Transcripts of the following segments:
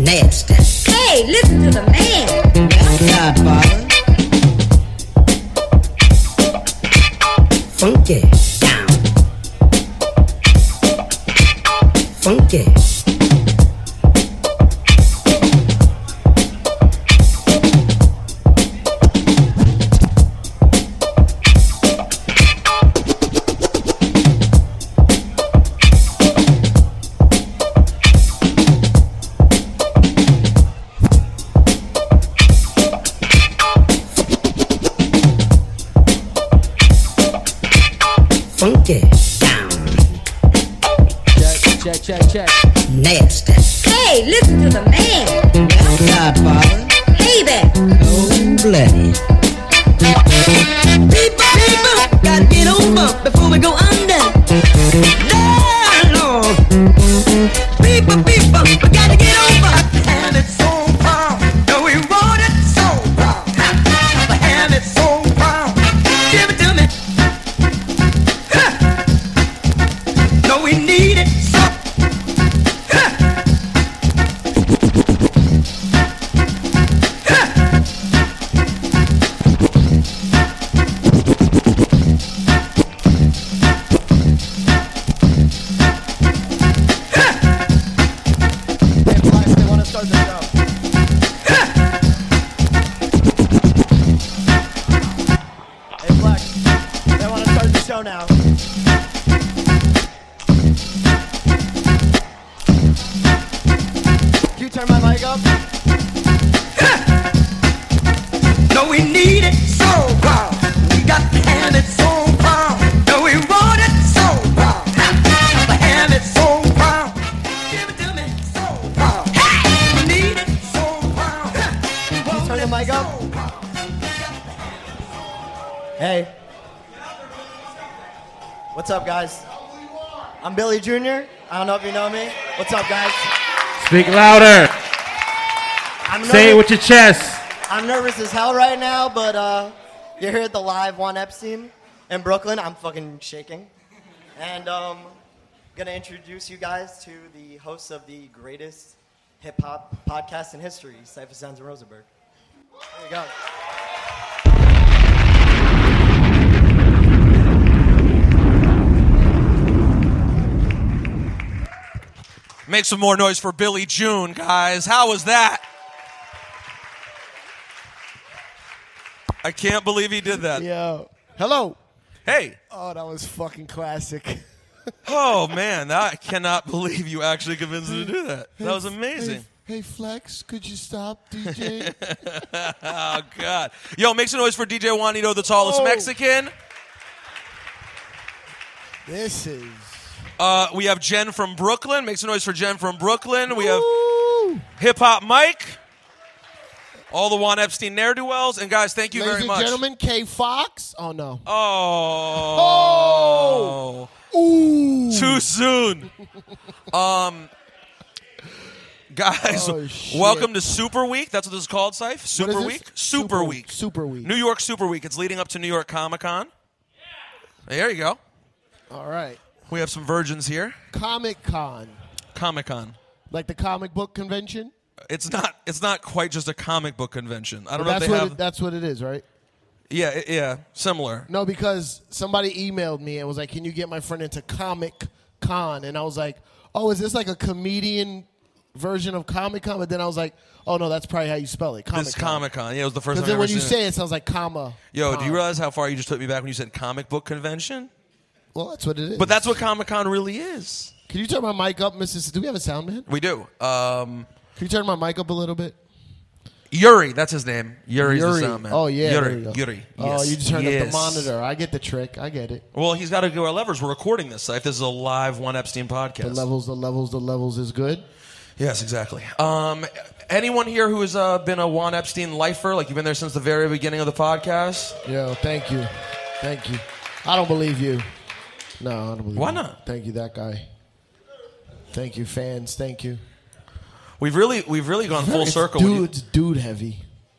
nasty. Hey, listen to the man. Godfather. Funky down. Funky. Funky down. Check. Nasty. Hey, listen to the man. Godfather. Hey there. Cold-blooded. People, gotta get over before we go under. Lord. People, we gotta get over. And it's so wrong. No, we want it so wrong. And it's so wrong. Give it to me. No, we need it so. They want to start the show. Hey, Flex, they want to start the show now. Can you turn my mic up? No, we need it so wrong. We got the hand it's so wrong. No, we want it so wrong. The hand it's so wrong. Give it to me so wrong. We need it so wrong. We want Turn the it mic up. so wrong. Hey. What's up, guys? I'm Billy Jr. I don't know if you know me. What's up, guys? Speak louder. I'm Say it nervous- with your chest. I'm nervous as hell right now, but you're here at the live Juan Epstein in Brooklyn. I'm fucking shaking. And gonna introduce you guys to the hosts of the greatest hip-hop podcast in history, Cypher Sounds and Rosenberg. There you go. Make some more noise for Billy June, guys. How was that? I can't believe he did that. Yo. Hello. Hey. Oh, that was fucking classic. Oh, man. I cannot believe you actually convinced him to do that. That was amazing. Hey, Flex, could you stop, DJ? Oh, God. Yo, make some noise for DJ Juanito, the tallest Oh. Mexican. This is... We have Jen from Brooklyn. Make some noise for Jen from Brooklyn. We have Woo! Hip Hop Mike. All the Juan Epstein ne'er-do-wells. And, guys, thank you Ladies very and much. gentlemen, K Fox. Oh, no. Oh. Ooh. Too soon. Guys, Oh, shit. welcome to Super Week. That's what this is called, Syph. Super What is Week? this? Super Week. Super Week. New York Super Week. It's leading up to New York Comic-Con. There you go. All right. We have some virgins here. Comic-Con. Comic-Con. Like the comic book convention? It's not quite just a comic book convention. I don't know if That's they what have. that's what it is, right? Yeah, similar. No, because somebody emailed me and was like, can you get my friend into Comic-Con? And I was like, oh, is this like a comedian version of Comic-Con? But then I was like, oh, no, that's probably how you spell it. This Comic-Con. Yeah, it was the first Because time then I've when ever you seen say it, it sounds like comma. Yo, do con. you realize how far you just took me back when you said comic book convention? Well, that's what it is. But that's what Comic-Con really is. Can you turn my mic up, Mrs. Do we have a sound man? We do. Can you turn my mic up a little bit? Yuri, that's his name. Yuri's Yuri. the sound man. Oh, yeah. there you go. Yuri. Oh, Yes. you just turned up Yes. the monitor. I get the trick. I get it. Well, he's got to go our levers. We're recording this. If this is a live One Epstein podcast. The levels is good. Yes, exactly. Anyone here who has been a Juan Epstein lifer? Like you've been there since the very beginning of the podcast? Yo, thank you. Thank you. I don't believe you. No, I don't believe Why you. not? Thank you, that guy. Thank you, fans. Thank you. We've really gone full It's circle. with you. It's dude heavy.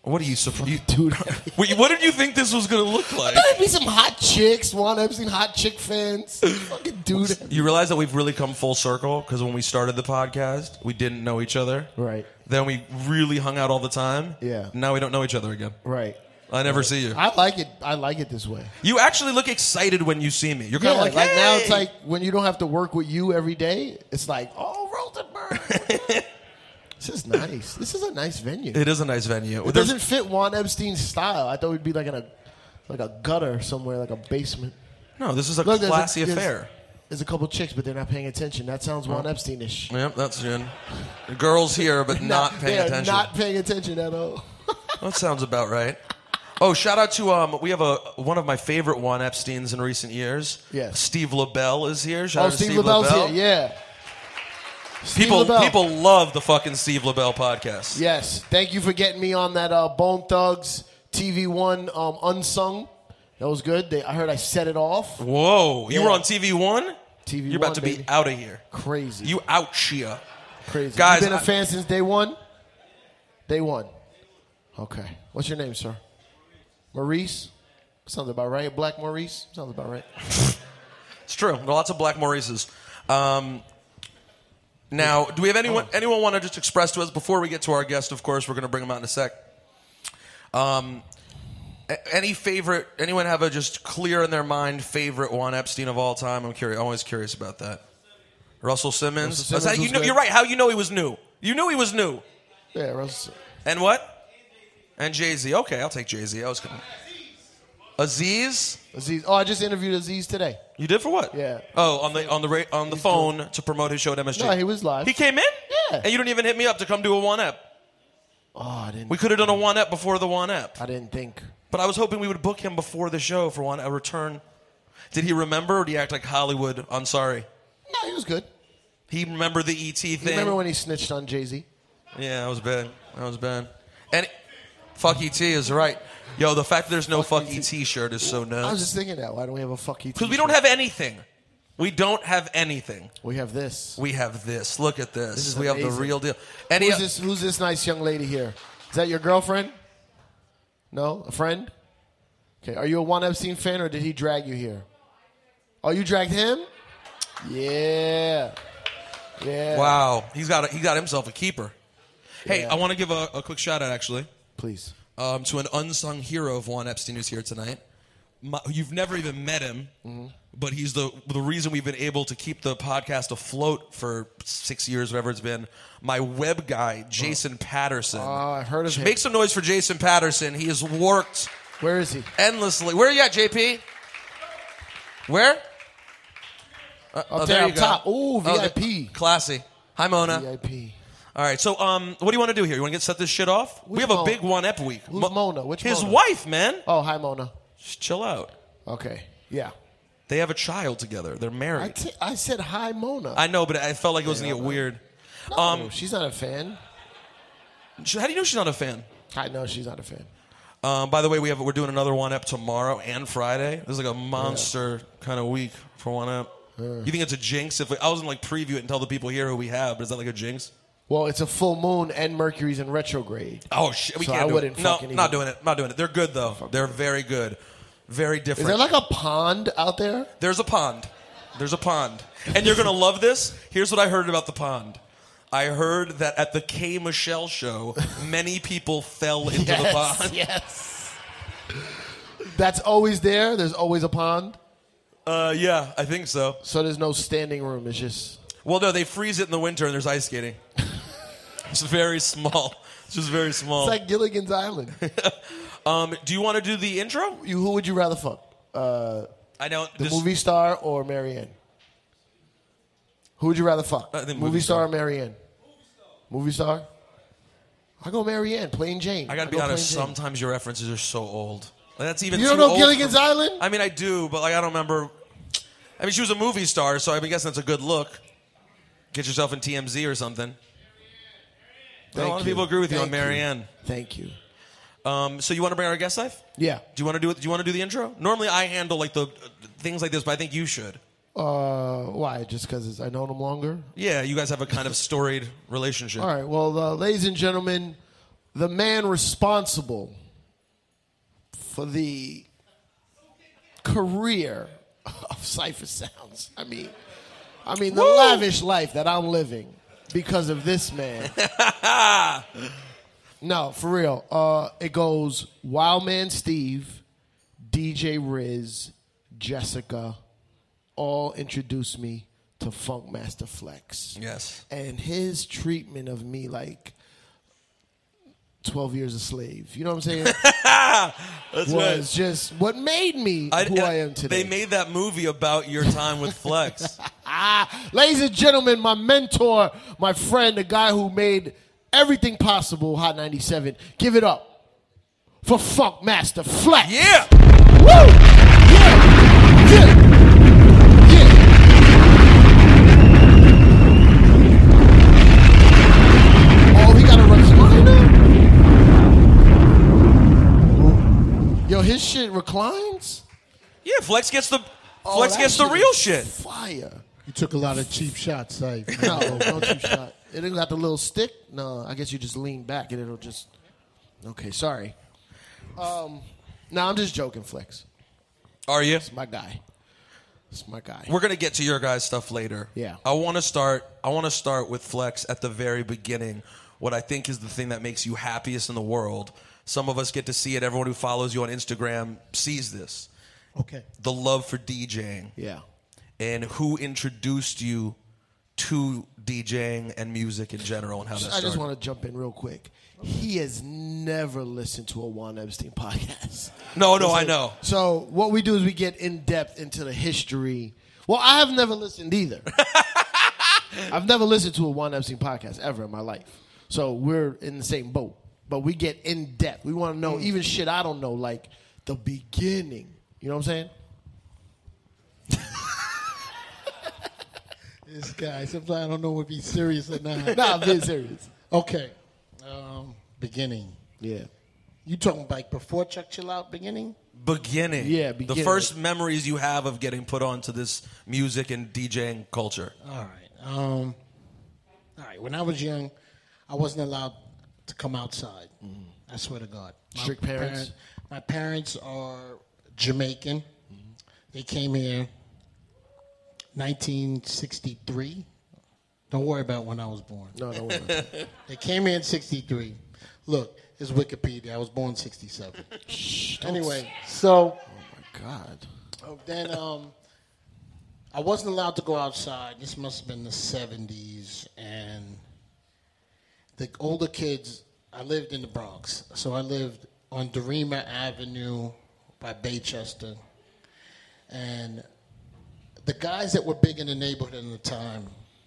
What are you surprised? Dude, Wait, what did you think this was going to look like? there'd be some hot chicks. Juan Epstein hot chick fans. Fucking dude. You realize that we've really come full circle because when we started the podcast, we didn't know each other. Right. Then we really hung out all the time. Yeah. Now we don't know each other again. Right. I never see you. I like it. I like it this way. You actually look excited when you see me. You're kind Yeah, of like, hey! now it's like when you don't have to work with you every day. It's like, oh, Rosenberg. This is nice. This is a nice venue. It is a nice venue. It doesn't fit Juan Epstein's style. I thought it would be like in a gutter somewhere, like a basement. No, this is a Look, classy affair. There's a couple chicks, but they're not paying attention. That sounds Juan Epstein-ish. Yep, that's good. Girls here, but not paying They are attention. not paying attention at all. That sounds about right. Oh, shout out to we have one of my favorite Juan Epsteins in recent years. Yes. Steve LaBelle is here. Shout out to Steve LaBelle's here. Yeah. Steve People LaBelle. love the fucking Steve LaBelle podcast. Yes. Thank you for getting me on that Bone Thugs TV1 Unsung. That was good. I heard I set it off. Whoa, you Yeah. were on TV1? TV1, You're about to baby. be out of here. Crazy. You out Shia. Crazy. Guys, you been a fan since day one? Day one. Okay. What's your name, sir? Maurice? Sounds about right. Black Maurice? Sounds about right. It's true. There are lots of Black Maurices. Now, do we have anyone want to just express to us before we get to our guest? Of course, we're going to bring him out in a sec. Anyone have a just clear in their mind favorite Juan Epstein of all time? I'm curious. I'm always curious about that. Russell Simmons. Russell Simmons was good. You're right. How you know he was new? You knew he was new. Yeah, Russell. And what? And Jay-Z. Okay, I'll take Jay-Z. I was kidding. Aziz? Aziz. Oh, I just interviewed Aziz today. You did for what? Yeah. Oh, on the phone to promote his show at MSG. No, he was live. He came in? Yeah. And you didn't even hit me up to come do a One Ep. Oh, I didn't. We could have done a One Ep before the One Ep. I didn't think. But I was hoping we would book him before the show for a return. Did he remember, or did he act like Hollywood? I'm sorry. No, he was good. He remembered the ET thing. You remember when he snitched on Jay-Z? Yeah, that was bad. That was bad. And fuck ET is right. Yo, the fact that there's no fuck ET shirt is so I was nuts. just thinking that. Why don't we have a fuck ET? Because we don't have anything. We don't have anything. We have this. We have this. Look at this. This is We have the amazing. real deal. Who's this nice young lady here? Is that your girlfriend? No? A friend? Okay. Are you a Juan Epstein fan, or did he drag you here? Oh, you dragged him? Yeah. Yeah. Wow, he got himself a keeper. Hey, Yeah. I want to give a quick shout out actually Please. to an unsung hero of Juan Epstein who's here tonight. You've never even met him, but he's the reason we've been able to keep the podcast afloat for 6 years, whatever it's been. My web guy, Jason Patterson. Oh, I've heard of him. Make some noise for Jason Patterson. He has worked Where is he? endlessly. Where are you at, JP? Where? Up there there, you up go. top. Ooh, Oh, VIP. classy. Hi, Mona. VIP. All right, so what do you want to do here? You want to get set this shit off? We Which have a Mona? big One Ep week. Who's Mona? Which His Mona? wife, man. Oh, hi, Mona. Just chill out. Okay. Yeah. They have a child together. They're married. I said hi, Mona. I know, but I felt like it was going to get weird. No, she's not a fan. How do you know she's not a fan? I know she's not a fan. By the way, we're doing another One Ep tomorrow and Friday. This is like a monster kind of week for One Ep. You think it's a jinx? If I was going to preview it and tell the people here who we have, but is that like a jinx? Well, it's a full moon and Mercury's in retrograde. Oh shit, we So can't I do wouldn't it. No, fucking not even- doing it. Not doing it. They're good though. They're very good. Very Is different. there like a pond out there? There's a pond. There's a pond. And you're going to love this. Here's what I heard about the pond. I heard that at the K. Michelle show, many people fell into the pond. Yes. That's always there. There's always a pond. Yeah, I think so. So there's no standing room. It's just. Well, no, they freeze it in the winter and there's ice skating. It's very small. It's just very small. It's like Gilligan's Island. Do you want to do the intro? Who would you rather fuck? I know. The movie star or Marianne? Who would you rather fuck? I think movie star or Marianne? Movie star? I go Marianne, Plain Jane. I got to be go honest, Plain Jane. sometimes your references are so old. Like, that's even You don't too know old Gilligan's for- Island? I mean, I do, but like I don't remember. I mean, she was a movie star, so I guess that's a good look. Get yourself in TMZ or something. A lot of people agree with you on Marianne. Thank you. So you want to bring our guest life? Yeah. Do you want to do it? Do you want to do the intro? Normally I handle like the things like this, but I think you should. Why? Just because I know them longer? Yeah, you guys have a kind of storied relationship. All right. Well, ladies and gentlemen, the man responsible for the career of Cypher Sounds. I mean the lavish life that I'm living because of this man. No, for real. It goes Wildman Steve, DJ Riz, Jessica, all introduced me to Funkmaster Flex. Yes. And his treatment of me like 12 years a slave. You know what I'm saying? That's was just what made me who I am today. They made that movie about your time with Flex. Ladies and gentlemen, my mentor, my friend, the guy who made everything possible, Hot 97. Give it up for Funkmaster Flex. Yeah. Woo! Yeah. Yeah. Oh, he got a recliner? Yo, his shit reclines? Yeah, Flex gets the real shit. Fire. You took a lot of cheap shots, Syph. No cheap shot. It ain't got the little stick? No, I guess you just lean back and it'll just... Okay, sorry. No, I'm just joking, Flex. Are you? It's my guy. It's my guy. We're gonna get to your guys' stuff later. Yeah. I want to start with Flex at the very beginning. What I think is the thing that makes you happiest in the world. Some of us get to see it. Everyone who follows you on Instagram sees this. Okay. The love for DJing. Yeah. And who introduced you to DJing and music in general and how that started. I just want to jump in real quick. He has never listened to a Juan Epstein podcast. No, I know. So what we do is we get in depth into the history. Well, I have never listened either. I've never listened to a Juan Epstein podcast ever in my life. So we're in the same boat. But we get in depth. We want to know even shit I don't know, like the beginning. You know what I'm saying? This guy, sometimes I don't know if he's serious or not. Nah, I'm being serious. Okay. Beginning. Yeah. You talking like before Chuck Chill Out beginning? Beginning. Yeah, beginning. The first memories you have of getting put onto this music and DJing culture. All right. All right. When I was young, I wasn't allowed to come outside. I swear to God. Strict parents? My parents are Jamaican. They came here 1963. Don't worry about when I was born. No, don't worry about that. They came here in 63. Look, it's Wikipedia. I was born 67. Anyway, so... Oh, my God. Then I wasn't allowed to go outside. This must have been the 70s. And the older kids... I lived in the Bronx. So I lived on Dorima Avenue by Baychester. And the guys that were big in the neighborhood at the time...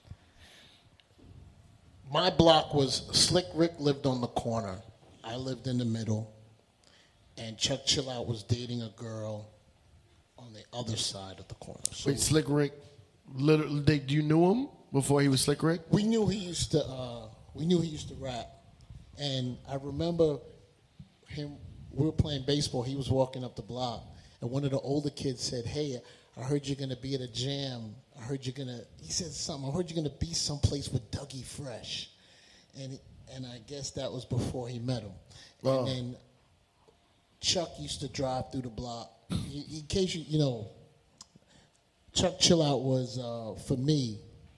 My block was Slick Rick lived on the corner. I lived in the middle. And Chuck Chill Out was dating a girl on the other side of the corner. So Wait, Slick Rick, literally, you knew him before he was Slick Rick? we knew he used to rap. And I remember him, we were playing baseball. He was walking up the block. And one of the older kids said, "Hey, I heard you're going to be at a jam. He said something. I heard you're going to be someplace with Dougie Fresh." And I guess that was before he met him. Oh. And then Chuck used to drive through the block. In case you know, Chuck Chill Out was, for me,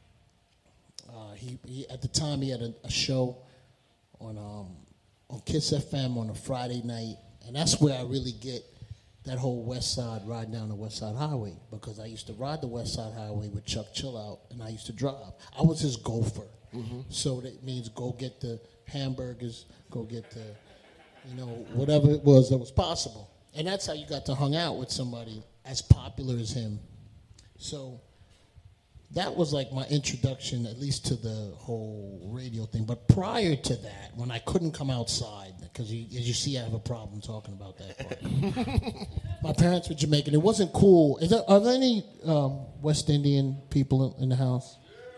he at the time he had a show on Kiss FM on a Friday night. And that's where I really get that whole West Side, ride down the West Side Highway, because I used to ride the West Side Highway with Chuck Chill Out, and I used to drive. I was his gopher. So that means go get the hamburgers, go get the, whatever it was that was possible. And that's how you got to hang out with somebody as popular as him. So that was like my introduction, at least to the whole radio thing. But prior to that, when I couldn't come outside, because as you see, I have a problem talking about that part. My parents were Jamaican. It wasn't cool. Are there any West Indian people in the house?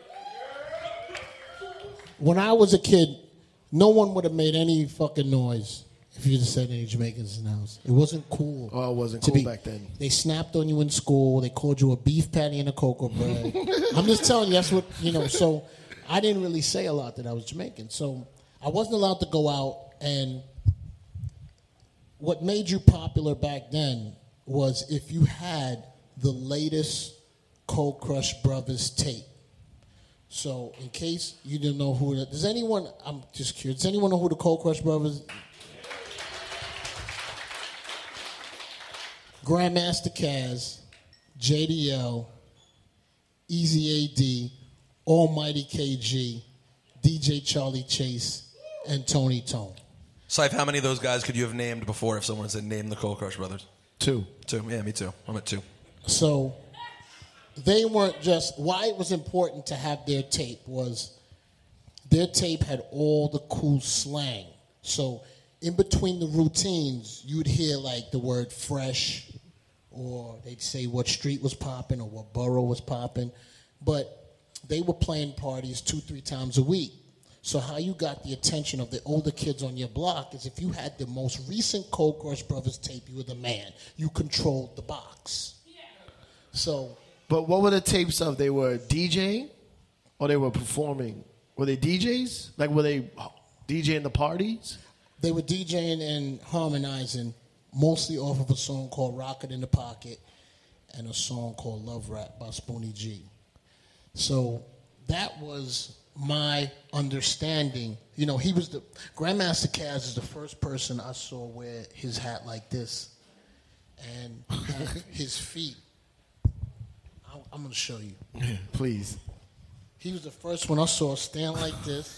When I was a kid, no one would have made any fucking noise if you just said any Jamaicans in the house. It wasn't cool. Oh, it wasn't cool back then. They snapped on you in school. They called you a beef patty and a cocoa bread. I'm just telling you, that's what, so I didn't really say a lot that I was Jamaican. So I wasn't allowed to go out and what made you popular back then was if you had the latest Cold Crush Brothers tape. So, in case you didn't know who that, does anyone? I'm just curious. Does anyone know who the Cold Crush Brothers? Grandmaster Caz, JDL, Easy AD, Almighty KG, DJ Charlie Chase, and Tony Tone. Syfe, how many of those guys could you have named before if someone said name the Cold Crush Brothers? 2. 2. Yeah, me too. I'm at 2. So they weren't just, why it was important to have their tape was their tape had all the cool slang. So in between the routines, you'd hear like the word fresh, or they'd say what street was popping or what borough was popping. But they were playing parties 2-3 times a week. So how you got the attention of the older kids on your block is if you had the most recent Cold Crush Brothers tape, you were the man. You controlled the box. Yeah. So. But what were the tapes of? They were DJing or they were performing? Were they DJs? Like, were they DJing the parties? They were DJing and harmonizing mostly off of a song called Rocket in the Pocket and a song called Love Rap by Spoonie G. So that was my understanding. You know, he was the Grandmaster Caz is the first person I saw wear his hat like this and his feet. I'm going to show you. Please. He was the first one I saw stand like this.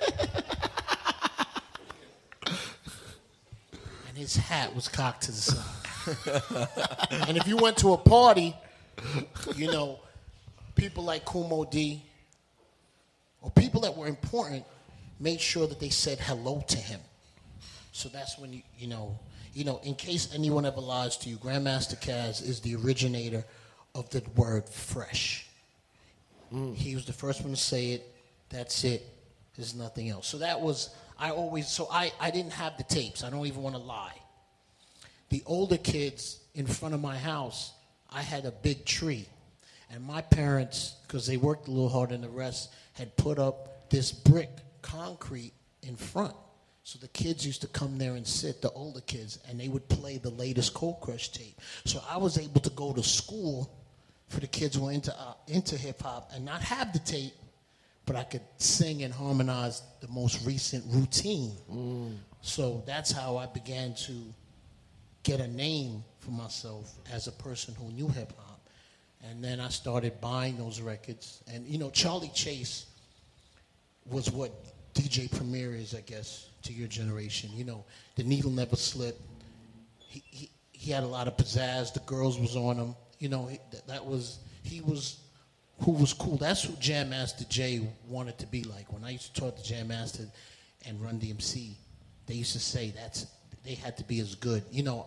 And his hat was cocked to the side. And if you went to a party, you know, people like Kumo D or people that were important made sure that they said hello to him. So that's when, you know, in case anyone ever lies to you, Grandmaster Caz is the originator of the word fresh. He was the first one to say it. That's it. There's nothing else. So that was, I didn't have the tapes. I don't even want to lie. The older kids in front of my house, I had a big tree. And my parents, because they worked a little harder than the rest, had put up this brick concrete in front. So the kids used to come there and sit, the older kids, and they would play the latest Cold Crush tape. So I was able to go to school for the kids who were into hip-hop and not have the tape, but I could sing and harmonize the most recent routine. So that's how I began to get a name for myself as a person who knew hip-hop. And then I started buying those records. And, you know, Charlie Chase was what DJ Premier is, I guess, to your generation. You know, the needle never slipped. He had a lot of pizzazz. The girls was on him. You know, he was who was cool. That's who Jam Master Jay wanted to be like. When I used to talk to Jam Master and Run DMC, they used to say they had to be as good. You know,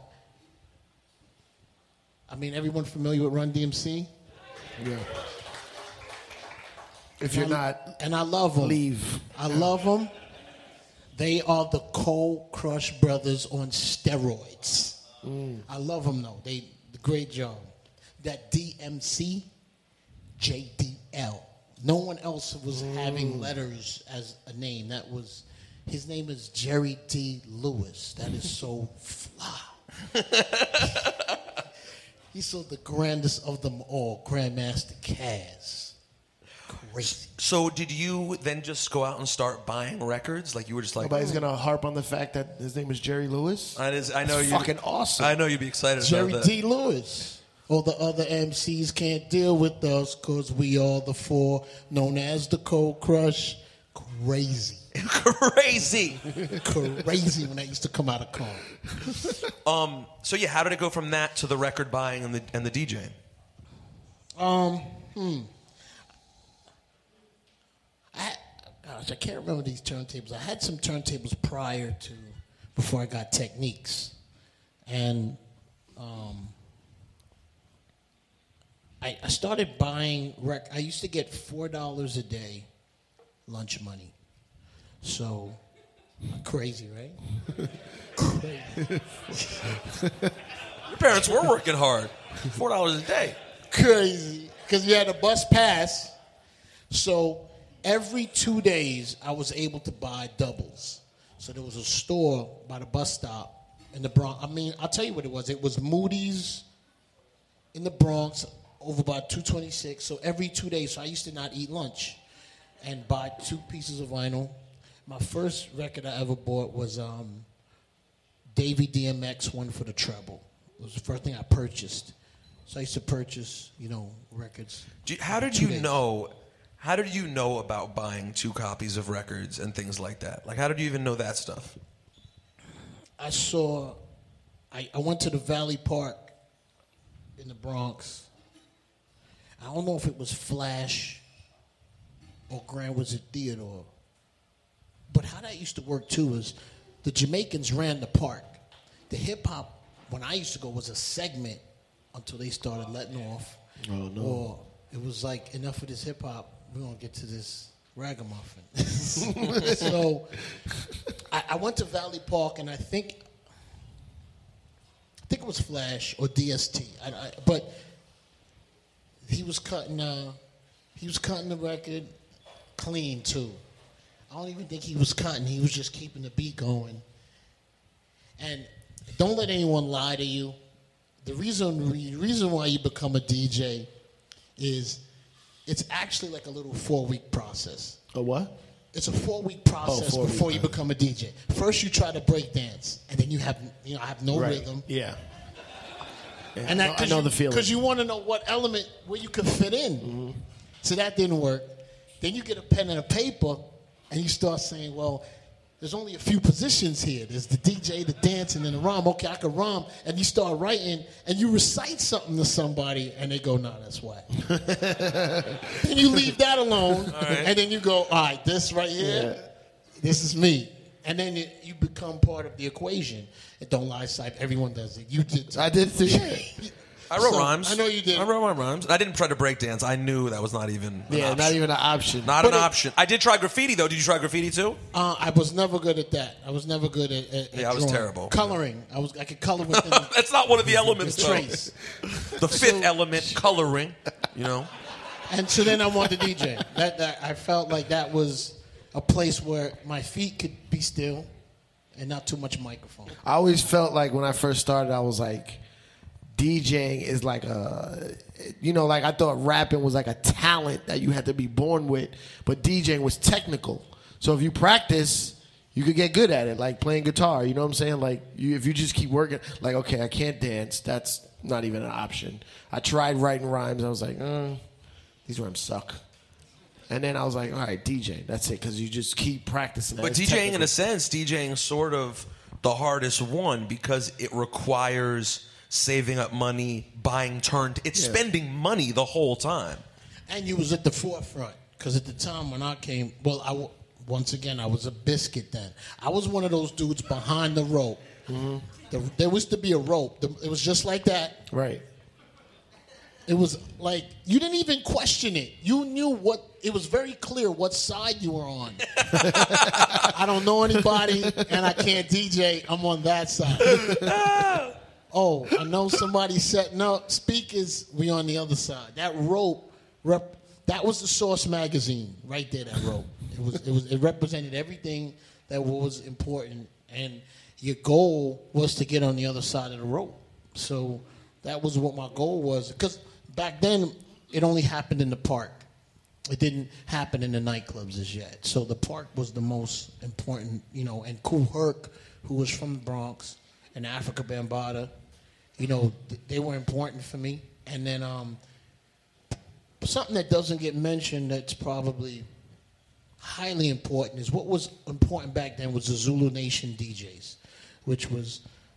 I mean, everyone familiar with Run DMC? Yeah. If you're not, and I love them. Leave. I love them. They are the Cold Crush Brothers on steroids. I love them though. They did a great job. That DMC, JDL. No one else was having letters as a name. His name is Jerry D. Lewis. That is so fly. He's so the grandest of them all, Grandmaster Caz. Crazy. So did you then just go out and start buying records? Like you were just like... Nobody's going to harp on the fact that his name is Jerry Lewis? I know you. Fucking awesome. I know you'd be excited Jerry about that. D. Lewis. All the other MCs can't deal with us because we are the four, known as the Cold Crush. Crazy. Crazy. Crazy when that used to come out of car. So yeah, how did it go from that to the record buying and the DJing? I can't remember these turntables. I had some turntables before I got Techniques. And I started buying I used to get $4 a day lunch money. So, crazy, right? Crazy. Your parents were working hard. $4 a day. Crazy. Because you had a bus pass. So, every 2 days, I was able to buy doubles. So there was a store by the bus stop in the Bronx. I mean, I'll tell you what it was. It was Moody's in the Bronx over by 226. So every 2 days, so I used to not eat lunch and buy 2 pieces of vinyl. My first record I ever bought was Davey DMX, One for the Treble. It was the first thing I purchased. So I used to purchase, records. How did 2 you days. know? How did you know about buying 2 copies of records and things like that? Like, how did you even know that stuff? I went to the Valley Park in the Bronx. I don't know if it was Flash or Grand Wizard Theodore. But how that used to work too is the Jamaicans ran the park. The hip hop, when I used to go, was a segment until they started letting off. Oh, no. Or it was like, enough of this hip hop, we're going to get to this ragamuffin. So I went to Valley Park, and I think it was Flash or DST. But he was cutting the record clean too. I don't even think he was cutting. He was just keeping the beat going. And don't let anyone lie to you. The reason why you become a DJ is it's actually like a little 4-week process. A what? It's a 4-week process 4 week. before you become a DJ. First you try to break dance, and then you have no rhythm. Yeah. And that, I know the feeling. Because you want to know what element where you can fit in. Mm-hmm. So that didn't work. Then you get a pen and a paper, and you start saying, well, there's only a few positions here. There's the DJ, the dance, and then the rhyme. Okay, I can rhyme. And you start writing, and you recite something to somebody, and they go, nah, that's whack. Then you leave that alone, and then you go, all right, this right here, this is me. And then you become part of the equation. And don't lie, Sype. Everyone does it. You did too. I did too. I wrote rhymes. I know you did. I wrote my rhymes. I didn't try to break dance. I knew that was not even an option. Not even an option. Not an option. I did try graffiti, though. Did you try graffiti, too? I was never good at that. I was never good at Yeah, I was drawing. terrible. Coloring. I could color within That's not one of the elements, the though. trace. The fifth element, coloring, And so then I wanted to DJ. That I felt like that was a place where my feet could be still and not too much microphone. I always felt like when I first started, I was like, DJing is like like I thought rapping was like a talent that you had to be born with, but DJing was technical. So if you practice, you could get good at it, like playing guitar. You know what I'm saying? Like if you just keep working, like, okay, I can't dance. That's not even an option. I tried writing rhymes. I was like, these rhymes suck. And then I was like, all right, DJ, that's it, because you just keep practicing. But It's DJing, technical. in a sense, DJing is sort of the hardest one because it requires saving up money, buying It's spending money the whole time. And you was at the forefront because at the time when I came, once again, I was a biscuit then. I was one of those dudes behind the rope. Mm-hmm. There used to be a rope. It was just like that. Right. It was like, you didn't even question it. You knew it was very clear what side you were on. I don't know anybody and I can't DJ. I'm on that side. Oh, I know somebody setting up speakers. We on the other side. That rope, that was the Source magazine right there. That rope. It represented everything that was important, and your goal was to get on the other side of the rope. So that was what my goal was. Because back then, it only happened in the park. It didn't happen in the nightclubs as yet. So the park was the most important, and Kool Herc, who was from the Bronx, and Africa Bambaataa, they were important for me. And then something that doesn't get mentioned that's probably highly important is what was important back then was the Zulu Nation DJs, which was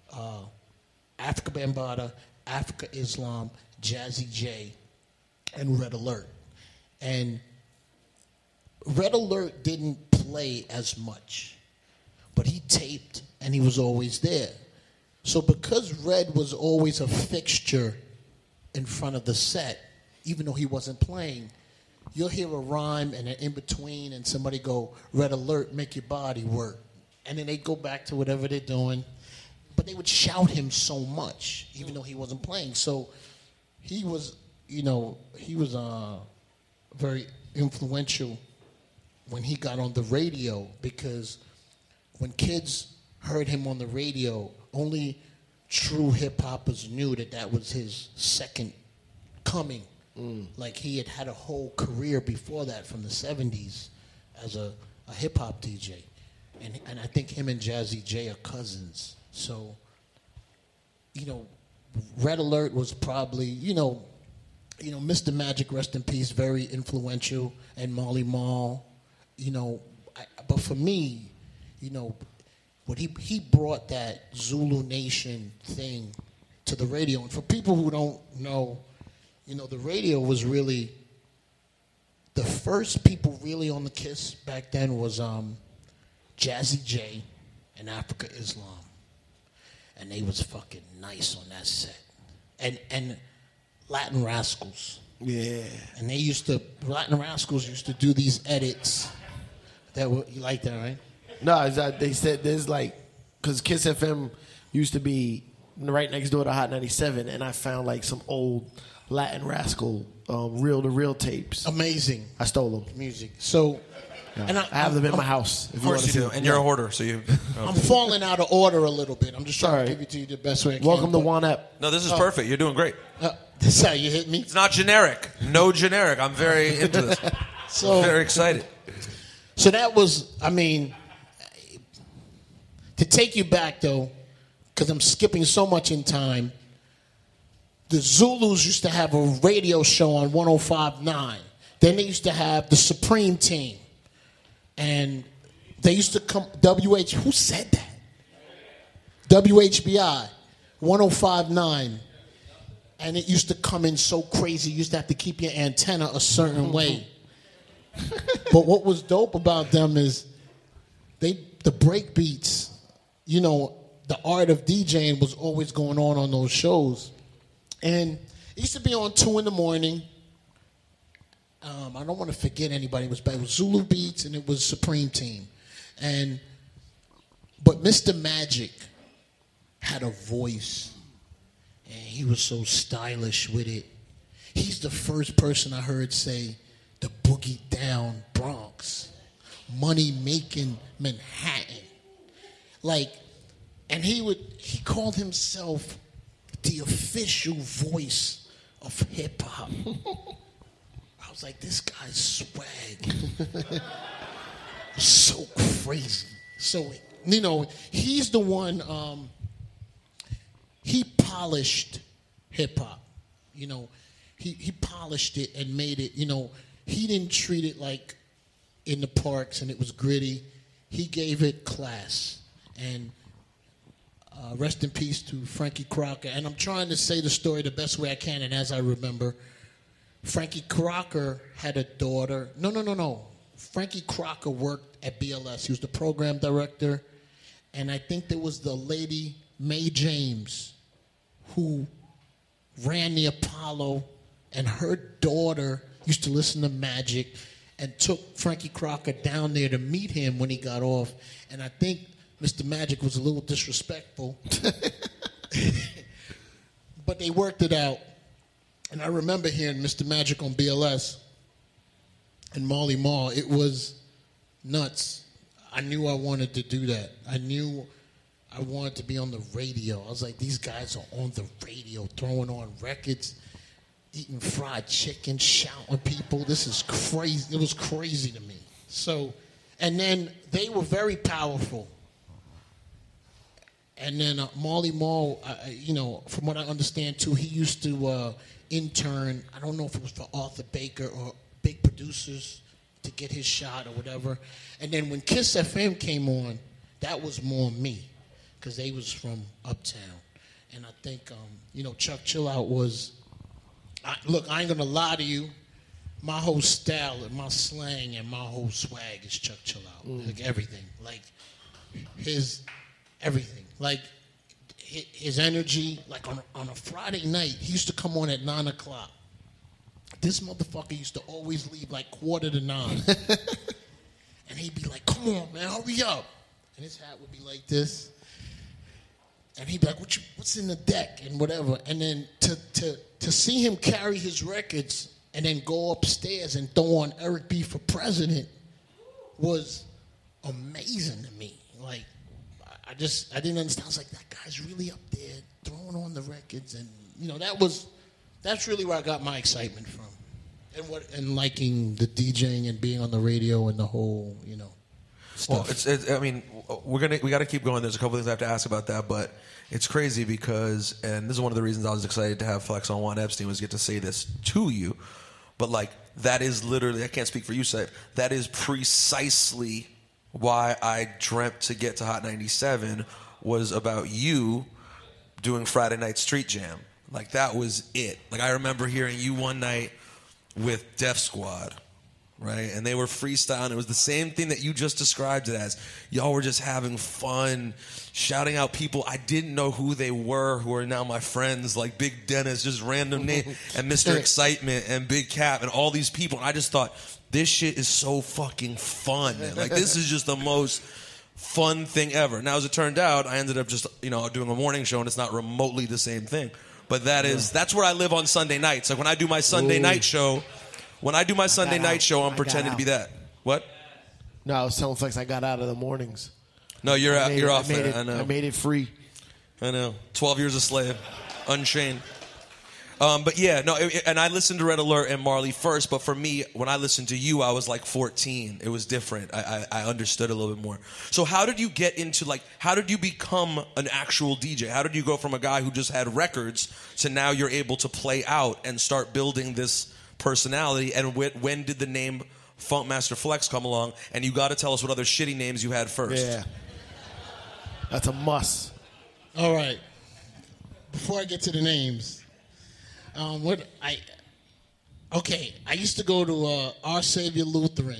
Africa Bambaataa, Africa Islam, Jazzy J, and Red Alert. And Red Alert didn't play as much, but he taped and he was always there. So because Red was always a fixture in front of the set, even though he wasn't playing, you'll hear a rhyme and an in-between and somebody go, Red Alert, make your body work. And then they go back to whatever they're doing. But they would shout him so much, even though he wasn't playing. So he was, very influential when he got on the radio, because when kids heard him on the radio, only true hip hoppers knew that was his second coming. Like he had a whole career before that from the 70s as a hip hop DJ. And I think him and Jazzy J are cousins. So, Red Alert was probably, Mr. Magic, rest in peace, very influential, and Marley Marl, but for me, what he brought that Zulu Nation thing to the radio. And for people who don't know, the radio was really, the first people really on the Kiss back then was Jazzy J and Africa Islam. And they was fucking nice on that set. And Latin Rascals. Yeah. And Latin Rascals used to do these edits. You like that, right? No, it's that they said there's because Kiss FM used to be right next door to Hot 97, and I found some old Latin Rascal reel-to-reel tapes. Amazing. I stole them. Music. So, yeah. And I have them in my house. Of course you do, and you're a hoarder, so you... I'm falling out of order a little bit. I'm just trying to give it to you the best way I can. Welcome to One Ep. No, this is perfect. You're doing great. This is how you hit me? It's not generic. No generic. I'm very into this. I'm very excited. So that was, to take you back, though, because I'm skipping so much in time, the Zulus used to have a radio show on 105.9. Then they used to have the Supreme Team. And they used to come, who said that? WHBI, 105.9. And it used to come in so crazy, you used to have to keep your antenna a certain way. But what was dope about them is the break beats, the art of DJing was always going on those shows. And it used to be on 2 a.m. I don't want to forget anybody. It was Zulu Beats and it was Supreme Team. But Mr. Magic had a voice, and he was so stylish with it. He's the first person I heard say the boogie down Bronx, money making Manhattan. And he called himself the official voice of hip hop. I was like, this guy's swag. So crazy. So, he's the one, he polished hip hop. He polished it and made it, he didn't treat it like in the parks and it was gritty. He gave it class. And rest in peace to Frankie Crocker. And I'm trying to say the story the best way I can and as I remember. Frankie Crocker had a daughter. No. Frankie Crocker worked at BLS. He was the program director. And I think there was the lady, Mae James, who ran the Apollo, and her daughter used to listen to Magic and took Frankie Crocker down there to meet him when he got off. And I think Mr. Magic was a little disrespectful. But they worked it out. And I remember hearing Mr. Magic on BLS and Marley Marl. It was nuts. I knew I wanted to do that. I knew I wanted to be on the radio. I was like, these guys are on the radio, throwing on records, eating fried chicken, shouting people. This is crazy. It was crazy to me. So, and then they were very powerful. And then Marley Marl, from what I understand too, he used to intern, I don't know if it was for Arthur Baker or big producers to get his shot or whatever. And then when Kiss FM came on, that was more me, because they was from Uptown. And I think, Chuck Chillout was, look, I ain't going to lie to you, my whole style and my slang and my whole swag is Chuck Chillout. Like everything. Like his everything. Like his energy, like on a Friday night, he used to come on at 9 o'clock. This motherfucker used to always leave like 8:45. And he'd be like, come on, man, hurry up. And his hat would be like this. And he'd be like, what's in the deck and whatever. And then to see him carry his records and then go upstairs and throw on Eric B. for president was amazing to me. Like, I didn't understand. I was like, that guy's really up there throwing on the records, and that's really where I got my excitement from, and liking the DJing and being on the radio and the whole stuff. Well, we got to keep going. There's a couple things I have to ask about that, but it's crazy because, and this is one of the reasons I was excited to have Flex on Juan Epstein, was get to say this to you, but like that is literally, I can't speak for you, Saif, that is precisely why I dreamt to get to Hot 97 was about you doing Friday Night Street Jam. Like that was it. Like I remember hearing you one night with Def Squad, right? And they were freestyling. It was the same thing that you just described it as. Y'all were just having fun, shouting out people I didn't know who they were, who are now my friends, like Big Dennis, just random name, and Mr. Excitement, and Big Cap, and all these people. And I just thought, this shit is so fucking fun, man. Like, this is just the most fun thing ever. Now, as it turned out, I ended up just, doing a morning show, and it's not remotely the same thing. But that's where I live on Sunday nights. Like, when I do my Sunday night show, I'm pretending to be that. What? No, I was telling Flex I got out of the mornings. No, you're off there. I know. I made it free. I know. 12 years a slave. Unchained. But yeah, no, and I listened to Red Alert and Marley first, but for me, when I listened to you, I was like 14. It was different. I understood a little bit more. So how did you get into, how did you become an actual DJ? How did you go from a guy who just had records to now you're able to play out and start building this personality? And when did the name Funkmaster Flex come along? And you got to tell us what other shitty names you had first. Yeah. That's a must. All right. Before I get to the names... I used to go to Our Savior Lutheran.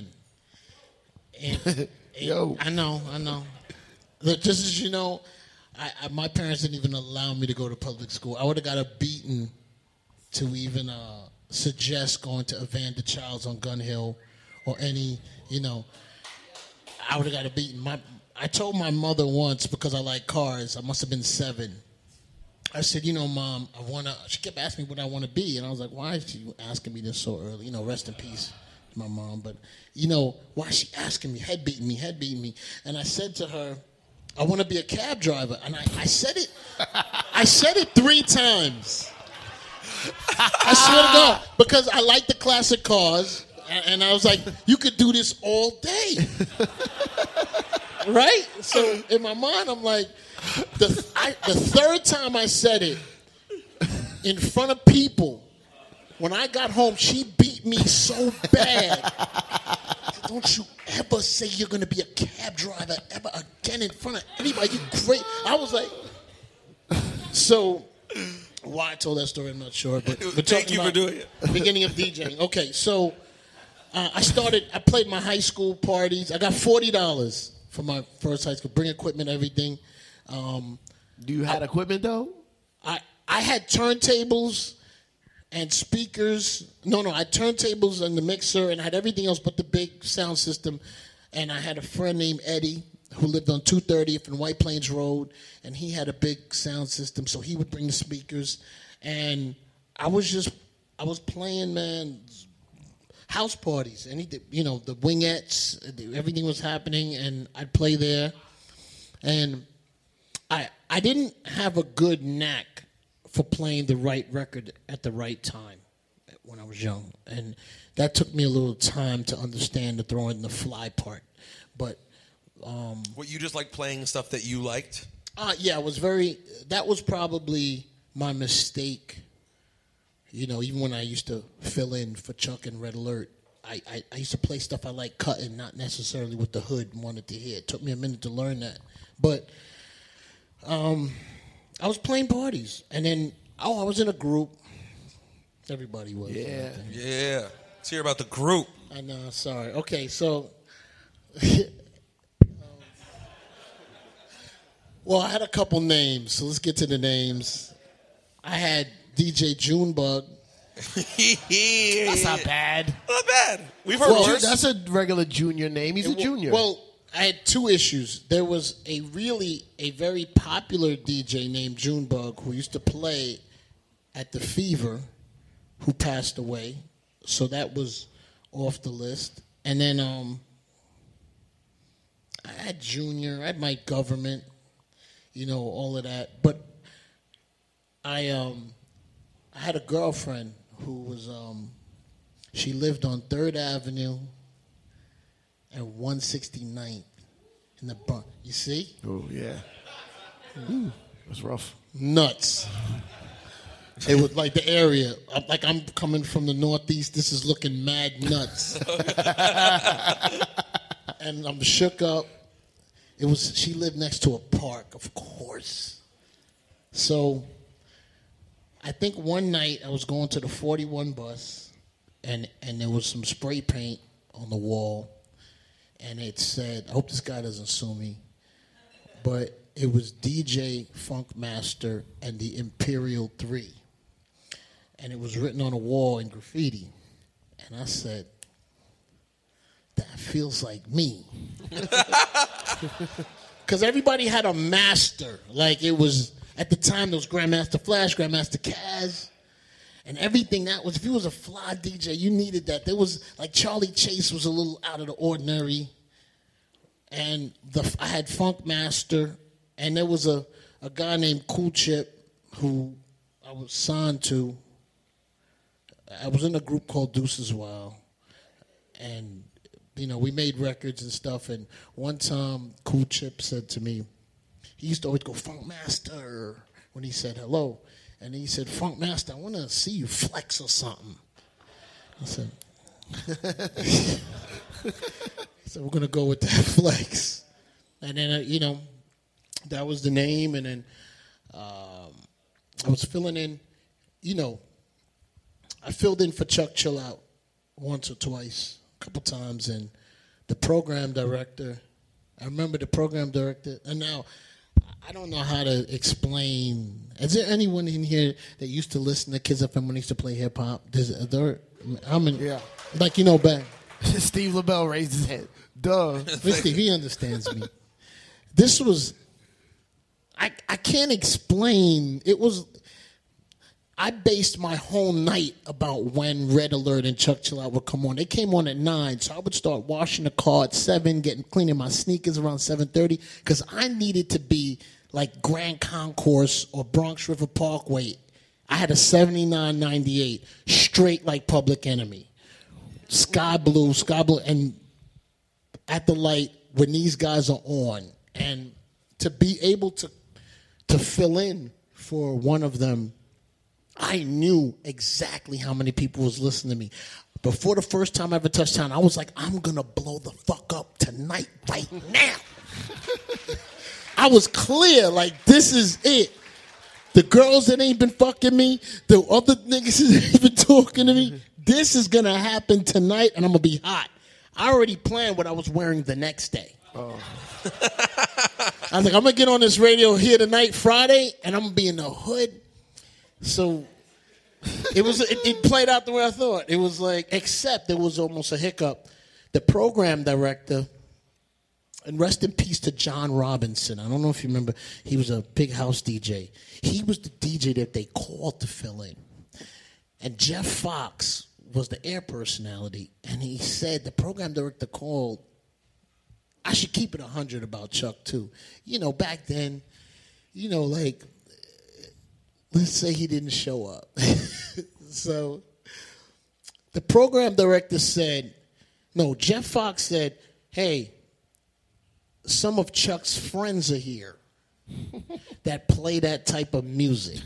And Yo. I know. Look, just as you know, my parents didn't even allow me to go to public school. I would have got a beating to even suggest going to Evander Childs on Gun Hill or any, I would have got a beating. I told my mother once, because I like cars, I must have been 7. I said, Mom, she kept asking me what I want to be. And I was like, why is she asking me this so early? Rest in peace to my mom. But, why is she asking me, head beating me? And I said to her, I want to be a cab driver. And I said it 3 times. I swear to God, because I like the classic cars. And I was like, you could do this all day. Right? So in my mind, I'm like, the 3rd time I said it in front of people, when I got home, she beat me so bad. Don't you ever say you're going to be a cab driver ever again in front of anybody. You great. I was like, so why I told that story, I'm not sure. But thank you for doing it. Beginning of DJing. Okay, so I played my high school parties. I got $40 for my first high school. Bring equipment, everything. Do you have equipment, though? I had turntables and speakers. No, I had turntables and the mixer, and I had everything else but the big sound system. And I had a friend named Eddie who lived on 230th and White Plains Road, and he had a big sound system, so he would bring the speakers. And I was playing, man, house parties. And the wingettes, everything was happening, and I'd play there. And I didn't have a good knack for playing the right record at the right time when I was young. And that took me a little time to understand the throwing the fly part. But what, you just like playing stuff that you liked? Yeah, that was probably my mistake. Even when I used to fill in for Chuck and Red Alert, I used to play stuff I like cutting, not necessarily what the hood wanted to hear. It took me a minute to learn that. But I was playing parties, and then I was in a group. Everybody was. Yeah. Let's hear about the group. I know. Sorry. Okay, so. Well, I had a couple names, so let's get to the names. I had DJ Junebug. That's not bad. Not bad. We've heard worse. That's a regular junior name. He's a junior. Well, I had 2 issues. There was a very popular DJ named Junebug who used to play at the Fever, who passed away. So that was off the list. And then I had Junior. I had Mike Government. all of that. But I had a girlfriend who was she lived on 3rd Avenue and 169th in the Bronx. You see? Oh, yeah. It was rough. Nuts. It was like the area. I'm coming from the Northeast. This is looking mad nuts. And I'm shook up. She lived next to a park, of course. So I think one night I was going to the 41 bus, and there was some spray paint on the wall, and it said, I hope this guy doesn't sue me, but it was DJ Funkmaster and the Imperial 3. And it was written on a wall in graffiti. And I said, that feels like me. Because everybody had a master. Like it was, at the time, there was Grandmaster Flash, Grandmaster Kaz. And everything that was, if you was a fly DJ, you needed that. There was, like Charlie Chase was a little out of the ordinary. And I had Funkmaster. And there was a guy named Cool Chip who I was signed to. I was in a group called Deuces Wild. And, we made records and stuff. And one time, Cool Chip said to me, he used to always go, Funkmaster, when he said hello. And he said, Funkmaster, I want to see you flex or something. I said, we're going to go with that flex. And then, that was the name. And then I was filling in, I filled in for Chuck Chill Out once or twice, a couple times. And the program director, I remember the program director. And now, I don't know how to explain. Is there anyone in here that used to listen to Kids FM when they used to play hip hop? Yeah. Like, back. Steve LaBelle raised his hand. Duh. Steve, he understands me. This was, I can't explain. I based my whole night about when Red Alert and Chuck Chill Out would come on. They came on at 9, so I would start washing the car at 7, cleaning my sneakers around 7:30, because I needed to be like Grand Concourse or Bronx River Parkway. I had a 7998, straight like Public Enemy. Sky blue, and at the light when these guys are on. And to be able to fill in for one of them, I knew exactly how many people was listening to me. Before the first time I ever touched town, I was like, I'm going to blow the fuck up tonight, right now. I was clear, like, this is it. The girls that ain't been fucking me, the other niggas that ain't been talking to me, this is going to happen tonight, and I'm going to be hot. I already planned what I was wearing the next day. Oh. I was like, I'm going to get on this radio here tonight, Friday, and I'm going to be in the hood. So it played out the way I thought. It was like, except there was almost a hiccup. The program director, and rest in peace to John Robinson. I don't know if you remember. He was a big house DJ. He was the DJ that they called to fill in. And Jeff Fox was the air personality. And he said, the program director called, I should keep it 100 about Chuck, too. Back then, like, let's say he didn't show up. So the program director said, Jeff Fox said, hey, some of Chuck's friends are here that play that type of music.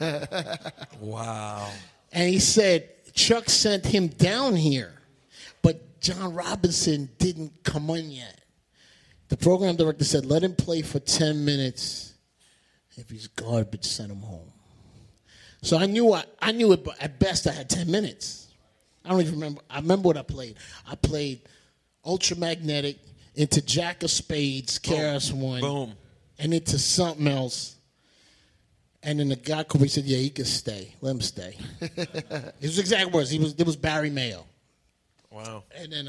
Wow. And he said, Chuck sent him down here, but John Robinson didn't come on yet. The program director said, let him play for 10 minutes. If he's garbage, send him home. So I knew it, but at best I had 10 minutes. I don't even remember. I remember what I played. I played Ultramagnetic, into Jack of Spades, KRS-One. Boom. And into something else. And then the guy called me and said, yeah, he can stay. Let him stay. His exact words. It was Barry Mayo. Wow. And then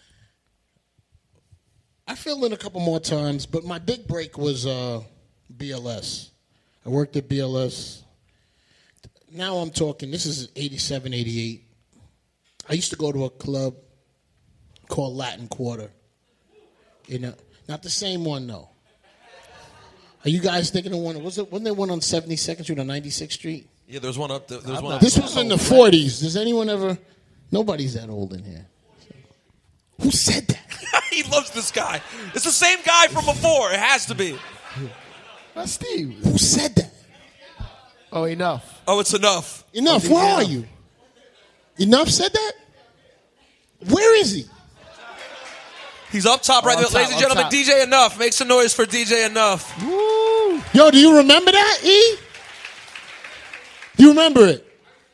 I filled in a couple more times, but my big break was BLS. I worked at BLS. Now I'm talking, this is 87, 88. I used to go to a club called Latin Quarter. Not the same one, though. Are you guys thinking of one? Wasn't there one on 72nd Street or 96th Street? Yeah, there's one up. There's one. This was in the 40s. Does anyone ever? Nobody's that old in here. Who said that? He loves this guy. It's the same guy from before. It has to be. That's Steve. Who said that? Oh, enough. Oh, it's enough. Enough. Where are you? Enough said that? Where is he? He's up top right there. Ladies and gentlemen, DJ Enough. Make some noise for DJ Enough. Woo. Yo, do you remember that, E? Do you remember it?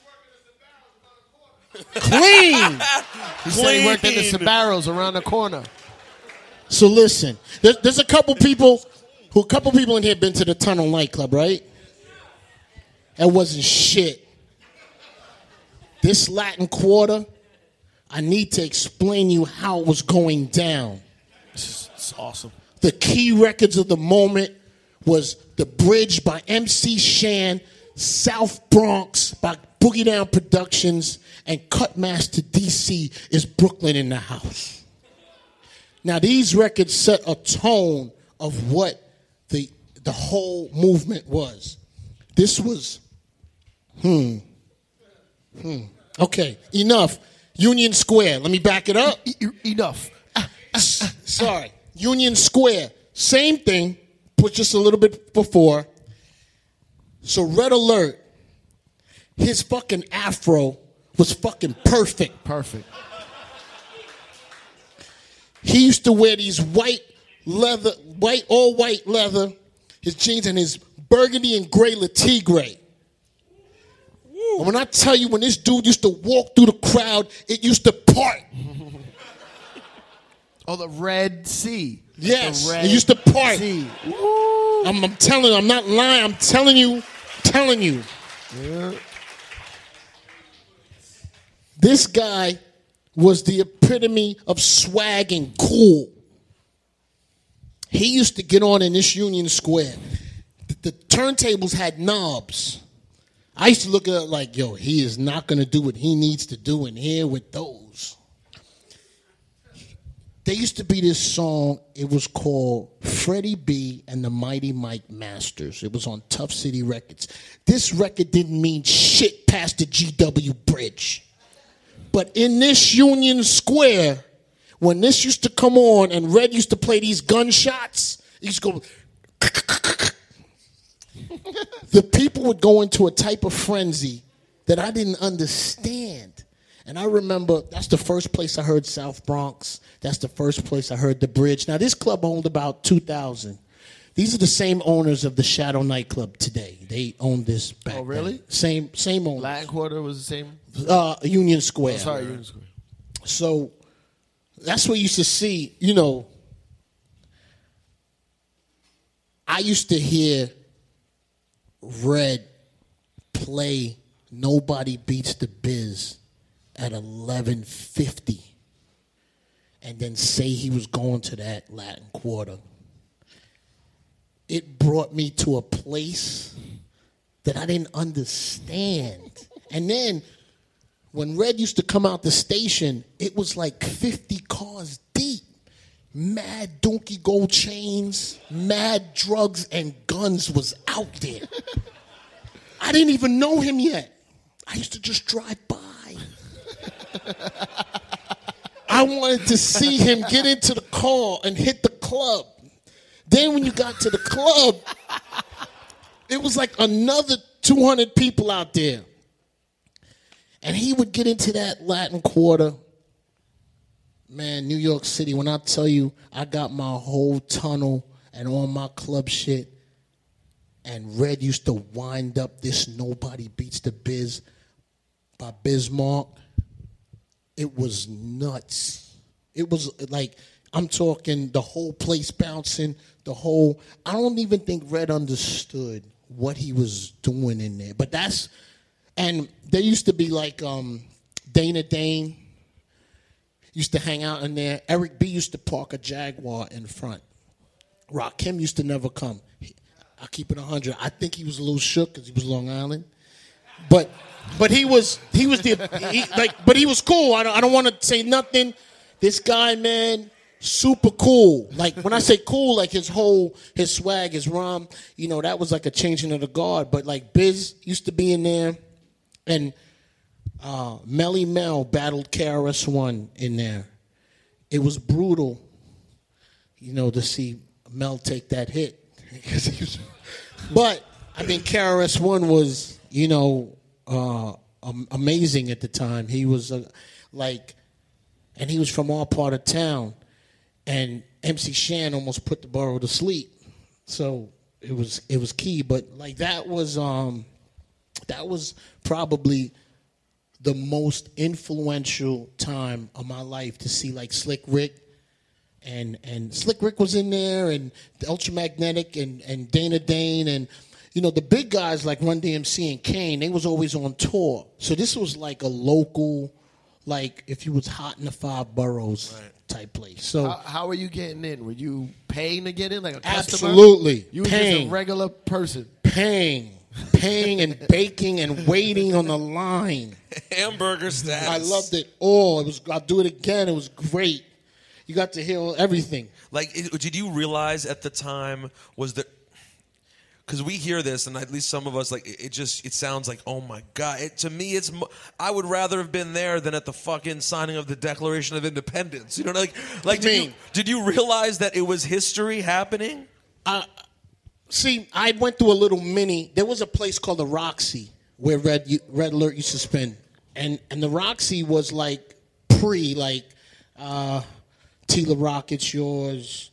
Clean. He said he worked at the Sbarro's around the corner. So listen, there's a couple people in here been to the Tunnel nightclub, right? That wasn't shit. This Latin Quarter, I need to explain to you how it was going down. It's awesome. The key records of the moment was The Bridge by MC Shan, South Bronx by Boogie Down Productions, and Cutmaster DC is Brooklyn in the house. Now these records set a tone of what the whole movement was. This was, Okay, enough. Union Square. Let me back it up. Enough. Sorry. Union Square. Same thing, but just a little bit before. So Red Alert, his fucking afro was fucking perfect. Perfect. He used to wear these all white leather, his jeans and his burgundy and gray Le Tigre. And when I tell you, when this dude used to walk through the crowd, it used to part. Oh, the Red Sea. Yes, The Red it used to part. Sea. I'm telling you, I'm not lying. I'm telling you. Yeah. This guy was the epitome of swag and cool. He used to get on in this Union Square. The turntables had knobs. I used to look at it like, yo, he is not going to do what he needs to do in here with those. There used to be this song, it was called Freddie B and the Mighty Mike Masters. It was on Tough City Records. This record didn't mean shit past the GW Bridge. But in this Union Square, when this used to come on and Red used to play these gunshots, he used to go... The people would go into a type of frenzy that I didn't understand. And I remember that's the first place I heard South Bronx. That's the first place I heard The Bridge. Now, this club owned about 2,000. These are the same owners of the Shadow nightclub today. They owned this back Oh, really? then. Same owners. Latin Quarter was the same? Union Square. Oh, sorry, Union Square. So that's what you used to see, I used to hear Red play Nobody Beats the Biz at 11:50 and then say he was going to that Latin Quarter. It brought me to a place that I didn't understand. And then when Red used to come out the station, it was like 50 cars deep. Mad donkey gold chains, mad drugs, and guns was out there. I didn't even know him yet. I used to just drive by. I wanted to see him get into the car and hit the club. Then when you got to the club, it was like another 200 people out there. And he would get into that Latin Quarter. Man, New York City, when I tell you I got my whole tunnel and all my club shit, and Red used to wind up this Nobody Beats the Biz by Bismarck, it was nuts. It was like, I'm talking the whole place bouncing, I don't even think Red understood what he was doing in there. But and there used to be like Dana Dane used to hang out in there. Eric B used to park a Jaguar in front. Rakim used to never come. I keep it 100. I think he was a little shook because he was Long Island, but he was cool. I don't want to say nothing. This guy, man, super cool. Like when I say cool, like his swag, his rhyme, that was like a changing of the guard. But like Biz used to be in there, and Melly Mel battled KRS-One in there. It was brutal, to see Mel take that hit. But I mean, KRS-One was, amazing at the time. He was and he was from our part of town, and MC Shan almost put the borough to sleep. So it was key. But like that was probably the most influential time of my life to see like Slick Rick. And Slick Rick was in there, and the Ultramagnetic, and Dana Dane, and the big guys like Run DMC and Kane. They was always on tour, so this was like a local, like if you was hot in the 5 boroughs type place. So how were you getting in? Were you paying to get in, like a customer? Absolutely, You were just a regular person. paying and baking and waiting on the line. Hamburger status. I loved it all. I'll do it again. It was great. You got to hear everything. Like, did you realize at the time because we hear this, and at least some of us, like, it sounds like, oh my God. To me, I would rather have been there than at the fucking signing of the Declaration of Independence. Did you realize that it was history happening? See, I went through a little there was a place called the Roxy where Red Alert used to spin. And the Roxy was like Tila Rock, It's Yours.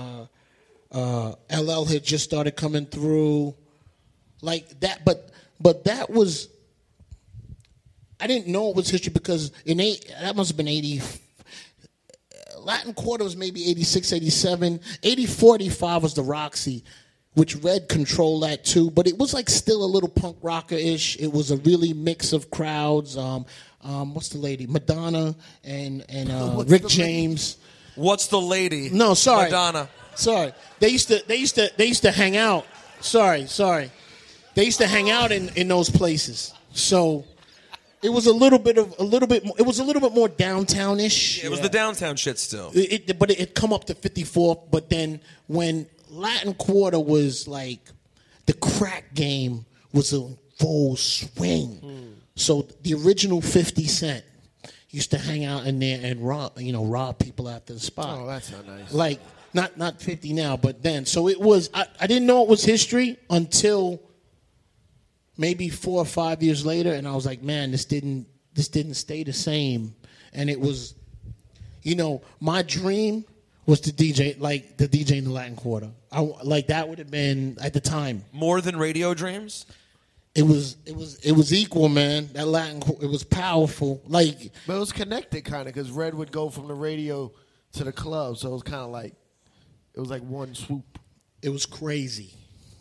LL had just started coming through, like that. But that was, I didn't know it was history because that must have been 80. Latin Quarter was maybe 86, 87. 84, 85 was the Roxy, which Red controlled that too. But it was like still a little punk rocker-ish. It was a really mix of crowds. What's the lady? Madonna and Rick James. What's the lady? No, sorry. Madonna. Sorry. They used to hang out. Sorry. They used to hang out in those places. So it was a little bit more downtown-ish. Yeah, it was the downtown shit still. But it come up to 54th. But then when Latin Quarter was like, the crack game was in full swing. So the original 50 Cent used to hang out in there and rob people after the spot. Oh, that's not nice. Like, not 50 now, but then. So it was, I didn't know it was history until maybe 4 or 5 years later, and I was like, man, this didn't stay the same. And it was, my dream was to DJ, like the DJ in the Latin Quarter. That would have been, at the time. More than radio dreams? It was equal, man. That Latin, it was powerful. But it was connected, kind of, because Red would go from the radio to the club, so it was kind of like, it was like one swoop. It was crazy.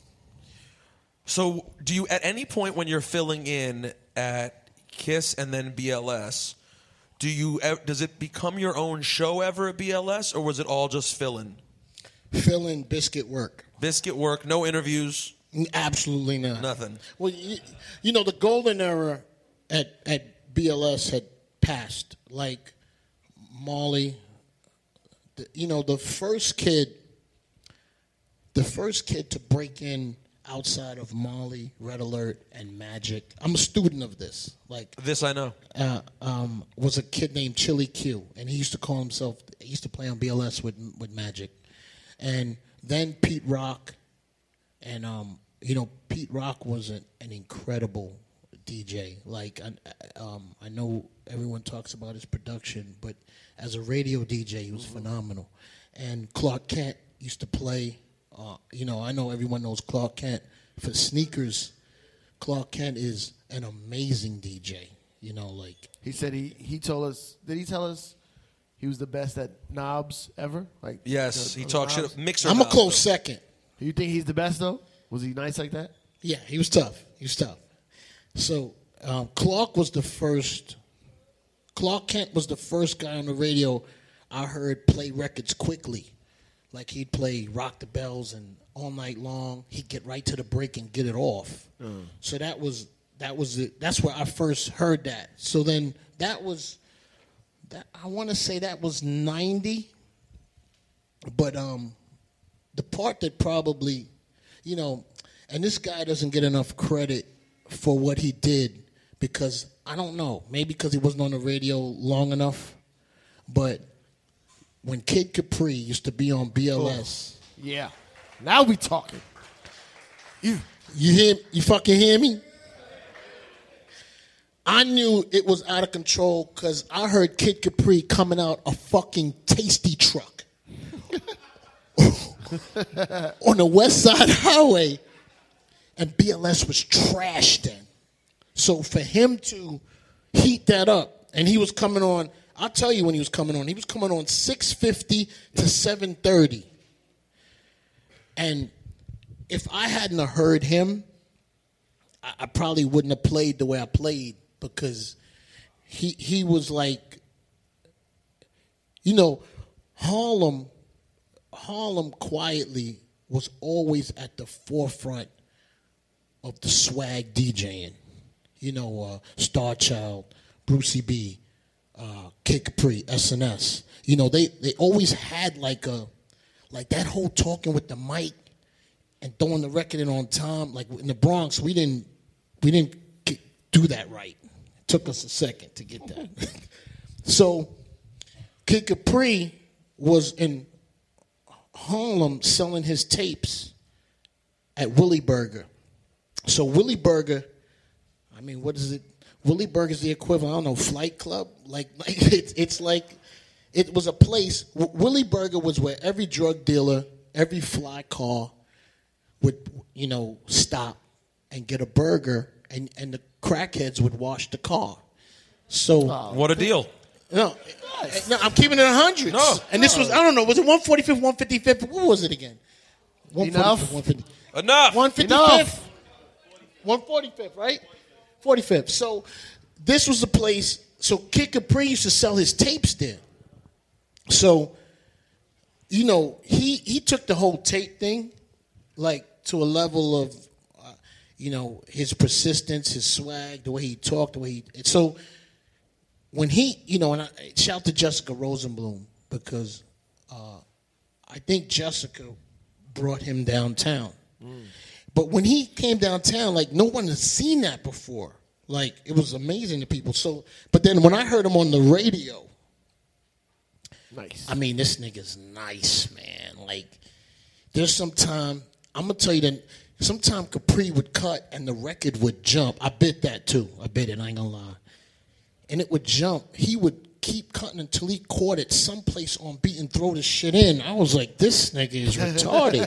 So, do you, at any point when you're filling in at KISS and then BLS, does it become your own show ever at BLS, or was it all just fill-in? Fill-in, biscuit work. Biscuit work, no interviews. Absolutely not. Nothing. Well, the golden era at BLS had passed. Like Molly, the first kid to break in outside of Molly, Red Alert, and Magic. I'm a student of this. Like this, I know. Was a kid named Chili Q, and he used to call himself. He used to play on BLS with Magic, and then Pete Rock. And, Pete Rock was an incredible DJ. Like, I know everyone talks about his production, but as a radio DJ, he was phenomenal. And Clark Kent used to play, I know everyone knows Clark Kent. For sneakers, Clark Kent is an amazing DJ. He said he told us, did he tell us he was the best at knobs ever? Like, yes, he talked shit. Mixer. I'm a close second. You think he's the best, though? Was he nice like that? Yeah, he was tough. So Clark Kent was the first guy on the radio I heard play records quickly. Like he'd play Rock the Bells and All Night Long. He'd get right to the break and get it off. So that was it. That's where I first heard that. So then I want to say that was 90. But the part that probably, and this guy doesn't get enough credit for what he did because, I don't know, maybe because he wasn't on the radio long enough, but when Kid Capri used to be on BLS. Yeah. Now we talking. You fucking hear me? I knew it was out of control because I heard Kid Capri coming out a fucking tasty truck on the West Side Highway, and BLS was trash then. So for him to heat that up, and he was coming on, I'll tell you when he was coming on 6:50 to 7:30. And if I hadn't have heard him, I probably wouldn't have played the way I played because he was like, Harlem quietly was always at the forefront of the swag DJing. Star Child, Brucey B, Kid Capri, SNS. They always had like that whole talking with the mic and throwing the record in on time. Like in the Bronx, we didn't do that right. It took us a second to get that. So Kid Capri was in Harlem selling his tapes at Willie Burger. So Willie Burger, what is it? Willie Burger's the equivalent, I don't know, Flight Club? It's like, it was a place, Willie Burger was where every drug dealer, every fly car would, stop and get a burger, and the crackheads would wash the car. So What a deal. No, I'm keeping it 100. No. And this was, I don't know, was it 145th, 155th? What was it again? Enough. 150. Enough. 155th. Enough. 145th, right? 45th. So this was the place. So Kid Capri used to sell his tapes there. So, he took the whole tape thing, to a level of, his persistence, his swag, the way he talked, the way he. So when he, and I shout to Jessica Rosenblum because I think Jessica brought him downtown. But when he came downtown, no one had seen that before. It was amazing to people. So, but then when I heard him on the radio, nice. This nigga's nice, man. There's some time, I'm going to tell you that sometime Capri would cut and the record would jump. I bit that too. I bit it, I ain't going to lie. And it would jump. He would keep cutting until he caught it someplace on beat and throw the shit in. I was like, this nigga is retarded.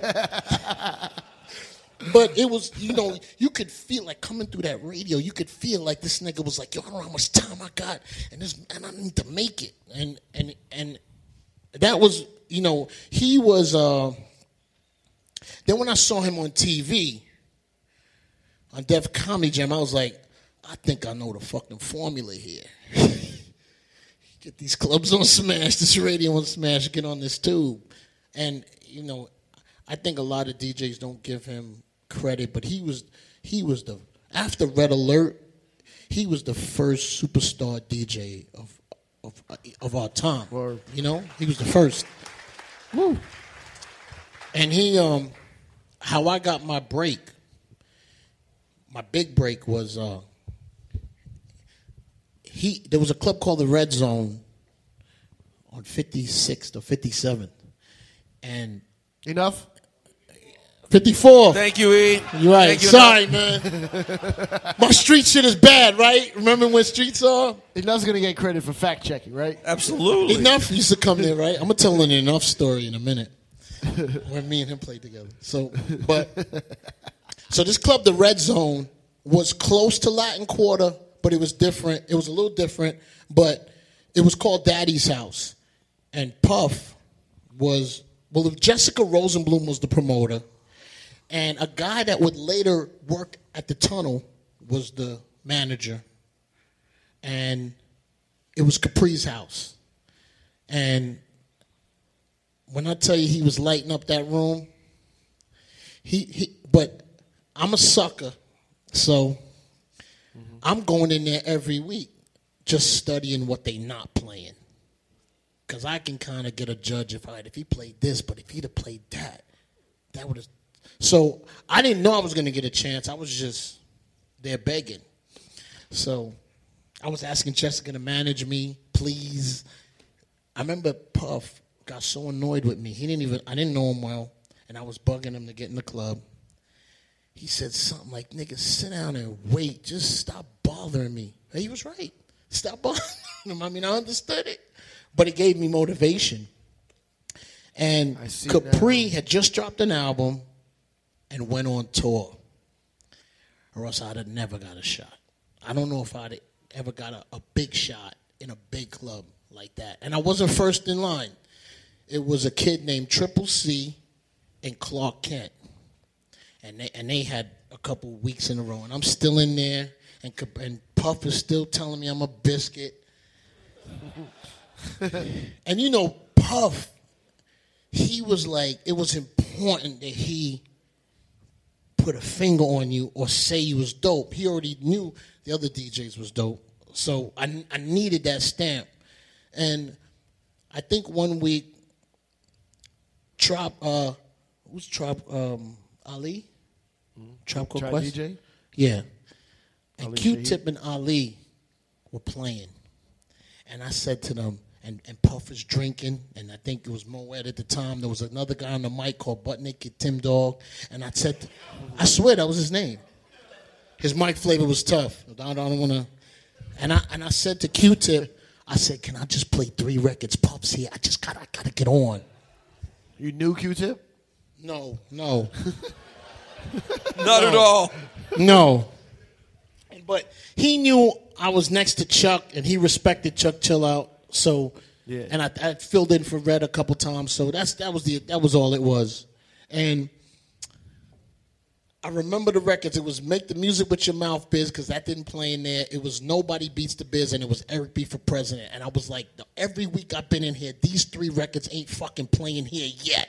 But it was, you could feel coming through that radio, you could feel this nigga was like, yo, I don't know how much time I got, and I need to make it. And that was, he was, then when I saw him on TV, on Def Comedy Jam, I was like, I think I know the fucking formula here. Get these clubs on Smash, this radio on Smash, get on this tube. And, I think a lot of DJs don't give him credit, but he was the, after Red Alert, he was the first superstar DJ of our time. Word. He was the first. Woo. And he, how I got my break, my big break was, there was a club called the Red Zone on 56th or 57th, and Enough. 54. Thank you, E. You're right. Thank you, Sorry, man. My street shit is bad, right? Remember when streets are? Enough's gonna get credit for fact checking, right? Absolutely. Enough used to come there, right? I'm gonna tell an Enough story in a minute when me and him played together. So this club, the Red Zone, was close to Latin Quarter, but it was different. It was a little different, but it was called Daddy's House, and Puff was Jessica Rosenblum was the promoter. And a guy that would later work at the Tunnel was the manager. And it was Capri's house. And when I tell you he was lighting up that room, but I'm a sucker, so I'm going in there every week just studying what they not playing. because I can kind of get a judge if he played this, but if he'd have played that would have. So I didn't know I was going to get a chance. I was just there begging. So I was asking Jessica to manage me, please. I remember Puff got so annoyed with me. I didn't know him well, and I was bugging him to get in the club. He said something like, nigga, sit down and wait. Just stop bothering me. And he was right. Stop bothering him. I mean, I understood it. But it gave me motivation. And Capri had just dropped an album and went on tour. Or else I'd have never got a shot. I don't know if I'd ever got a big shot in a big club like that. And I wasn't first in line. It was a kid named Triple C and Clark Kent. And they had a couple weeks in a row. And I'm still in there. And Puff is still telling me I'm a biscuit. And you know, Puff, he was like, it was important that he put a finger on you or say you was dope. He already knew the other DJs was dope. So I needed that stamp. And I think one week, Ali? Tribe Called Quest? DJ? Yeah. And Ali Q-Tip and Ali were playing. And I said to them, and Puff was drinking, and I think it was Moet at the time. There was another guy on the mic called Butt Naked Tim Dog. And I said, I swear that was his name. His mic flavor was tough. I don't want to. And I said to Q-Tip, I said, can I just play 3 records? Puff's here. I gotta get on. You knew Q-Tip? No. Not at all. No. But he knew I was next to Chuck, and he respected Chuck Chill Out. So, yeah. And I filled in for Red a couple times. So that was all it was. And I remember the records. It was Make the Music with Your Mouth Biz, because that didn't play in there. It was Nobody Beats the Biz, and it was Eric B for President. And I was like, every week I've been in here, these 3 records ain't fucking playing here yet.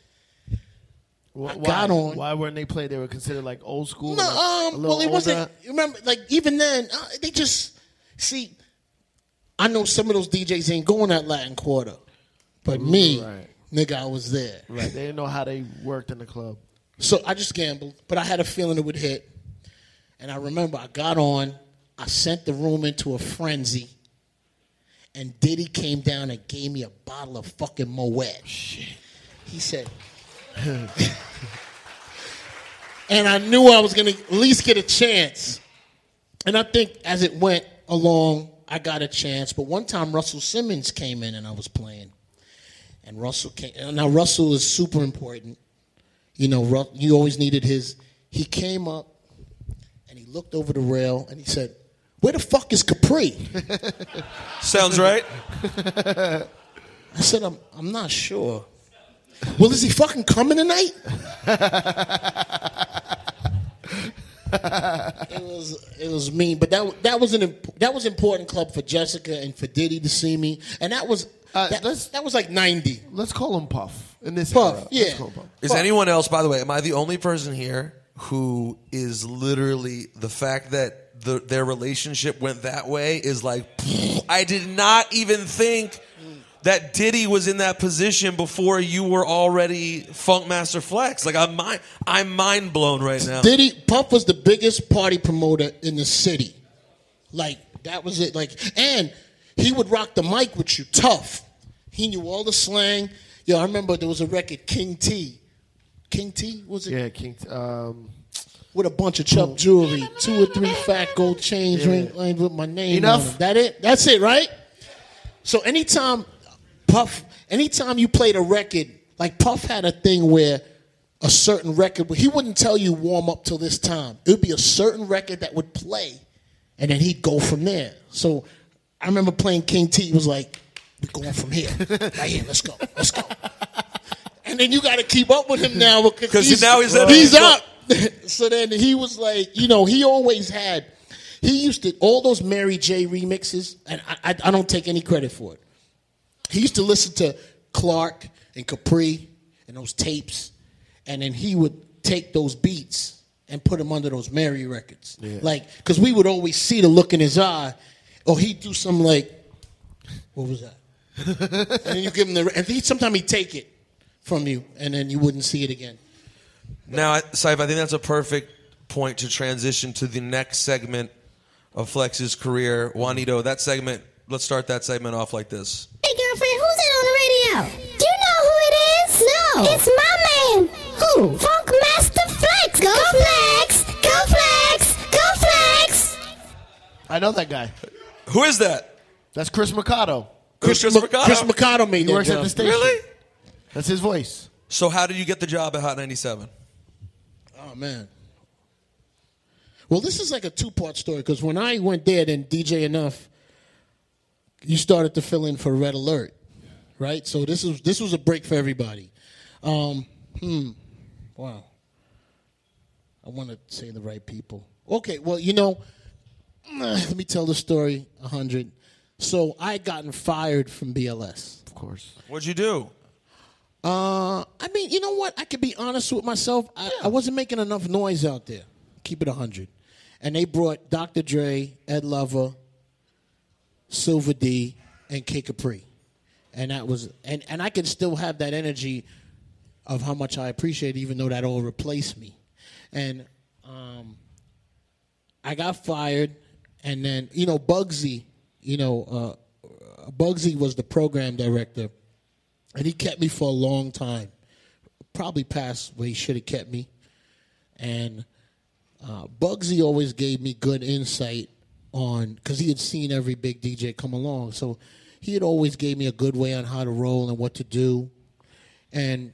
Got on. Why weren't they played? They were considered like old school. No, well, it wasn't. Remember, like even then, they just see. I know some of those DJs ain't going that Latin Quarter, but me, nigga, I was there. Right, they didn't know how they worked in the club. So I just gambled, but I had a feeling it would hit. And I remember I got on. I sent the room into a frenzy. And Diddy came down and gave me a bottle of fucking Moet. Shit. He said. And I knew I was going to at least get a chance. And I think as it went along, I got a chance. But one time Russell Simmons came in and I was playing. And Russell came. Now Russell is super important. You know, you always needed his. He came up and he looked over the rail and he said, "Where the fuck is Capri?" Sounds right. I said, I'm not sure. Well, is he fucking coming tonight? It was mean, but that was an important club for Jessica and for Diddy to see me, and that was that was like 90. Let's call him Puff in this Puff, era. yeah. Let's call him Puff. Is anyone else, by the way, am I the only person here who is literally the fact that their relationship went that way is like, I did not even think that Diddy was in that position before you were already Funkmaster Flex. Like I'm mind blown right now. Puff was the biggest party promoter in the city. Like that was it. Like, and he would rock the mic with you tough. He knew all the slang. Yo, I remember there was a record, King T. King T, was it? Yeah, King T. With a bunch of Chubb jewelry, 2 or 3 fat gold chains rings with my name Enough? on them. That it? That's it, right? So anytime you played a record, like Puff had a thing where a certain record, he wouldn't tell you warm up till this time. It would be a certain record that would play, and then he'd go from there. So I remember playing King T. He was like, we're going from here. Right here, let's go. And then you got to keep up with him now because now he's up. So then he was like, you know, he used to, all those Mary J remixes, and I don't take any credit for it. He used to listen to Clark and Capri and those tapes, and then he would take those beats and put them under those Mary records. Yeah. Like, because we would always see the look in his eye, or he'd do some like, what was that? and then you give him and sometimes he'd take it from you, and then you wouldn't see it again. Now, Saif, I think that's a perfect point to transition to the next segment of Flex's career. Juanito, that segment, let's start that segment off like this. Hey, girlfriend, who's that on the radio? Do you know who it is? No. It's my man. Who? Funk Master Flex. Go Flex. Go Flex. Go Flex. I know that guy. Who is that? That's Chris Mercado. Chris Mercado? Chris Mercado made He that works at job. the station. Really? That's his voice. So how did you get the job at Hot 97? Oh, man. Well, this is like a two-part story, because when I went there, then DJ Enough, you started to fill in for Red Alert, right? So this was a break for everybody. Wow. I want to say the right people. Okay, well, let me tell the story 100. So I had gotten fired from BLS. Of course. What'd you do? I mean, you know what? I could be honest with myself. I wasn't making enough noise out there. Keep it 100. And they brought Dr. Dre, Ed Lover, Silver D, and Kid Capri. And that was, and I can still have that energy of how much I appreciate it, even though that all replaced me. And I got fired, and then, Bugsy, Bugsy was the program director. And he kept me for a long time, probably past where he should have kept me. And Bugsy always gave me good insight on, because he had seen every big DJ come along. So he had always gave me a good way on how to roll and what to do. And,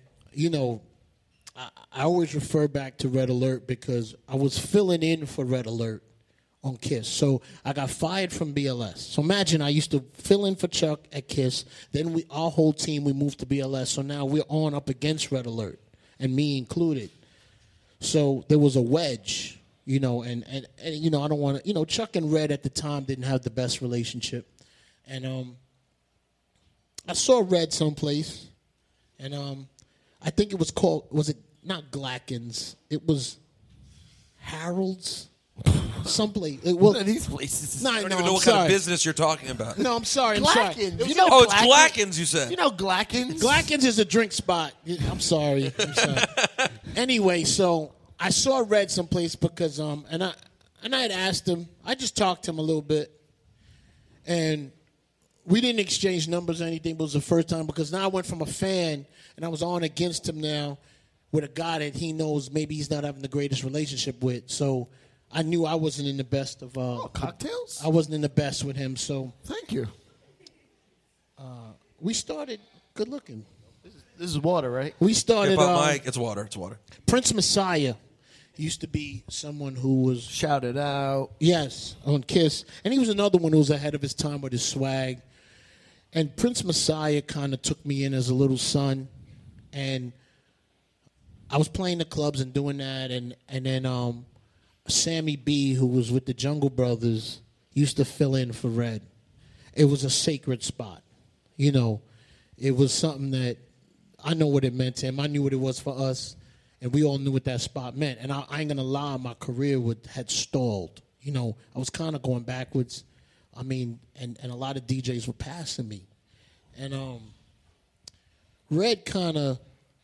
I always refer back to Red Alert because I was filling in for Red Alert on KISS. So I got fired from BLS. So imagine I used to fill in for Chuck at KISS. Then our whole team, we moved to BLS. So now we're on up against Red Alert, and me included. So there was a wedge, and I don't want to, Chuck and Red at the time didn't have the best relationship. And I saw Red someplace, and I think it was called, was it not Glackens? It was Harold's. Someplace. One of these places. No, I don't no, even know I'm what sorry. kind of business you're talking about. No, I'm sorry. Glackens. I'm sorry. Oh, it's Glackens, you said. You know Glackens? Glackens is a drink spot. I'm sorry. Anyway, so I saw Red someplace because and I had asked him. I just talked to him a little bit, and we didn't exchange numbers or anything. But it was the first time because now I went from a fan and I was on against him now with a guy that he knows maybe he's not having the greatest relationship with. So I knew I wasn't in the best of. Cocktails? I wasn't in the best with him, so Thank you. we started good looking. This is water, right? We started. Hip-hop Mike, it's water. It's water. Prince Messiah used to be someone who was Shout it out. yes on KISS, and he was another one who was ahead of his time with his swag. And Prince Messiah kind of took me in as a little son, and I was playing the clubs and doing that, and then Sammy B, who was with the Jungle Brothers, used to fill in for Red. It was a sacred spot. It was something that I know what it meant to him. I knew what it was for us, and we all knew what that spot meant. And I ain't going to lie, my career had stalled. I was kind of going backwards. I mean, and a lot of DJs were passing me. And Red kind of,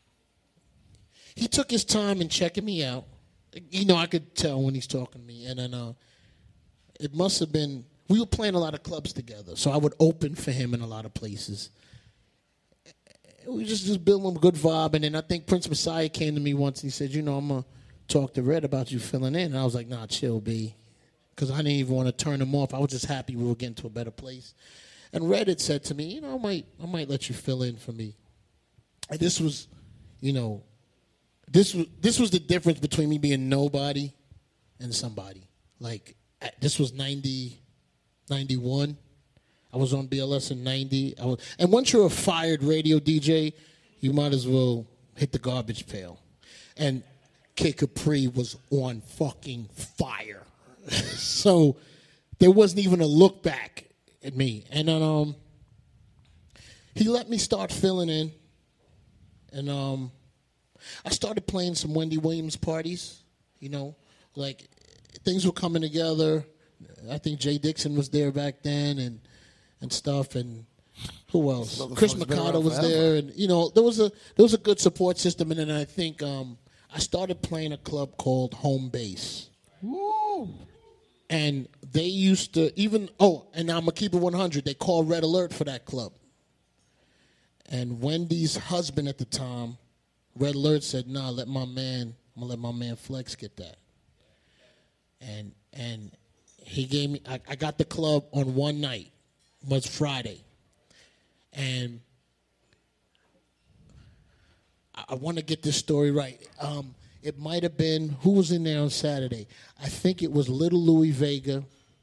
he took his time in checking me out. I could tell when he's talking to me. And then it must have been, we were playing a lot of clubs together, so I would open for him in a lot of places. We just building a good vibe. And then I think Prince Messiah came to me once and he said, I'm going to talk to Red about you filling in. And I was like, nah, chill, B. Because I didn't even want to turn him off. I was just happy we were getting to a better place. And Red had said to me, I might let you fill in for me. And this was, this was the difference between me being nobody and somebody. Like, this was 90, 91. I was on BLS in 90. And once you're a fired radio DJ, you might as well hit the garbage pail. And Kid Capri was on fucking fire. So there wasn't even a look back at me. And then he let me start filling in. And I started playing some Wendy Williams parties, like things were coming together. I think Jay Dixon was there back then and stuff. And Who else? Motherfucker's Chris been around Mercado was forever. there, and there was a good support system. And then I think I started playing a club called Home Base. Woo. And they used to and I'm gonna keep it 100. They called Red Alert for that club. And Wendy's husband at the time, Red Alert said, "Nah, I'm gonna let my man Flex get that." And he gave me. I got the club on one night. It was Friday, and I want to get this story right. It might have been, who was in there on Saturday? I think it was Little Louis Vega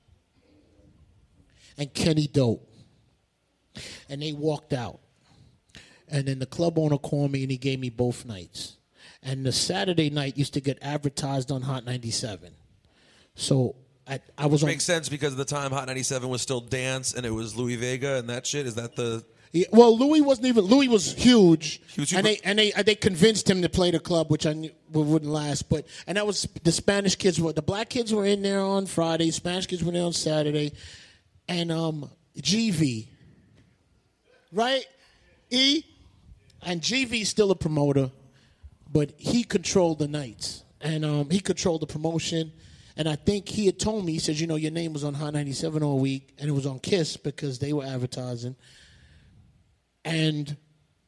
and Kenny Dope. And they walked out. And then the club owner called me and he gave me both nights. And the Saturday night used to get advertised on Hot 97. So I was on. Makes sense because at the time Hot 97 was still dance and it was Louis Vega and that shit. Is that the... Yeah, well, Louis wasn't even. Louis was huge, He was and super- they convinced him to play the club, which I knew wouldn't last. And that was the Spanish kids the black kids were in there on Friday, Spanish kids were there on Saturday, and GV, right? And GV's still a promoter, but he controlled the nights and he controlled the promotion. And I think he had told me, he said, your name was on Hot 97 all week, and it was on Kiss because they were advertising. And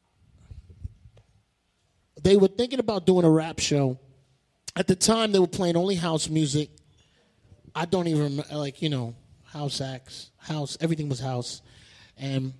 they were thinking about doing a rap show. At the time, they were playing only house music. I don't even remember, house acts, everything was house. And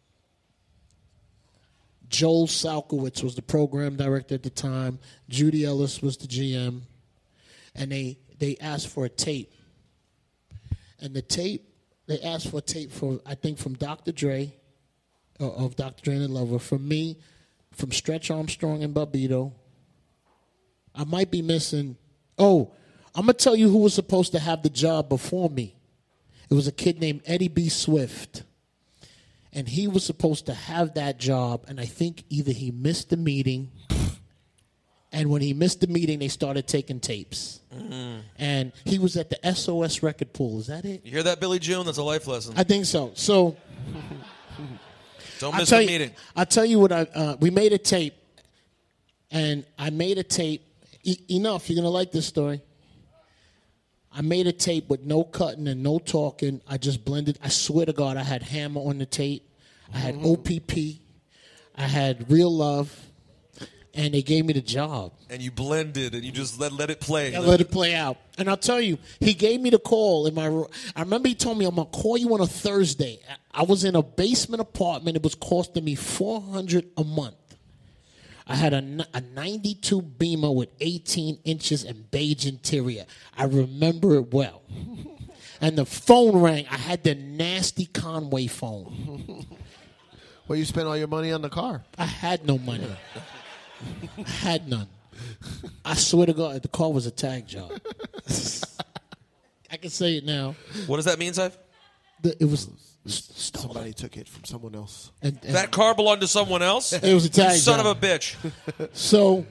Joel Salkowitz was the program director at the time. Judy Ellis was the GM. And they asked for a tape. And they asked for a tape from Dr. Dre, of Dr. Dre and Lover, from me, from Stretch Armstrong and Barbito. I might be missing. I'm going to tell you who was supposed to have the job before me. It was a kid named Eddie B. Swift. And he was supposed to have that job, and I think either he missed the meeting, and when he missed the meeting, they started taking tapes. Mm. And he was at the SOS record pool. Is that it? You hear that, Billy June? That's a life lesson. I think so. So... Don't miss the meeting. I'll tell you what we made a tape, and I made a tape. Enough, you're going to like this story. I made a tape with no cutting and no talking. I just blended. I swear to God, I had Hammer on the tape. I had OPP. I had Real Love, and they gave me the job. And you blended, and you just let it play. I let it play out. And I'll tell you, he gave me the call. I remember he told me, I'm going to call you on a Thursday. I was in a basement apartment. It was costing me $400 a month. I had a 92 Beamer with 18 inches and beige interior. I remember it well. And the phone rang. I had the nasty Conway phone. Well, you spent all your money on the car. I had no money. I had none. I swear to God, the car was a tag job. I can say it now. What does that mean, Saif? It was stolen. Somebody took it from someone else. And That car belonged to someone else? it was a tag You son job. of a bitch. So,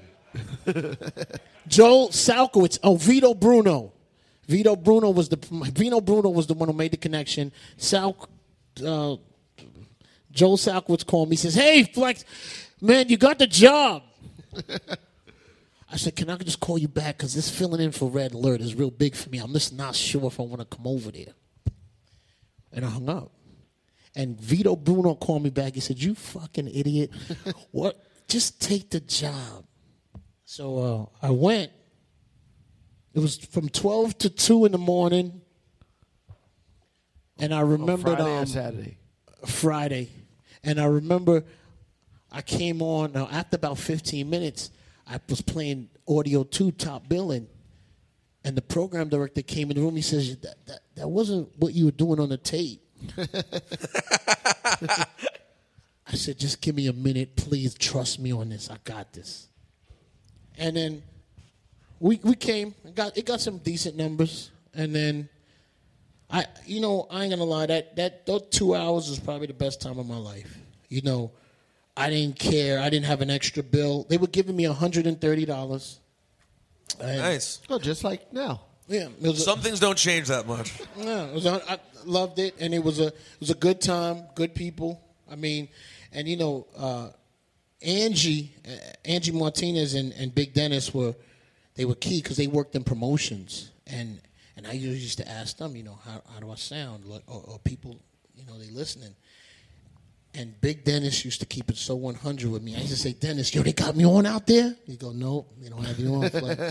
Joel Salkowitz. Vito Bruno. Vito Bruno was the one who made the connection. Joel Salkowitz called me. He says, "Hey, Flex, man, you got the job." I said, "Can I just call you back? Because this filling in for Red Alert is real big for me. I'm just not sure if I want to come over there." And I hung up. And Vito Bruno called me back. He said, "You fucking idiot. What? Just take the job." So I went. It was from 12 to 2 in the morning. And I remembered Friday or Saturday? Friday. And I remember I came on. Now, after about 15 minutes, I was playing Audio 2 Top Billing. And the program director came in the room. He says, that wasn't what you were doing on the tape. I said, "Just give me a minute. Please trust me on this. I got this." And then we came. It got some decent numbers. And then I ain't gonna lie. Those 2 hours was probably the best time of my life. I didn't care. I didn't have an extra bill. They were giving me $130. Nice. Oh, just like now. Yeah, Some things don't change that much. I loved it, and it was a good time, good people. I mean, and you know, Angie Martinez and Big Dennis were key because they worked in promotions, and I used to ask them, you know, how do I sound, like, or people, you know, they listening. And Big Dennis used to keep it so 100 with me. I used to say, Dennis, yo, they got me on out there? He'd go, nope, they don't have you on.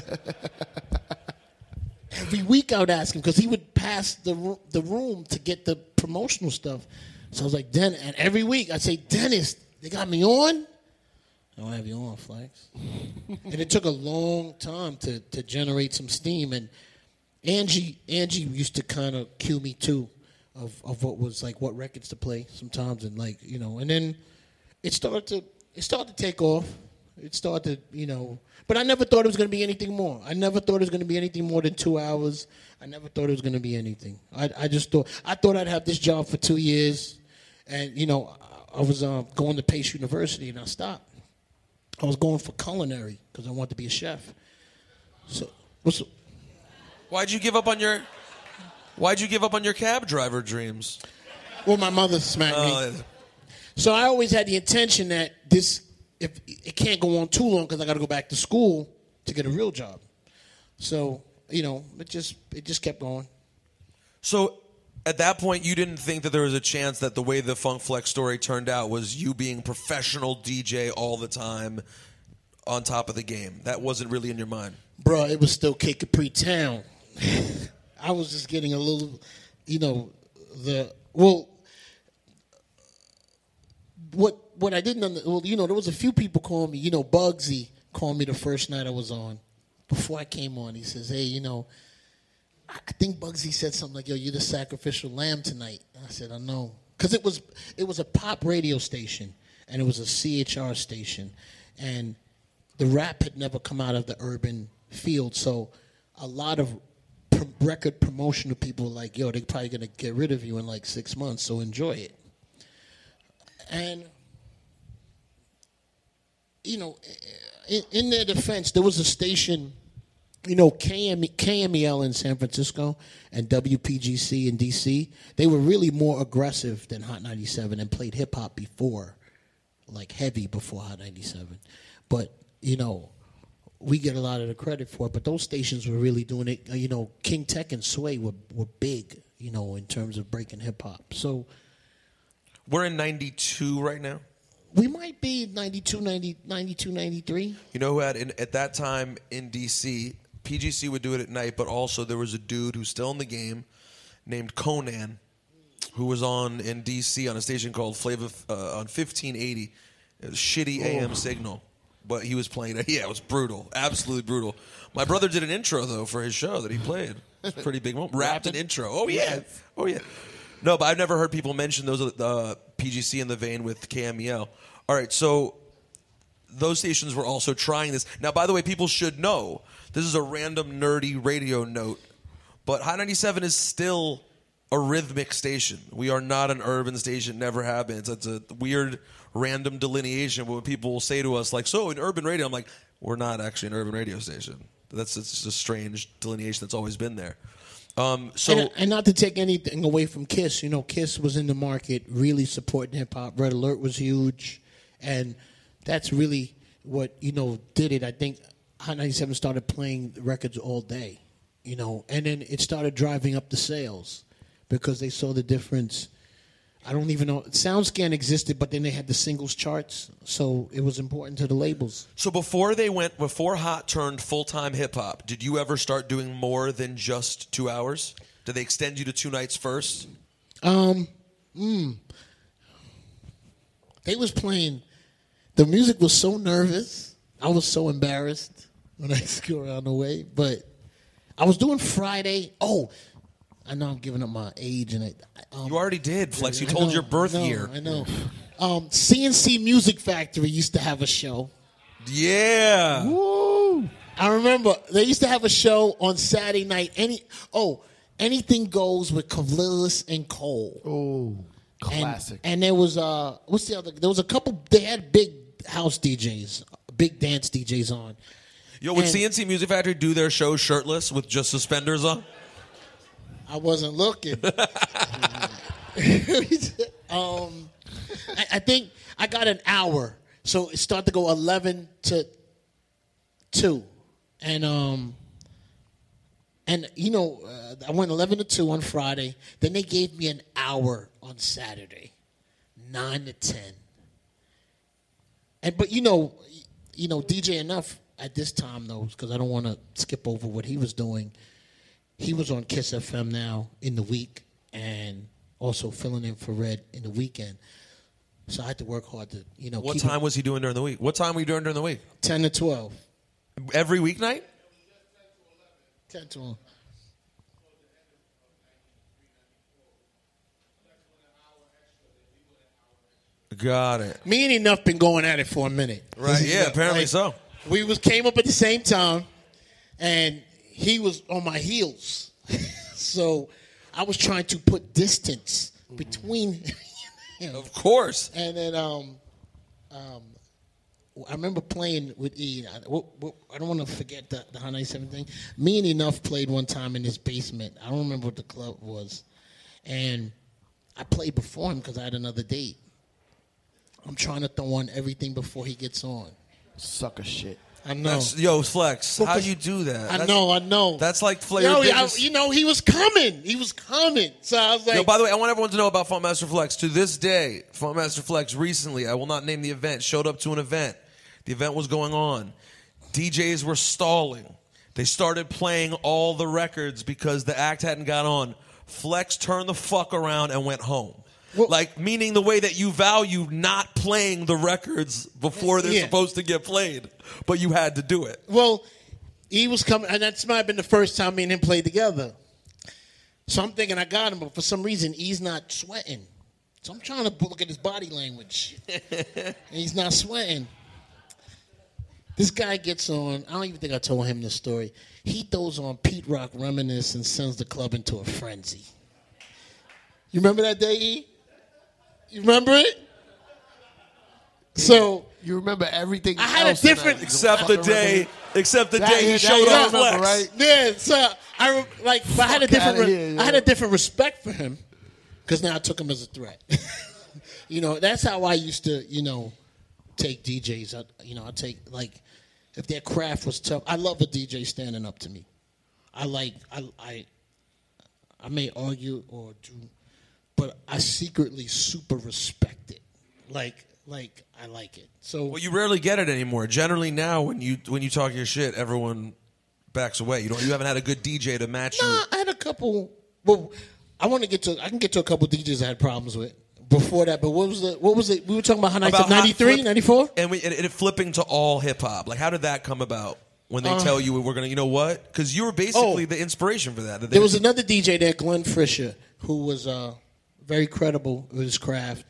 Every week I would ask him because he would pass the room to get the promotional stuff. So I was like, Dennis, and every week I'd say, Dennis, they got me on? I don't have you on, Flex. And it took a long time to generate some steam. And Angie used to kind of cue me too. Of what was like what records to play sometimes, and like, you know, and then it started to take off. It started, you know, but I never thought it was going to be anything more. I never thought it was going to be anything more than 2 hours. I never thought it was going to be anything. I just thought I'd have this job for 2 years, and you know, I was going to Pace University, and I stopped. I was going for culinary because I wanted to be a chef. So Why'd you give up on your cab driver dreams? Well, my mother smacked me. So I always had the intention that if it can't go on too long because I got to go back to school to get a real job. So, you know, it just kept going. So at that point, you didn't think that there was a chance that the way the Funk Flex story turned out was you being professional DJ all the time on top of the game. That wasn't really in your mind. Bro, it was still Kid Capri Town. I was just getting a little, you know, what I didn't you know, there was a few people calling me, you know, Bugsy called me the first night I was on. Before I came on, he says, hey, you know, I think Bugsy said something like, yo, you're the sacrificial lamb tonight. And I said, I know. Because it was a pop radio station, and it was a CHR station, and the rap had never come out of the urban field, so a lot of record promotional people were like, yo, they're probably going to get rid of you in like 6 months, so enjoy it. And, you know, in their defense, there was a station, you know, KMEL in San Francisco and WPGC in D.C., they were really more aggressive than Hot 97 and played hip-hop before, like heavy before Hot 97. But, you know, we get a lot of the credit for it, but those stations were really doing it. You know, King Tech and Sway were big, you know, in terms of breaking hip-hop. So we're in 92 right now? We might be 92, 93. You know who had, at that time in D.C., PGC would do it at night, but also there was a dude who's still in the game named Conan who was on in D.C. on a station called Flavor on 1580. It was shitty AM signal. But he was playing it. Yeah, it was brutal. Absolutely brutal. My brother did an intro, though, for his show that he played. It's a pretty big moment. Rapped an intro. Oh, yeah. Oh, yeah. No, but I've never heard people mention those PGC in the vein with KMEL. All right, so those stations were also trying this. Now, by the way, people should know, this is a random nerdy radio note, but Hot 97 is still a rhythmic station. We are not an urban station, never have been. It's a weird random delineation when people will say to us, like, so in urban radio, I'm like, we're not actually an urban radio station. It's just a strange delineation that's always been there. And not to take anything away from Kiss, you know, Kiss was in the market really supporting hip-hop. Red Alert was huge, and that's really what, you know, did it. I think Hot 97 started playing records all day, you know, and then it started driving up the sales because they saw the difference. I don't even know. SoundScan existed, but then they had the singles charts, so it was important to the labels. So before Hot turned full-time hip-hop, did you ever start doing more than just 2 hours? Did they extend you to 2 nights first? They was playing. The music was so nervous. I was so embarrassed when I go around the way. But I was doing Friday. Oh, I know I'm giving up my age. And you already did, Flex. You told your birth year. I know. CNC Music Factory used to have a show. Yeah. Woo! I remember they used to have a show on Saturday night. Anything Goes with Kavlis and Cole. Oh, classic. And there was what's the other? There was a couple. They had big house DJs, big dance DJs on. Yo, would CNC Music Factory do their show shirtless with just suspenders on? I wasn't looking. I think I got an hour. So it started to go 11 to 2. And you know, I went 11 to 2 on Friday. Then they gave me an hour on Saturday, 9 to 10. But you know, DJ Enough at this time though, because I don't want to skip over what he was doing. He was on Kiss FM now in the week, and also filling in for Red in the weekend. So I had to work hard to, you know. What time was he doing during the week? What time were you doing during the week? 10 to 12. Every weeknight? 10 to 12. Got it. Me and Enough been going at it for a minute. Right, yeah, apparently so. We came up at the same time, and he was on my heels. So I was trying to put distance between him. Of course. And then I remember playing with E. I don't want to forget the Hot 97 thing. Me and Enough played one time in his basement. I don't remember what the club was. And I played before him because I had another date. I'm trying to throw on everything before he gets on. Sucker shit. I know. Yo, Flex, how you do that? I know. That's like Flair. You know, he was coming. So I was like... Yo, by the way, I want everyone to know about Funkmaster Flex. To this day, Funkmaster Flex recently, I will not name the event, showed up to an event. The event was going on. DJs were stalling. They started playing all the records because the act hadn't got on. Flex turned the fuck around and went home. Well, like, meaning the way that you value not playing the records before they're supposed to get played, but you had to do it. Well, he was coming, and that might have been the first time me and him played together. So I'm thinking I got him, but for some reason, he's not sweating. So I'm trying to look at his body language. And he's not sweating. This guy gets on, I don't even think I told him this story. He throws on Pete Rock Reminisce and sends the club into a frenzy. You remember that day, E? You remember it? So you remember everything. I had a different, except the day he showed up. Flex, right? Yeah. So I had a different respect for him because now I took him as a threat. You know, that's how I used to, take DJs. I take if their craft was tough. I love a DJ standing up to me. I may argue or do. But I secretly super respect it. Like I like it. So well, you rarely get it anymore. Generally now when you talk your shit, everyone backs away. You haven't had a good DJ to match you. I had a couple. Well, I can get to a couple DJs I had problems with before that. But what was it? We were talking about Hot Nights of 93, 94? And it flipping to all hip hop. Like, how did that come about? When they tell you we're gonna, you know what? Because you were basically the inspiration for that. There was another DJ there, Glenn Fisher, who was very credible with his craft.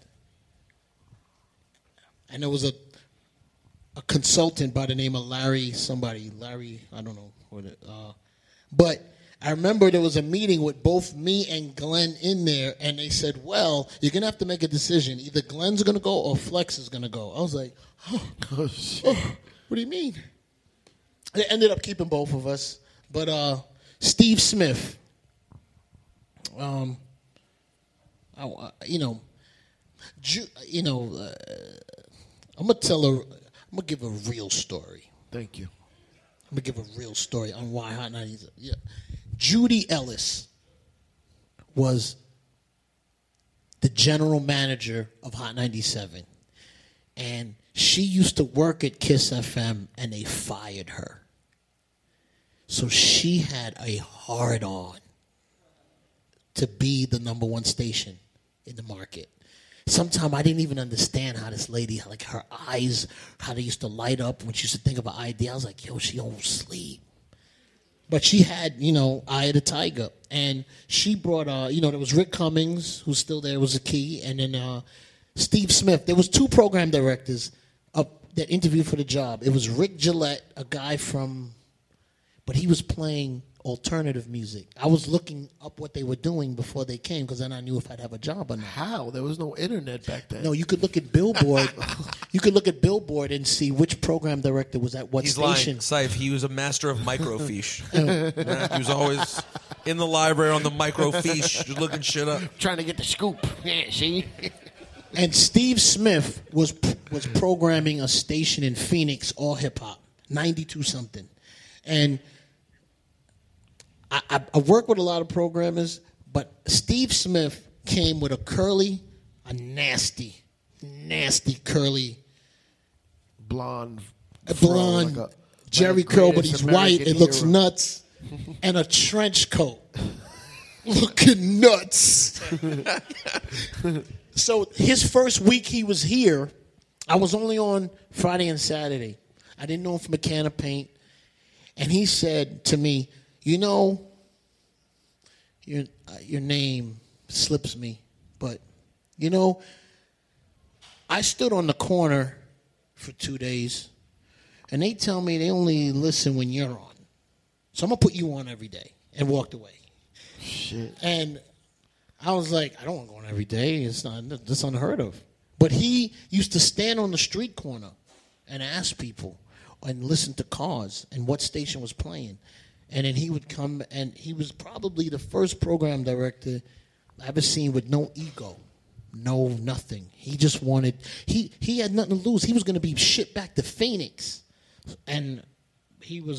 And there was a consultant by the name of Larry, I don't know what it. But I remember there was a meeting with both me and Glenn in there, and they said, well, you're going to have to make a decision. Either Glenn's going to go or Flex is going to go. I was like, oh, shit. What do you mean? They ended up keeping both of us. But Steve Smith, I'm gonna give a real story. Thank you. I'm gonna give a real story on why Hot 90s. Yeah, Judy Ellis was the general manager of Hot 97, and she used to work at Kiss FM, and they fired her. So she had a hard-on to be the number one station in the market. Sometimes I didn't even understand how this lady, like her eyes, how they used to light up when she used to think of an idea. I was like, yo, she don't sleep. But she had, Eye of the Tiger. And she brought, there was Rick Cummings, who's still there, was a key. And then Steve Smith. There was 2 program directors that interviewed for the job. It was Rick Gillette, a guy but he was playing alternative music. I was looking up what they were doing before they came because then I knew if I'd have a job or not. How? There was no internet back then. No, you could look at Billboard. You could look at Billboard and see which program director was at what station. He's lying. Syfe, he was a master of microfiche. He was always in the library on the microfiche, just looking shit up. Trying to get the scoop. Yeah, see? And Steve Smith was programming a station in Phoenix, all hip hop, 92 something, and I work with a lot of programmers, but Steve Smith came with a nasty curly Blonde, blonde like Jerry like a curl, but greatest he's white. American It looks hero. nuts, and a trench coat, looking nuts. So his first week he was here, I was only on Friday and Saturday. I didn't know him from a can of paint, and he said to me, "You know, your name slips me, but you know, I stood on the corner for 2 days, and they tell me they only listen when you're on. So I'm going to put you on every day," and walked away. Shit. And I was like, I don't want to go on every day. That's unheard of. But he used to stand on the street corner and ask people and listen to cars and what station was playing. And then he would come, and he was probably the first program director I ever seen with no ego. No, nothing. He just wanted, he had nothing to lose. He was going to be shipped back to Phoenix. And he was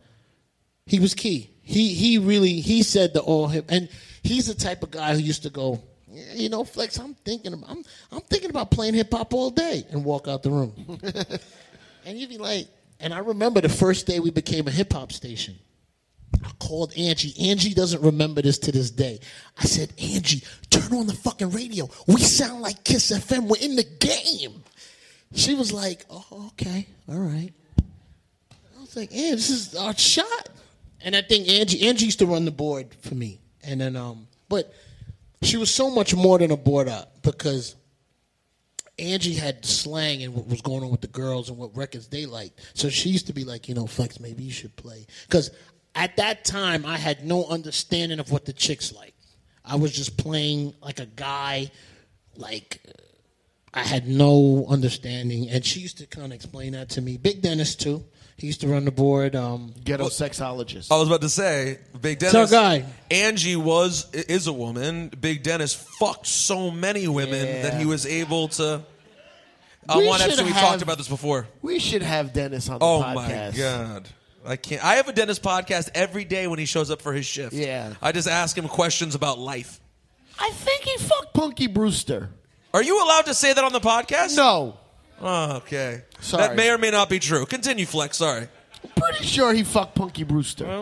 key. He said the all hip, and he's the type of guy who used to go, you know, Flex, I'm thinking about playing hip hop all day, and walk out the room. And you'd be like, and I remember the first day we became a hip hop station. I called Angie. Angie doesn't remember this to this day. I said, Angie, turn on the fucking radio. We sound like Kiss FM. We're in the game. She was like, oh, okay, all right. I was like, yeah, this is our shot. And I think Angie used to run the board for me. And then, but she was so much more than a board up, because Angie had slang and what was going on with the girls and what records they liked. So she used to be like, you know, Flex, maybe you should play. Because at that time, I had no understanding of what the chicks like. I was just playing like a guy, like I had no understanding. And she used to kind of explain that to me. Big Dennis, too. He used to run the board. Ghetto sexologist. I was about to say, Big Dennis. It's our guy. Angie is a woman. Big Dennis fucked so many women that he was able to. On one episode, we talked about this before. We should have Dennis on the Oh podcast. my god, I can't. I have a Dennis podcast every day when he shows up for his shift. Yeah. I just ask him questions about life. I think he fucked Punky Brewster. Are you allowed to say that on the podcast? No. Oh, okay. Sorry. That may or may not be true. Continue, Flex. Sorry. I'm pretty sure he fucked Punky Brewster.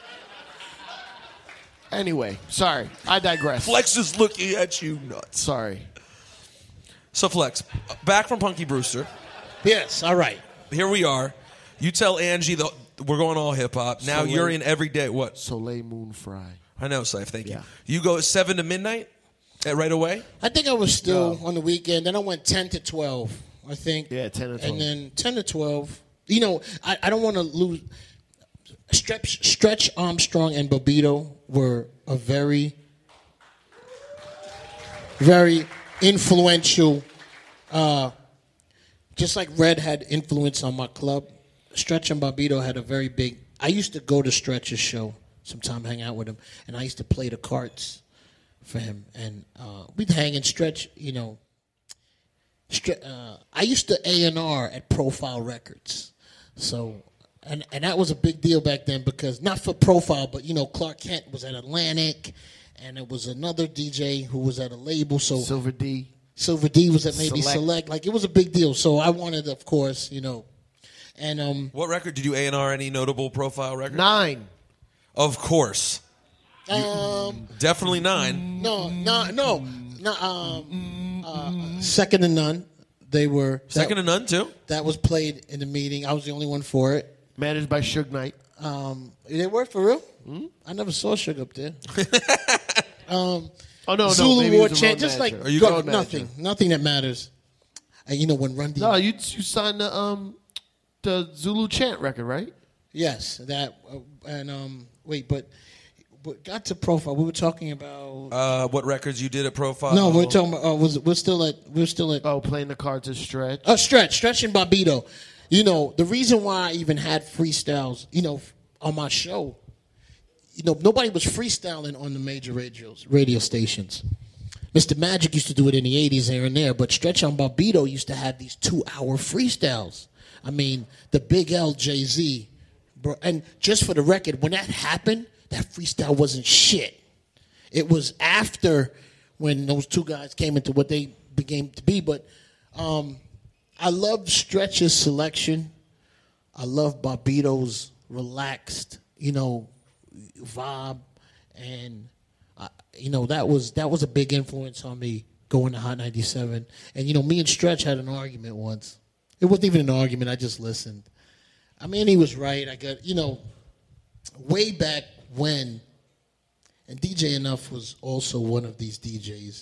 Anyway, sorry. I digress. Flex is looking at you nuts. Sorry. So, Flex, back from Punky Brewster. Yes, all right. Here we are. You tell Angie that we're going all hip hop. Now Soleil. you're in every day. What? Soleil Moon Fry. I know, Saif. Thank you. Yeah. You go 7 to midnight right away? I think I was still on the weekend. Then I went 10 to 12, I think. Yeah, 10 to 12. And then 10 to 12. You know, I don't want to lose. Stretch Armstrong and Bobbito were a very, very influential, just like Red had influence on my club. Stretch and Bobbito had a very big. I used to go to Stretch's show sometime, hang out with him, and I used to play the carts for him. And we'd hang and Stretch, you know. I used to A&R at Profile Records. So, and that was a big deal back then, because not for Profile, but, you know, Clark Kent was at Atlantic, and it was another DJ who was at a label. So Silver D was at maybe Select. Like, it was a big deal. So I wanted, of course, you know. And What record did you A&R? Any notable Profile record? 9. Of course. Definitely 9. No. Second to None. They were Second to None too. That was played in the meeting. I was the only one for it. Managed by Suge Knight. They worked for real? I never saw Suge up there. Oh, no, Zulu maybe he War was a chant, road just like manager. Are you God, road nothing that matters. And you know when Run No, you signed the Zulu Chant record, right? yes, that wait, but got to Profile. We were talking about What records you did at Profile? no, we're talking about we're still at Oh, playing the cards as Stretch. Stretch and Bobbito. You know, the reason why I even had freestyles, you know, on my show, you know, nobody was freestyling on the major radio stations. Mr. Magic used to do it in the 80s here and there, but Stretch and Bobbito used to have these 2-hour freestyles. I mean, the Big L, Jay-Z. Bro, and just for the record, when that happened, that freestyle wasn't shit. It was after when those two guys came into what they became to be. But I love Stretch's selection. I love Bobbito's relaxed, vibe. And that was a big influence on me going to Hot 97. And me and Stretch had an argument once. It wasn't even an argument. I just listened. I mean, he was right. I got way back when, and DJ Enough was also one of these DJs.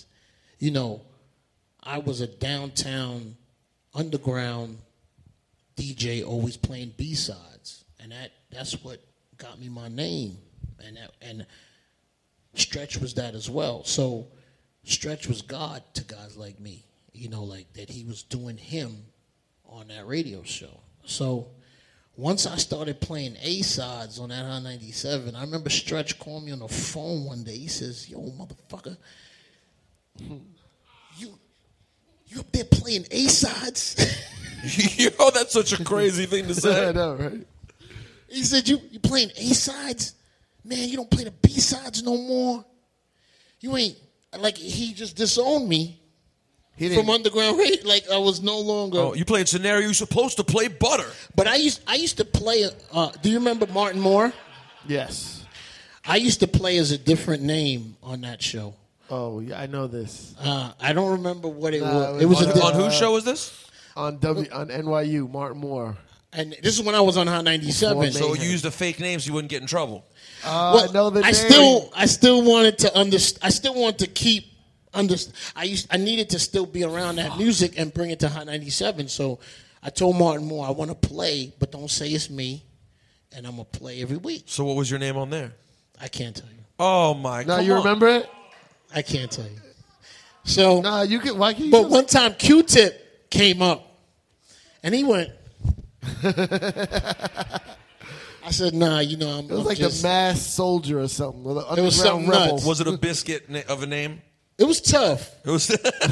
I was a downtown underground DJ, always playing B-sides, and that's what got me my name. And Stretch was that as well. So Stretch was God to guys like me, like that he was doing him on that radio show. So once I started playing A-sides on that Hot 97, I remember Stretch calling me on the phone one day. He says, "Yo, motherfucker, you up there playing A-sides?" Yo, that's such a crazy thing to say. I know, right? He said, you playing A-sides? Man, you don't play the B-sides no more. You ain't, like, he just disowned me from underground radio. Like, I was no longer. Oh, you playing scenario, you're supposed to play Butter. But I used to play, do you remember Martin Moore? Yes. I used to play as a different name on that show. Oh, yeah, I know this. I don't remember what it was. It was On whose show was this? On NYU, Martin Moore. And this is when I was on Hot 97. So you used a fake name so you wouldn't get in trouble. I know the name. I still wanted to understand. I still wanted to keep understand. I needed to still be around that music and bring it to Hot 97. So I told Martin Moore, I want to play, but don't say it's me, and I'm gonna play every week. So what was your name on there? I can't tell you. Oh my God! Now you remember it? I can't tell you. So no, you can. Why can't you? But one time Q-Tip came up, and he went. I said, "Nah, I'm." It was like the Masked Soldier or something. It was something nuts. Was it a biscuit of a name? It was tough. It was.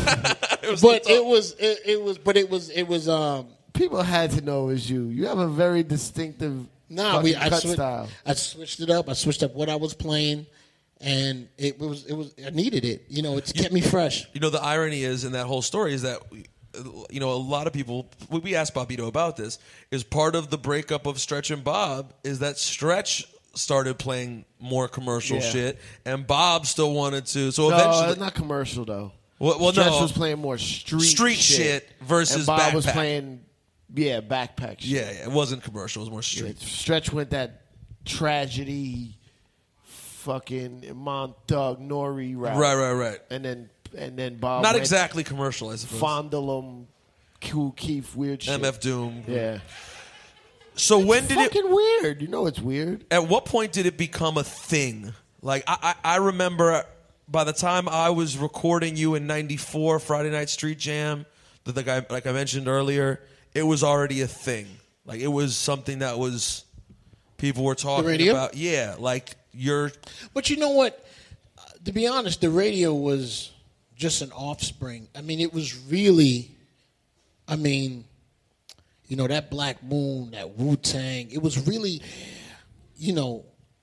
It was. People had to know it was you. You have a very distinctive cut style. I switched it up. I switched up what I was playing, and it was. I needed it. It's kept me fresh. The irony is in that whole story is that. A lot of people, we asked Bobbito about this, is part of the breakup of Stretch and Bob is that Stretch started playing more commercial shit, and Bob still wanted to. So eventually, it's not commercial though. Well, Stretch no, was playing more street shit versus and Bob backpack. was playing, backpack shit. Yeah, it wasn't commercial. It was more street. Stretch went that tragedy, fucking Doug Nori route. Right. And then Bob not went exactly commercial, I suppose. Fondulum, Kool Keith, weird shit. MF Doom. Yeah. So when it's did it? Fucking weird. It's weird. At what point did it become a thing? Like I remember by the time I was recording you in '94, Friday Night Street Jam, like I mentioned earlier, it was already a thing. Like it was something that was people were talking about. Yeah, like you're. But you know what? To be honest, the radio was just an offspring. I mean, it was really. I mean. That Black Moon, that Wu-Tang, it was really, the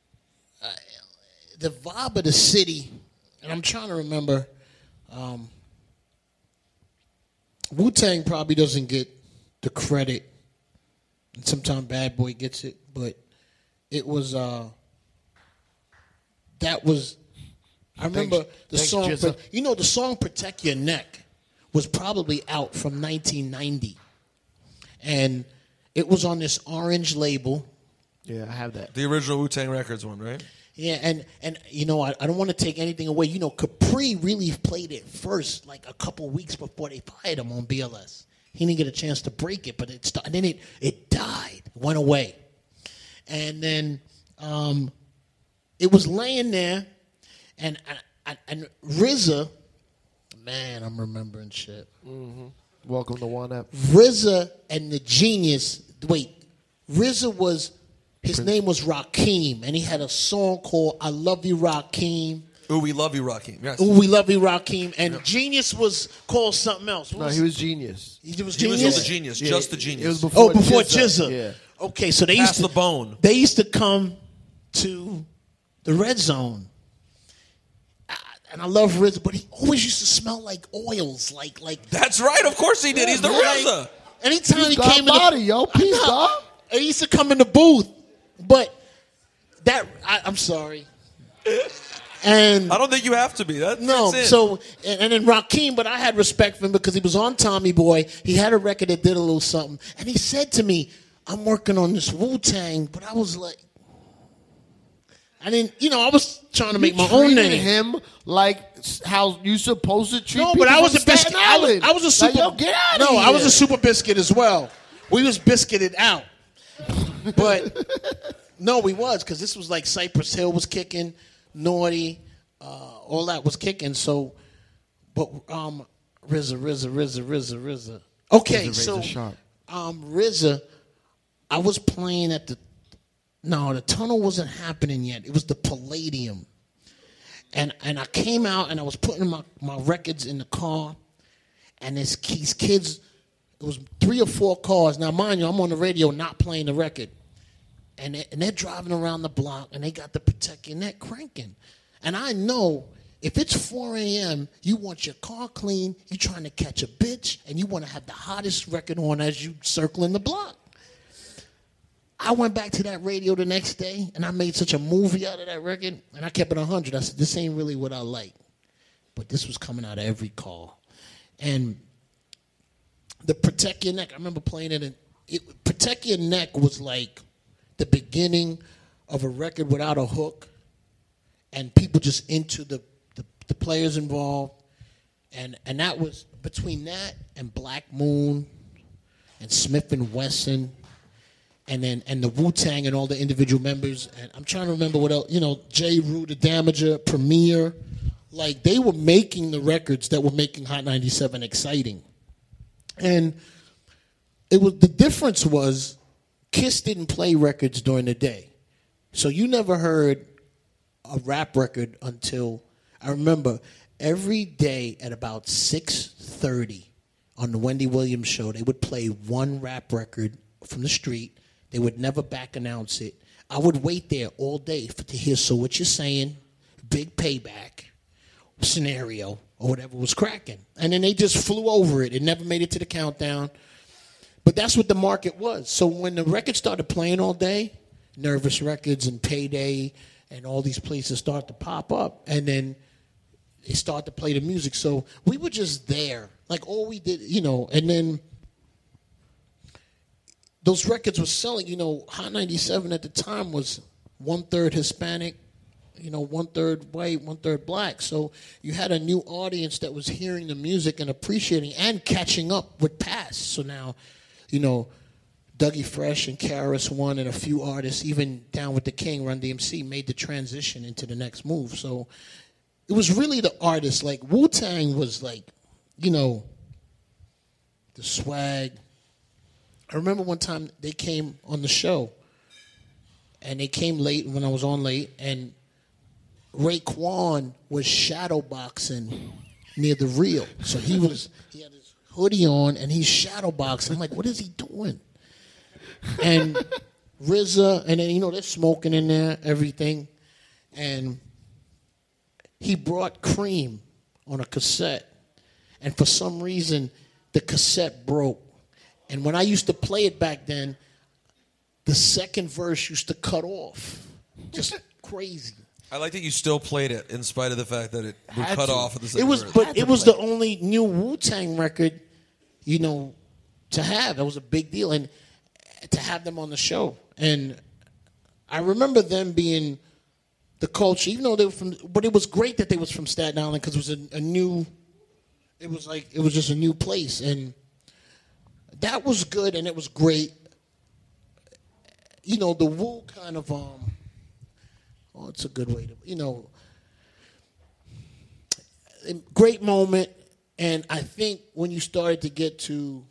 vibe of the city, and I'm trying to remember, Wu-Tang probably doesn't get the credit, and sometimes Bad Boy gets it, but it was, that was, I remember the song, the song Protect Your Neck was probably out from 1990. And it was on this orange label. Yeah, I have that. The original Wu-Tang Records one, right? Yeah, and I don't want to take anything away. Capri really played it first, like a couple weeks before they fired him on BLS. He didn't get a chance to break it, but and then it died, went away. And then it was laying there, and RZA, man, I'm remembering shit. Mm-hmm. Welcome to One Up. RZA and the Genius. Wait, RZA his name was Rakim, and he had a song called "I Love You, Rakim." Ooh, we love you, Rakim. Yes. Ooh, We Love You, Rakim. And Genius was called something else. No, he was Genius. He was He was Genius? the Genius, Yeah, just the Genius. It was before Jizza. Yeah. Okay, so they Pass used to the bone. They used to come to the Red Zone. And I love RZA, but he always used to smell like oils, like. That's right. Of course he did. He's the Like, RZA. anytime he God came body, in the, yo. Peace, I know. dog. He used to come in the booth, but I'm sorry. And I don't think you have to be. That's no, it. so and then Rakim, but I had respect for him because he was on Tommy Boy. He had a record that did a little something, and he said to me, "I'm working on this Wu-Tang," but I was like, I didn't, I was trying to make my own Treated name. him like how you supposed to treat No, people but I was from a biscuit. Staten Island. I was a super. Like, yo, get out no, of here. I was a super biscuit as well. We was biscuited out, but no, we was because this was like Cypress Hill was kicking, Naughty, all that was kicking. So, but RZA. Okay, RZA so Sharp. RZA, I was playing at the Tunnel wasn't happening yet. It was the Palladium. And I came out and I was putting my records in the car, and these kids, it was 3 or 4 cars. Now, mind you, I'm on the radio not playing the record. And they're driving around the block, and they got the Protect Your Neck cranking. And I know if it's 4 a.m., you want your car clean, you're trying to catch a bitch, and you want to have the hottest record on as you circling the block. I went back to that radio the next day, and I made such a movie out of that record, and I kept it 100. I said, this ain't really what I like. But this was coming out of every call. And the Protect Your Neck, I remember playing it, and Protect Your Neck was like the beginning of a record without a hook, and people just into the players involved. And that was between that and Black Moon and Smith & Wesson, and the Wu-Tang and all the individual members. And I'm trying to remember what else. J. Rue, the Damager, Premier. Like, they were making the records that were making Hot 97 exciting. And the difference was Kiss didn't play records during the day. So you never heard a rap record until, I remember, every day at about 6:30 on the Wendy Williams show, they would play one rap record from the street. They would never back announce it. I would wait there all day to hear So What You're Saying, Big Payback, Scenario, or whatever was cracking. And then they just flew over it. It never made it to the countdown. But that's what the market was. So when the record started playing all day, Nervous Records and Payday and all these places start to pop up. And then they start to play the music. So we were just there. Like all we did, and then those records were selling. Hot 97 at the time was 1/3 Hispanic, 1/3 white, 1/3 black. So you had a new audience that was hearing the music and appreciating and catching up with past. So now, Dougie Fresh and KRS-One and a few artists, even Down with the King, Run DMC, made the transition into the next move. So it was really the artists. Like Wu-Tang was like, the swag. I remember one time they came on the show, and they came late when I was on late, and Raekwon was shadowboxing near the reel. So he had his hoodie on, and he's shadowboxing. I'm like, what is he doing? And RZA, and then, they're smoking in there, everything. And he brought Cream on a cassette. And for some reason, the cassette broke. And when I used to play it back then, the second verse used to cut off. Just crazy. I like that you still played it in spite of the fact that it would cut off at the same It was, verse. but it was the only new Wu-Tang record, to have. That was a big deal, and to have them on the show. And I remember them being the culture, even though they were from. But it was great that they was from Staten Island because it was a new. It was just a new place, and that was good, and it was great. The Wu kind of it's a good way to great moment. And I think when you started to get to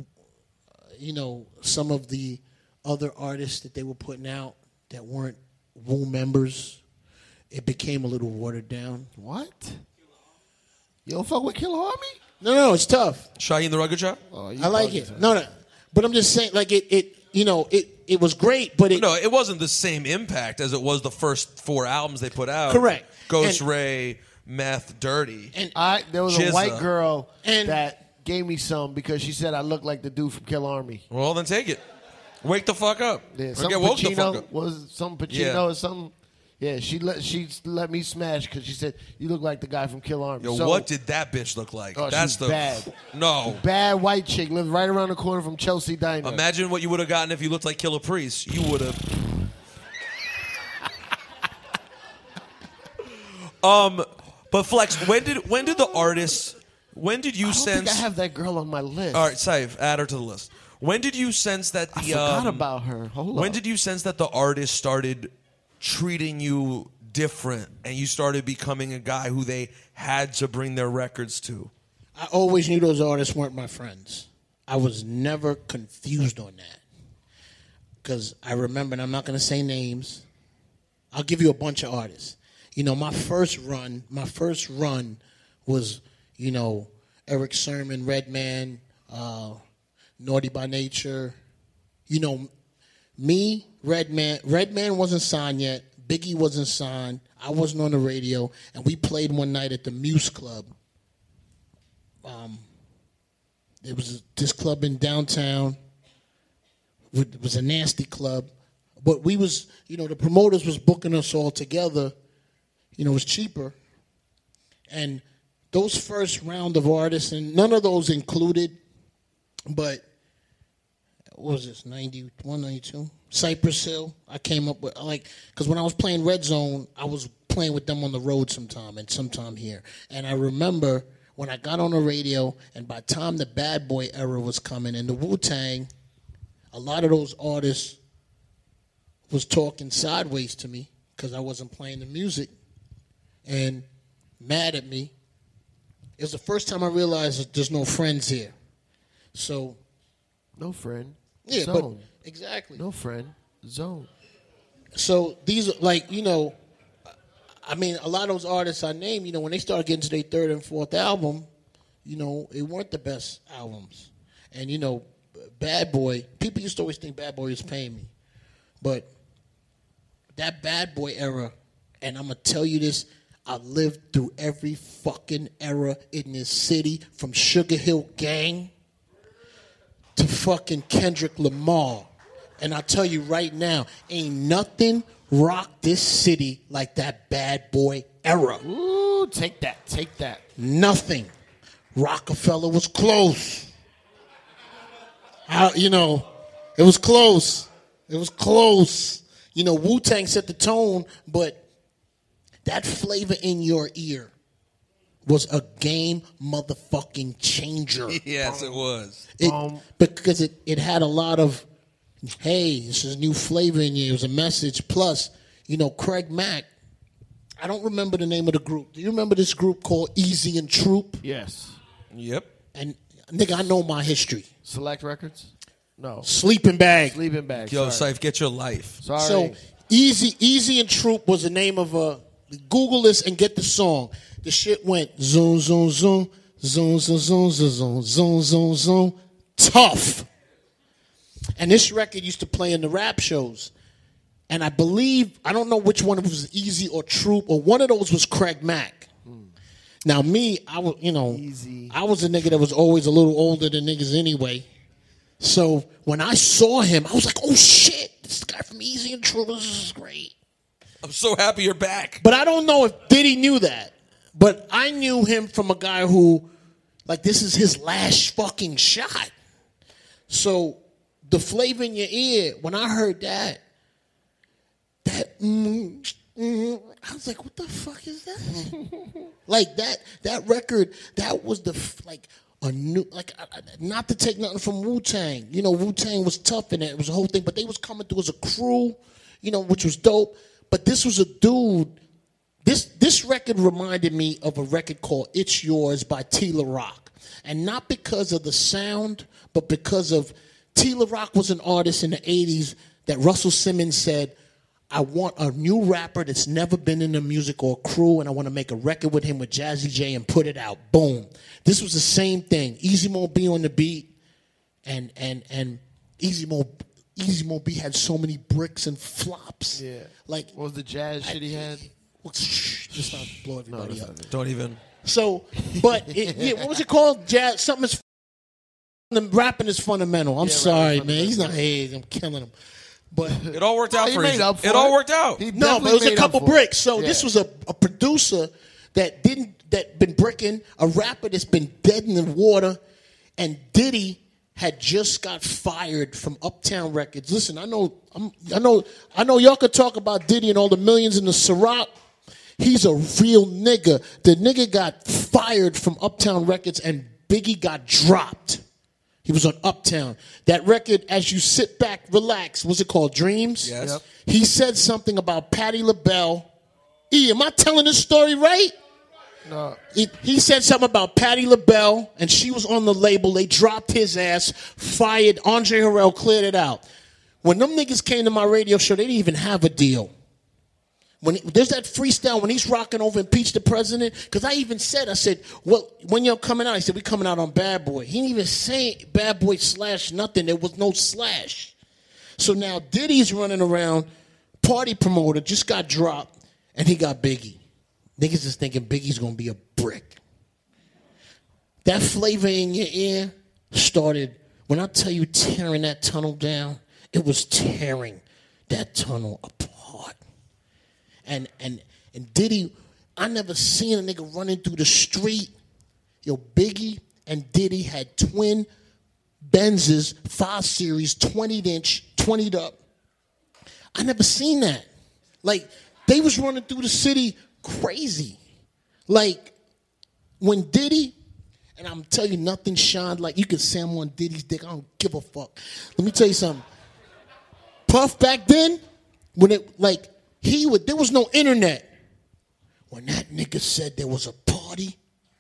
some of the other artists that they were putting out that weren't Wu members, it became a little watered down. What? You don't fuck with Killer Army? No, it's tough. Shaheem the Rugged Chop? Oh, you I like bugging, it. son. No, but I'm just saying, like it was great, but No, it wasn't the same impact as it was the first 4 albums they put out. Correct. Ghost And- Ray, Meth, Dirty. and There was a Jizza. white girl And- that gave me some because she said I looked like the dude from Killer Army. Well, then take it. Wake the fuck up. Yeah, Or some get woke the fuck Pacino up. was some Pacino Yeah. or something. Yeah, she let me smash because she said you look like the guy from Killer Army. Yo, So, what did that bitch look like? Oh, That's she's the bad. No. Bad white chick lived right around the corner from Chelsea Diner. Imagine what you would have gotten if you looked like Killer Priest. You would have. But Flex, when did the artists? When did you I don't sense? think I have that girl on my list. All right, Saif, add her to the list. When did you sense that the? I forgot about her. Hold When up. did you sense that the artist started treating you different, and you started becoming a guy who they had to bring their records to? I always knew those artists weren't my friends. I was never confused on that. Because I remember, and I'm not going to say names, I'll give you a bunch of artists. You know, my first run was, you know, Eric Sermon, Redman, Naughty by Nature. You know, me, Redman wasn't signed yet. Biggie wasn't signed. I wasn't on the radio. And we played one night at the Muse Club. There was this club in downtown. It was a nasty club. But we was, you know, the promoters was booking us all together. You know, it was cheaper. And those first round of artists, and none of those included, but what was this, 91, 92? Cypress Hill. I came up with, like, because when I was playing Red Zone, I was playing with them on the road sometime and sometime here. And I remember when I got on the radio, and by the time the Bad Boy era was coming and the Wu-Tang, a lot of those artists was talking sideways to me because I wasn't playing the music and mad at me. It was the first time I realized that there's no friends here. So, No friend. yeah, Zone. but exactly. No friend. Zone. So these are like, you know, I mean, a lot of those artists I named, you know, when they started getting to their third and fourth album, you know, it weren't the best albums. And, you know, Bad Boy, people used to always think Bad Boy was paying me. But that Bad Boy era, and I'm going to tell you this, I lived through every fucking era in this city, from Sugar Hill Gang to fucking Kendrick Lamar. And I tell you right now, ain't nothing rocked this city like that Bad Boy era. Ooh, take that. Take that. Nothing. Rockefeller was close. You know, it was close. It was close. You know, Wu-Tang set the tone, but that flavor in your ear was a game motherfucking changer. Yes, it was. Because it had a lot of, hey, this is new flavor in you. It was a message. Plus, you know, Craig Mack, I don't remember the name of the group. Do you remember this group called Easy and Troop? Yes. Yep. And, nigga, I know my history. Select Records? No. Sleeping Bag. Sleeping Bag. Yo, Sorry. Syph, get your life. Sorry. So, Easy and Troop was the name of a, Google this and get the song. The shit went zoom, zoom, zoom, zoom, zoom, zoom, zoom, zoom, zoom, zoom, tough. And this record used to play in the rap shows. And I believe, I don't know which one was Easy or Troop, or one of those was Craig Mack. Now me, I was, you know, Easy. I was a nigga that was always a little older than niggas anyway. So when I saw him, I was like, oh shit, this guy from Easy and Troop, this is great. I'm so happy you're back. But I don't know if Diddy knew that. But I knew him from a guy who, like, this is his last fucking shot. So the flavor in your ear, when I heard that, I was like, what the fuck is that? Like that record, that was like a new, like, not to take nothing from Wu-Tang. You know, Wu-Tang was tough in it. It was a whole thing. But they was coming through as a crew, you know, which was dope. But this was a dude. This record reminded me of a record called It's Yours by T. La Rock. And not because of the sound, but because of T. La Rock was an artist in the 80s that Russell Simmons said, I want a new rapper that's never been in the music or crew, and I want to make a record with him with Jazzy J and put it out. Boom. This was the same thing. Easy Mo B on the beat, and Easy Mo B had so many bricks and flops. Yeah. Like, what was the jazz shit he had? Just not blow everybody up. Don't even. So, but what was it called? Jazz. Something is. The rapping is fundamental. I'm sorry, man. He's not here. I'm killing him. But it all worked out he for made you. up for It all it. worked out. He no, but definitely it was a made up couple for it. bricks. So Yeah. this was a producer that been bricking, a rapper that's been dead in the water, and Diddy had just got fired from Uptown Records. Listen, I know y'all could talk about Diddy and all the millions in the Ciroc. He's a real nigga. The nigga got fired from Uptown Records and Biggie got dropped. He was on Uptown. That record, as you sit back, relax, what's it called? Dreams? Yes. Yep. He said something about Patti LaBelle. Am I telling this story right? No. He said something about Patti LaBelle, and she was on the label. They dropped his ass, fired. Andre Harrell cleared it out. When them niggas came to my radio show, they didn't even have a deal. There's that freestyle when he's rocking over Impeach the President, because I said, well, when you're coming out, he said, we coming out on Bad Boy. He didn't even say Bad Boy / nothing. There was no slash. So now Diddy's running around, party promoter, just got dropped, and he got Biggie. Niggas is thinking Biggie's going to be a brick. That flavor in your ear started, when I tell you tearing that tunnel down, it was tearing that tunnel apart. And Diddy, I never seen a nigga running through the street. Yo, Biggie and Diddy had twin Benzes, 5 Series, 20-inch, 20'd up. I never seen that. Like, they was running through the city crazy. Like, when Diddy, and I'm telling you, nothing shined like, you can say I'm on Diddy's dick, I don't give a fuck. Let me tell you something. Puff back then, when there was no internet. When that nigga said there was a party.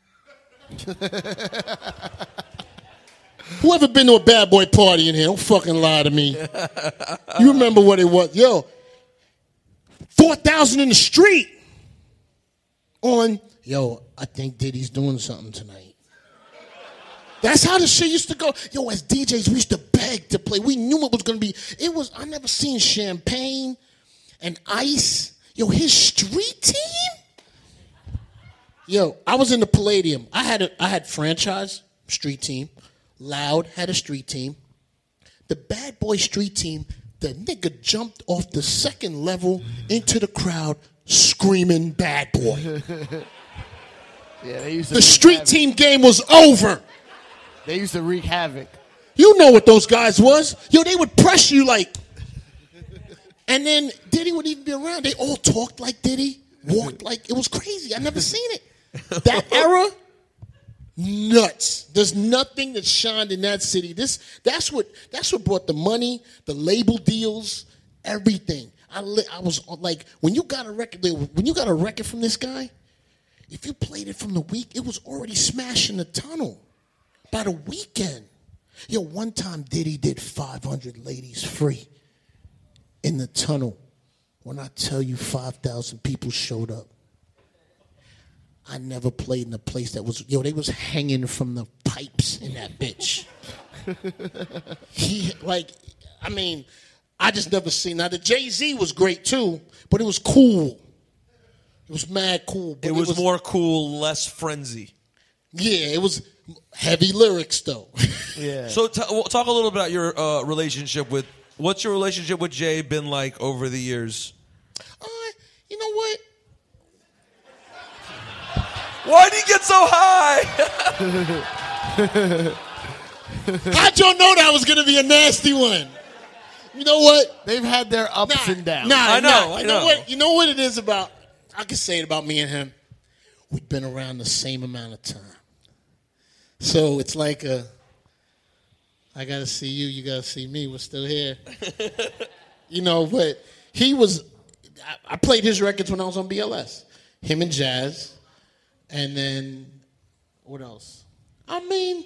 Whoever been to a Bad Boy party in here, don't fucking lie to me. You remember what it was. Yo, 4,000 in the street on, I think Diddy's doing something tonight. That's how the shit used to go. Yo, as DJs, we used to beg to play. We knew it was going to be. I never seen Champagne and Ice. Yo, his street team? Yo, I was in the Palladium. I had franchise, street team. Loud had a street team. The Bad Boy street team, the nigga jumped off the second level into the crowd screaming Bad Boy. Yeah, they used to the street team game was over. They used to wreak havoc. You know what those guys was. Yo, they would press you like. And then Diddy would even be around. They all talked like Diddy, walked like, it was crazy. I never seen it. That era, nuts. There's nothing that shined in that city. That's what brought the money, the label deals, everything. I was like, when you got a record from this guy, if you played it from the week, it was already smashing the tunnel by the weekend. Yo, one time Diddy did 500 ladies free in the tunnel. When I tell you 5,000 people showed up. I never played in a place that was, they was hanging from the pipes in that bitch. I just never seen. Now, the Jay-Z was great too, but it was cool. It was mad cool. But it was more cool, less frenzy. Yeah, it was heavy lyrics though. Yeah. So talk a little about your relationship with, what's your relationship with Jay been like over the years? You know what? Why'd he get so high? How'd y'all know that was going to be a nasty one? You know what? They've had their ups and downs. I know. You know what it is about? I can say it about me and him. We've been around the same amount of time. So it's like I got to see you, you got to see me. We're still here. But he was, I played his records when I was on BLS. Him and Jazz. And then, what else? I mean,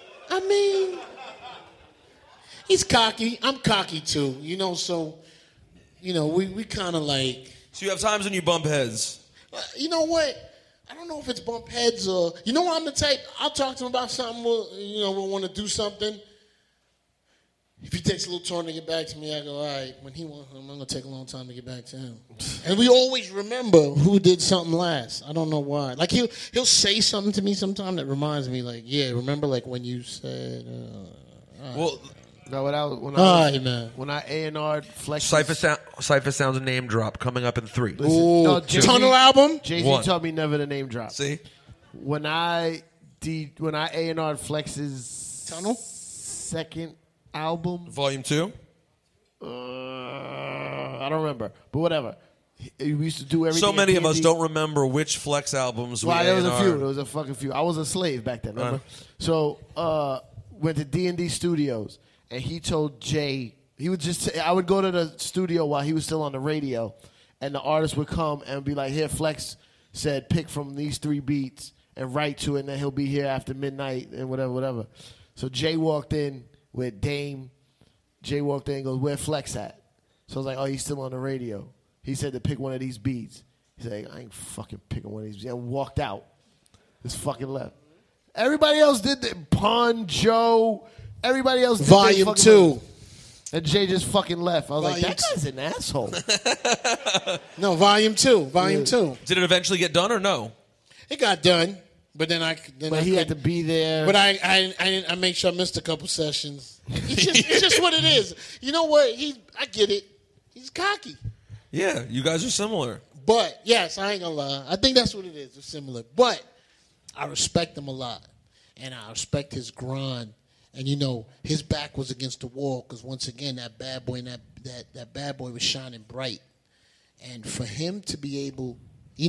he's cocky. I'm cocky too, so we kind of like. So you have times when you bump heads. You know what? I don't know if it's bump heads or I'm the type. I'll talk to him about something. We'll want to do something. If he takes a little time to get back to me, I go, all right. When he wants, I'm gonna take a long time to get back to him. And we always remember who did something last. I don't know why. Like he'll say something to me sometime that reminds me, like, yeah, remember like when you said. Well, No, when I A&R'd Flex. Cypher Sounds name drop coming up in 3. Ooh, Tunnel album? Jay-Z told me never to name drop. See? When I A&R'd Flex's Tunnel? second album. Volume 2? I don't remember. But whatever. We used to do everything. So many of us D&D. don't remember which Flex albums we There was a A&R'd. few. There was a fucking few. I was a slave back then, remember? So went to D&D Studios. And he told Jay, I would go to the studio while he was still on the radio, and the artist would come and be like, here, Flex said pick from these 3 beats and write to it, and then he'll be here after midnight and whatever. So Jay walked in with Dame. Jay walked in and goes, where Flex at? So I was like, oh, he's still on the radio. He said to pick one of these beats. He's like, I ain't fucking picking one of these beats. And walked out. Just fucking left. Everybody else did that. Pun, Joe... Everybody else did Volume 2. And Jay just fucking left. I was Volume like, that guy's an asshole. No, Volume 2. Volume 2. Did it eventually get done or no? It got done, but then he had to be there. But I make sure I missed a couple sessions. It's just what it is. You know what? I get it. He's cocky. Yeah, you guys are similar. But, yes, I ain't going to lie. I think that's what it is. It's similar. But I respect him a lot. And I respect his grind. And, his back was against the wall because, once again, that bad boy that bad boy was shining bright. And for him to be able,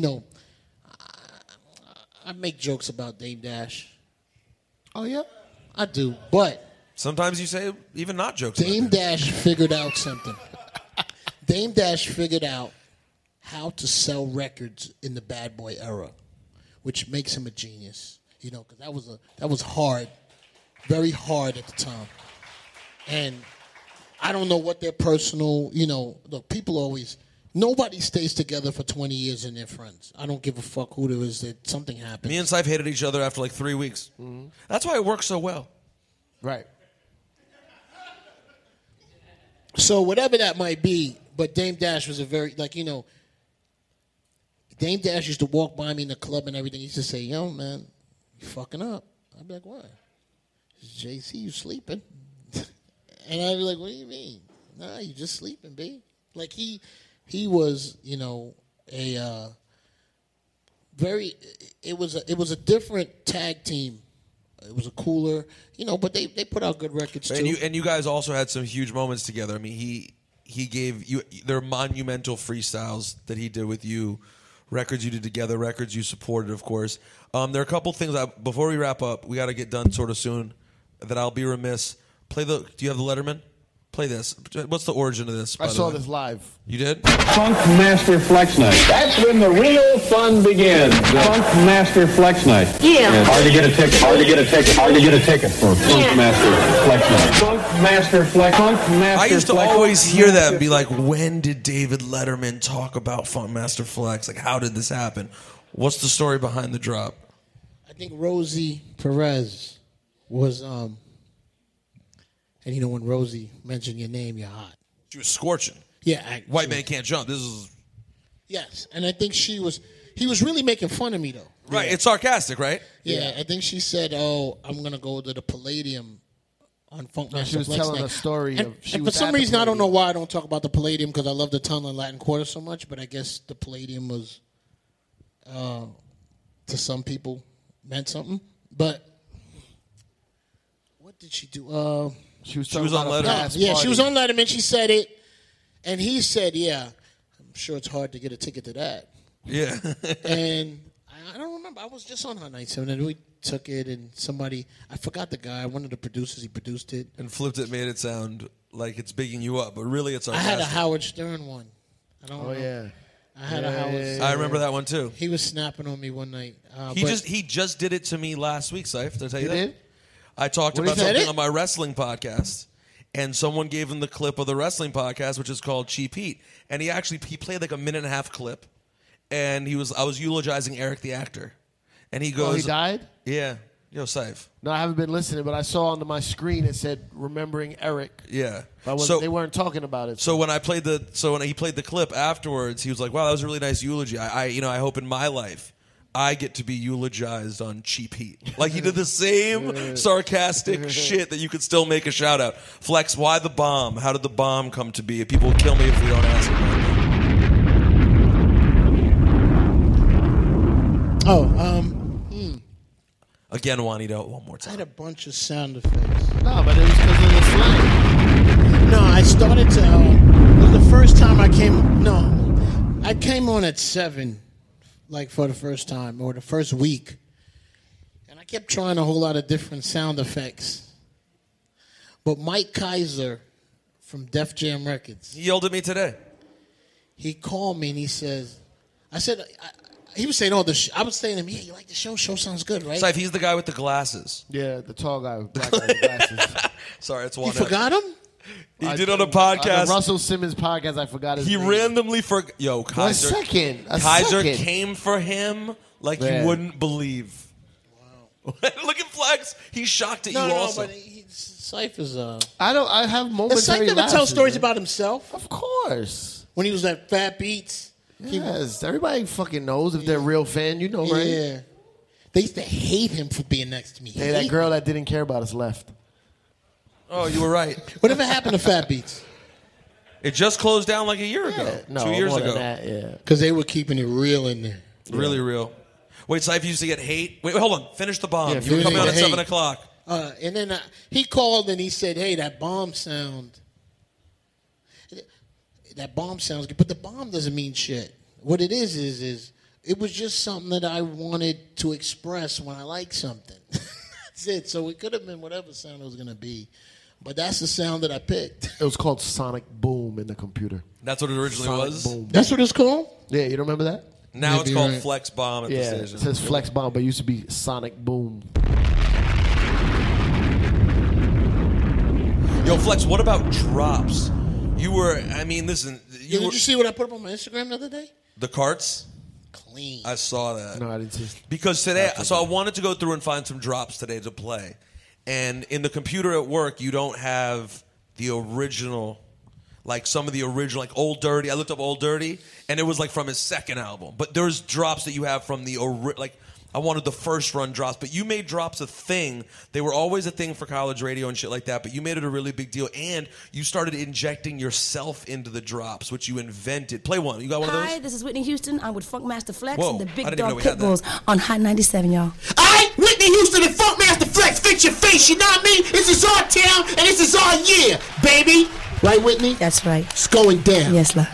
I make jokes about Dame Dash. Oh, yeah? I do. But sometimes you say even not jokes. Dame Dash figured out something. Dame Dash figured out how to sell records in the bad boy era, which makes him a genius. Because that was hard. Very hard at the time. And I don't know what their personal, look, people always, nobody stays together for 20 years and they're friends. I don't give a fuck who there is that something happens. Me and Syph hated each other after like 3 weeks. Mm-hmm. That's why it works so well. Right. So whatever that might be, but Dame Dash was a very, Dame Dash used to walk by me in the club and everything. He used to say, yo, man, you fucking up. I'd be like, what? JC, you sleeping? And I'd be like, what do you mean? Nah, you just sleeping, babe. Like he was, a very. It was a different tag team. It was a cooler, but they put out good records too. And you guys also had some huge moments together. I mean, he gave you their monumental freestyles that he did with you, records you did together, records you supported, of course. There are a couple things before we wrap up. We got to get done sort of soon. That I'll be remiss. Do you have the Letterman? Play this. What's the origin of this? I saw this live. You did? Funk Master Flex Night. That's when the real fun begins. Funk Master Flex Night. Yeah. Hard to get a ticket. Hard to get a ticket for Funk Master Flex Night. Funk Master Flex. Funk Master. I used to Flex. always hear that and be like, when did David Letterman talk about Funk Master Flex? Like, how did this happen? What's the story behind the drop? I think Rosie Perez was and when Rosie mentioned your name, you're hot. She was scorching. Yeah, White Man Can't Jump. This is yes, and I think he was really making fun of me though. right. Yeah. It's sarcastic, right? Yeah, I think she said, "Oh, I'm gonna go to the Palladium on Funk Master." She was Flex telling night. a story. And for some reason, I don't know why I don't talk about the Palladium because I love the Tunnel and Latin Quarter so much. But I guess the Palladium was, to some people, meant something. But what did she do? She was on Letterman. Yeah, she was on Letterman. She said it, and he said, "Yeah, I'm sure it's hard to get a ticket to that." Yeah. And I don't remember. I was just on Hot Nights, and then we took it, and I forgot the guy, one of the producers, he produced it. And Flipped It made it sound like it's bigging you up, but really it's sarcastic. I had a Howard Stern one. I don't know. Yeah. I had a Howard Stern. I remember that one too. He was snapping on me one night. He just did it to me last week, Syph. Did I tell you that? Did? I talked What about did he say? something on my wrestling podcast, and someone gave him the clip of the wrestling podcast, which is called Cheap Heat, and he played like a 1.5-minute clip, and I was eulogizing Eric the actor, and he goes, he died? Yeah, yo, Saif. No, I haven't been listening, but I saw on my screen it said "Remembering Eric." Yeah, they weren't talking about it. So when he played the clip afterwards, he was like, "Wow, that was a really nice eulogy. I hope in my life I get to be eulogized on Cheap Heat." Like he did the same sarcastic shit that you could still make a shout out. Flex, why the bomb? How did the bomb come to be? People will kill me if we don't ask about Oh, Again, Juanito, one more I time. had a bunch of sound effects. No, but it was because of the slang. No, I started to. It was the first time I came. No, I came on at 7, like for the first time or the first week, and I kept trying a whole lot of different sound effects. But Mike Kaiser from Def Jam Records, He yelled at me today. he called me and he says, "I said." He was saying, I was saying to him, "Yeah, you like the show? Show sounds good, right?" Saif, he's the guy with the glasses. Yeah, the tall guy with black guy with glasses. Sorry, it's You one. forgot him? He did on a podcast. The Russell Simmons podcast, I forgot his He name. randomly forgot. Yo, Kaiser. Kaiser came for him like Man. you wouldn't believe. Wow. Look at Flex. He's shocked at you also. But Cypher's. I have Does momentary Cypher ever tell lapses, stories man. about himself? Of course. When he was at Fat Beats? Yes, everybody fucking knows if they're a real fan, you know, right? Yeah. They used to hate him for being next to me. Hey, that girl that didn't care about us left. Oh, you were right. Whatever happened to Fat Beats? It just closed down like a year ago. No, 2 years more than ago. that, yeah. Because they were keeping it real in there. Really real. Wait, Cypher used to get hate? Wait, hold on. Finish the bomb. Yeah, you were coming on at hate. 7 o'clock. And then he called and he said, "Hey, that bomb sound. That bomb sounds good." But the bomb doesn't mean shit. What it is it was just something that I wanted to express when I like something. That's it. So it could have been whatever sound it was going to be. But that's the sound that I picked. It was called Sonic Boom in the computer. That's what it originally Sonic was? Boom. That's what it's called? Yeah, you don't remember that? Now it's called right. Flex Bomb at the Yeah, station. it says Flex Bomb, but it used to be Sonic Boom. Yo, Flex, what about drops? You were, listen. Did you see what I put up on my Instagram the other day? The carts? Clean. I saw that. No, I didn't see. Because today, so I wanted to go through and find some drops today to play. And in the computer at work, you don't have the original, like some of the original, like Old Dirty. I looked up Old Dirty, and it was like from his second album. But there's drops that you have from the, like, I wanted the first run drops. But you made drops a thing. They were always a thing for college radio and shit like that. But you made it a really big deal. And you started injecting yourself into the drops, which you invented. Play one. You got one of those? Hi, this is Whitney Houston. I'm with Funkmaster Flex Whoa, and the I Big didn't even know Dog we had Pitbulls on Hot 97, y'all. Alright, Whitney Houston and Funkmaster Flex, fix your face, you know what I mean? This is our town and this is our year, baby. Right, Whitney? That's right. It's going down. Yes, love.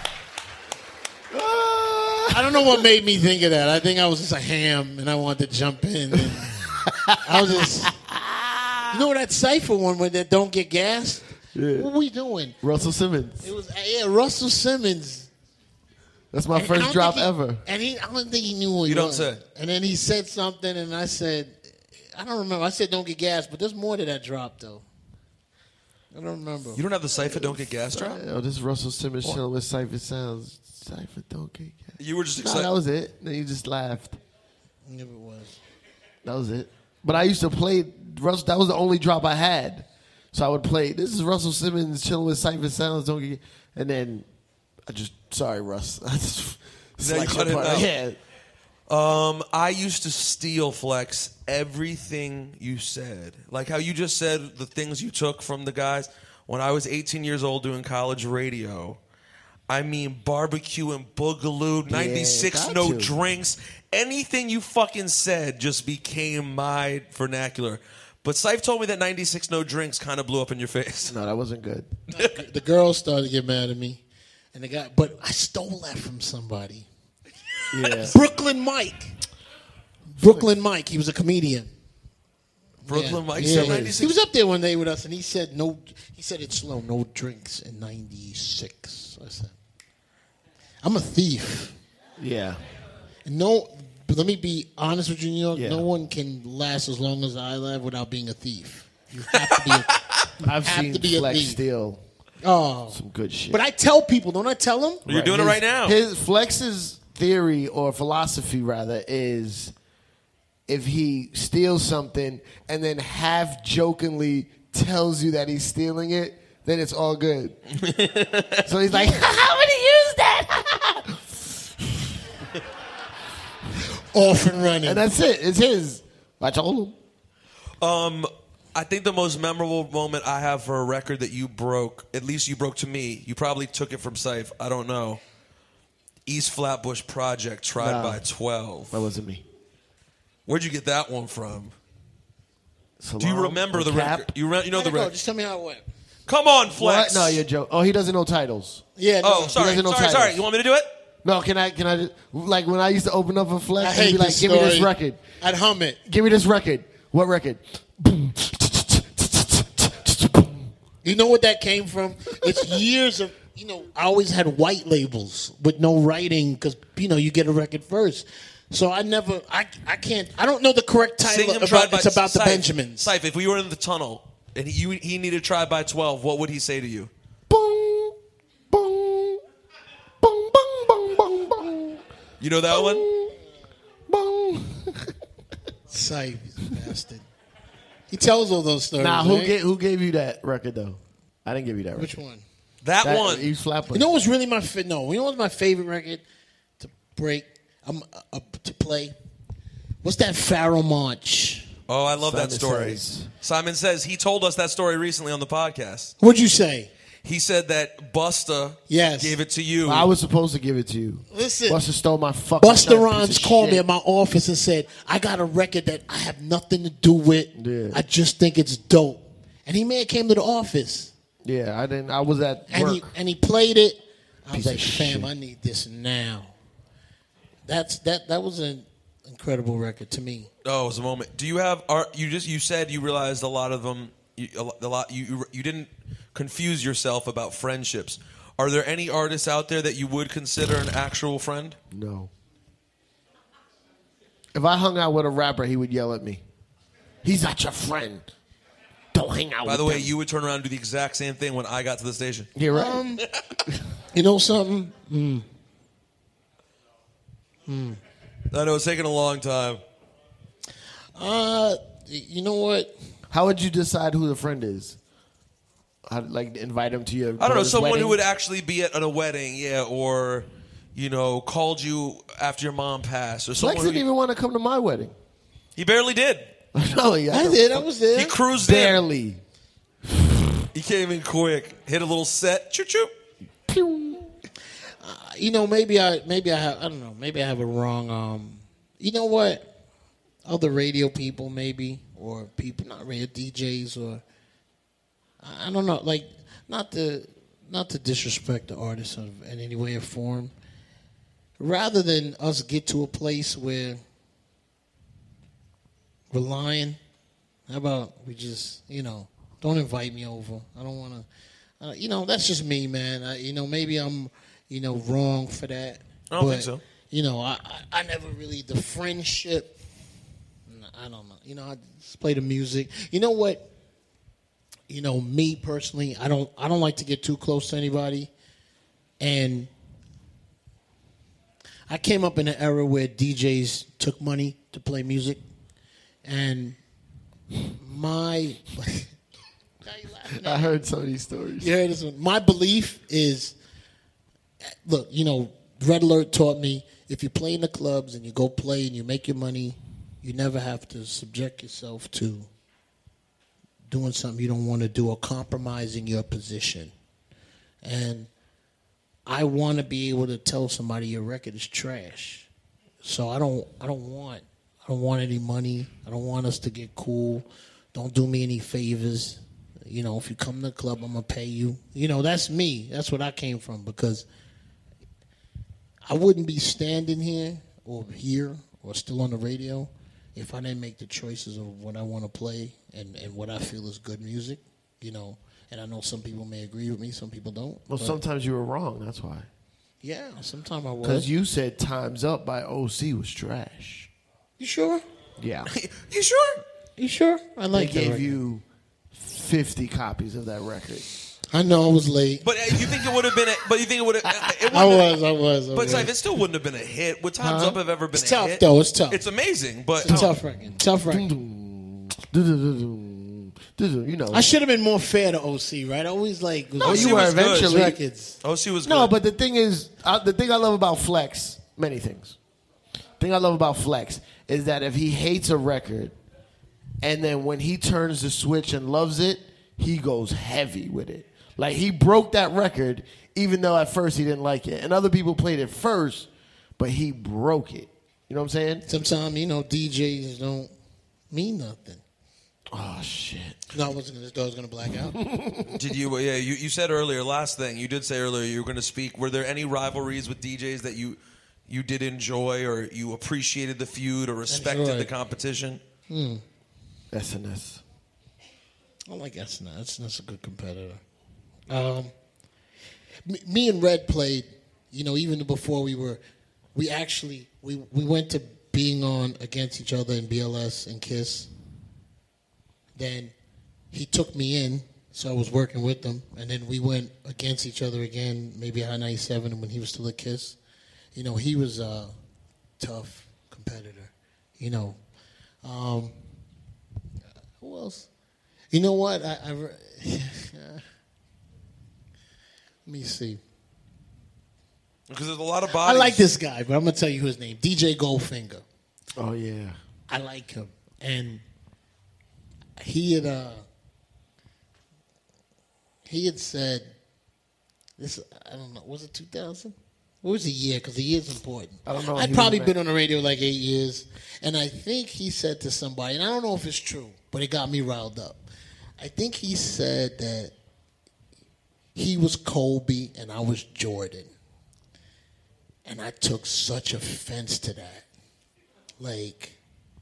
I don't know what made me think of that. I think I was just a ham and I wanted to jump in. And I was just, you know that Cypher one where that don't get gas? Yeah. What we doing? Russell Simmons. It was Russell Simmons. That's my And I first don't drop think ever. And I don't think he knew what You he don't was. say. And then he said something and I said, I don't remember. I said don't get gas, but there's more to that drop though. I don't remember. You don't have the Cypher Don't Get Gas drop? Yo, this is Russell Simmons chilling with Cypher Sounds. Cypher Don't Get Gas. You were just No, excited. that was it. Then you just laughed. If it was. That was it. But I used to play Russell. That was the only drop I had. So I would play, this is Russell Simmons chilling with Cypher Sounds. Don't get. And then I just, sorry, Russ. I just. Now you cut it out. Yeah. I used to steal, Flex, everything you said. Like how you just said the things you took from the guys. When I was 18 years old doing college radio, I mean barbecue and boogaloo, 96 got no to. drinks. Anything you fucking said just became my vernacular. But Syfe told me that 96 no drinks kind of blew up in your face. No, that wasn't good. The girls started to get mad at me. And the guy, but I stole that from somebody. Yeah. Brooklyn Mike. Brooklyn Mike. He was a comedian. Brooklyn Yeah. Mike Yeah. said 96. He was up there one day with us, and he said no. He said it's slow, no drinks in '96. I said, I'm a thief. Yeah. No, but let me be honest with you, New York. Yeah. No one can last as long as I live without being a thief. You have to be. I've have seen to be a Flex B. steal Oh, some good shit. but I tell people, don't I tell them? You're doing it right now. His Flex's theory or philosophy rather is if he steals something and then half jokingly tells you that he's stealing it, then it's all good. So he's like, "How would he use that?" Off and running. And that's it. It's his. I told him. I think the most memorable moment I have for a record that you broke, at least you broke to me, you probably took it from Syph, I don't know. East Flatbush Project, Tried by 12. That wasn't me. Where'd you get that one from? Salam, Do you remember the Cap. record? You know the How'd it go? record? Just tell me how it went. Come on, What? Flex. No, you're joking. Oh, he doesn't know titles. Yeah. No. Oh, sorry. He doesn't know titles. Sorry. You want me to do it? No, can I just, like when I used to open up for I Flex, hate he'd be like, this "Give me this story. record. I'd hum it. Give me this record. What record?" You know what that came from? It's years of, I always had white labels with no writing because, you get a record first. So I never, I can't, I don't know the correct Sing title him Tried by it's about the Syph. Benjamins. Syph, if we were in the tunnel and he needed Tried by 12, what would he say to you? Boom, boom, boom, boom, boom, boom, boom. You know that one? Boom. Syph, bastard. He tells all those stories. Nah, right? who gave you that record though? I didn't give you that record. Which one? That one. East Flatbush. You know what's really my no? You know what's my favorite record to break? To play. What's that Pharaoh March? Oh, I love that story. Says. Simon Says he told us that story recently on the podcast. What'd you say? He said that Busta Yes. gave it to you. I was supposed to give it to you. Listen. Busta stole my fucking Busta piece Rhymes of called me shit. at my office and said, I got a record that I have nothing to do with. Yeah. I just think it's dope. And he came to the office. Yeah, I didn't. I was at work. And he played it. I was Piece like, of fam, shit. I need this now. That was an incredible record to me. Oh, it was a moment. Do you have? You said you realized a lot of them. You didn't confuse yourself about friendships. Are there any artists out there that you would consider an actual friend? No. If I hung out with a rapper, he would yell at me. He's not your friend. Don't hang out By with the way, him. you would turn around and do the exact same thing when I got to the station. You're right. You know something? I know it's taking a long time. You know what? How would you decide who the friend is? I'd like invite him to your I don't know, daughter's someone wedding? who would actually be at a wedding, yeah, or called you after your mom passed, or Flex someone. didn't even want to come to my wedding. He barely did. No, yeah, I did. I was there. He cruised barely. in. He came in quick, hit a little set, choo choo. Maybe I have. I don't know. Maybe I have a wrong. You know what? Other radio people, maybe, or people not radio DJs, or I don't know. Like not to disrespect the artists in any way or form. Rather than us get to a place where we're lying, how about we just don't invite me over. I don't want to. That's just me, man. Maybe I'm wrong for that. I don't think so. I never really the friendship. I don't know. I just play the music. You know what? Me personally, I don't like to get too close to anybody, and I came up in an era where DJs took money to play music, and my. I heard some of these stories. You heard this one. My belief is, look, Red Alert taught me if you play in the clubs and you go play and you make your money, you never have to subject yourself to doing something you don't want to do or compromising your position. And I want to be able to tell somebody your record is trash. So I don't want any money. I don't want us to get cool. Don't do me any favors. If you come to the club, I'm going to pay you. That's me. That's what I came from, because I wouldn't be standing here or still on the radio if I didn't make the choices of what I want to play and what I feel is good music, And I know some people may agree with me, some people don't. Well, sometimes you were wrong. That's why. Yeah, sometimes I was. Because you said "Time's Up" by OC was trash. You sure? Yeah. You sure? You sure? I like They that gave record. you 50 copies of that record. I know I was late. But you think it would have been? But you think it would have? I was. But Syfe, it still wouldn't have been a hit. Would Time's Up have ever been It's a tough, hit? though. It's tough. It's amazing, but It's a tough record. Tough record. You know. I should have been more fair to OC, right? I always like. No, you were eventually. Records. OC was good. No, but the thing is, the thing I love about Flex, many things. The thing I love about Flex is that if he hates a record, and then when he turns the switch and loves it, he goes heavy with it. Like, he broke that record, even though at first he didn't like it. And other people played it first, but he broke it. You know what I'm saying? Sometimes, DJs don't mean nothing. Oh, shit. No, I wasn't going to. I was going to black out. Did you? Yeah, you said earlier. Last thing you did say earlier, you were going to speak. Were there any rivalries with DJs that you did enjoy, or you appreciated the feud, or respected the competition? SNS. I like SNS. SNS a good competitor. Me and Red played. Even before we went to being on against each other in BLS and KISS. Then he took me in, so I was working with him, and then we went against each other again, maybe High 97 when he was still at KISS. He was a tough competitor. Who else? You know what? Let me see. Because there's a lot of bodies. I like this guy, but I'm going to tell you his name. DJ Goldfinger. Oh, yeah. I like him. And he had said, this, I don't know, was it 2000? What was the year? Because the year's important. I don't know. I'd probably been on the radio like 8 years. And I think he said to somebody, and I don't know if it's true, but it got me riled up. I think he said that he was Kobe and I was Jordan. And I took such offense to that. Like,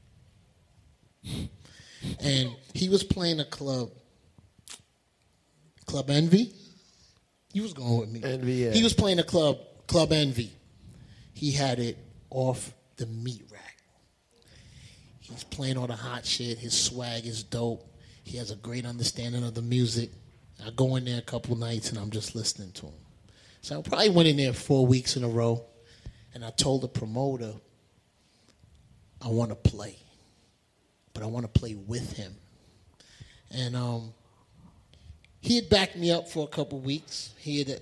and he was playing a club, Club Envy. He was going with me. Envy, yeah. He was playing a club, Club Envy. He had it off the meat rack. He's playing all the hot shit. His swag is dope. He has a great understanding of the music. I go in there a couple nights and I'm just listening to him. So I probably went in there 4 weeks in a row, and I told the promoter, I want to play, but I want to play with him. And he had backed me up for a couple weeks. He had,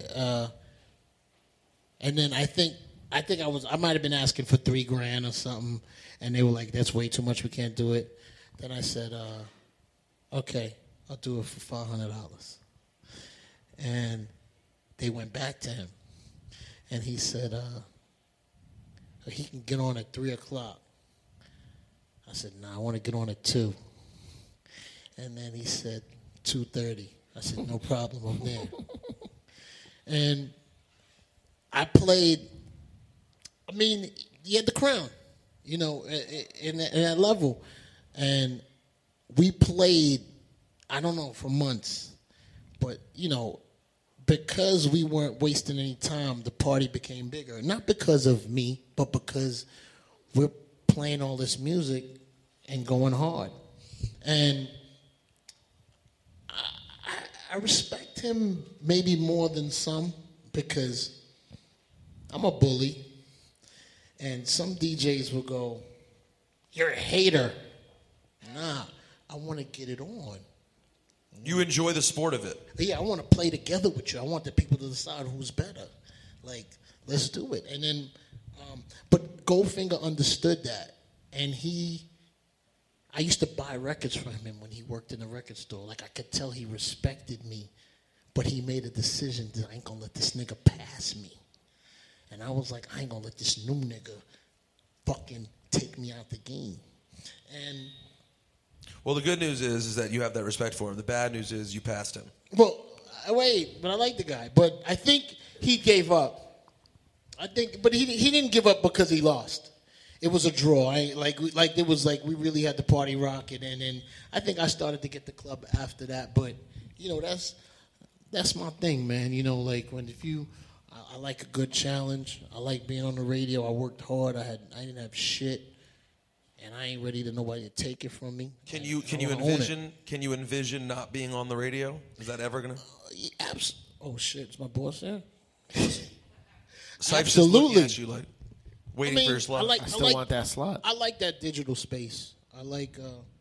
and then I think I might have been asking for $3,000 or something, and they were like, "That's way too much. We can't do it." Then I said, "Okay, I'll do it for $500." And they went back to him, and he said he can get on at 3:00. I said, "Nah, I want to get on at 2." And then he said 2:30. I said, "No problem, I'm there." And I played. I mean, he had the crown, in that level, and we played. I don't know, for months, but because we weren't wasting any time, the party became bigger. Not because of me, but because we're playing all this music and going hard. And I respect him maybe more than some because I'm a bully. And some DJs will go, "You're a hater." Nah, I want to get it on. You enjoy the sport of it. Yeah, I want to play together with you. I want the people to decide who's better. Like, let's do it. And then, but Goldfinger understood that. And I used to buy records from him when he worked in the record store. Like, I could tell he respected me, but he made a decision that I ain't going to let this nigga pass me. And I was like, I ain't going to let this new nigga fucking take me out the game. And well, the good news is that you have that respect for him. The bad news is you passed him. Well, but I like the guy. But I think he gave up. But he didn't give up because he lost. It was a draw. It was like we really had the party rocking, and then I think I started to get the club after that. But that's my thing, man. I like a good challenge. I like being on the radio. I worked hard. I didn't have shit, and I ain't ready to nobody to take it from me. Can you envision not being on the radio? Is that ever gonna? Oh shit! Is my boss there? Cypher's just looking at you like waiting for your slot. I still want that slot. I like that digital space. I like,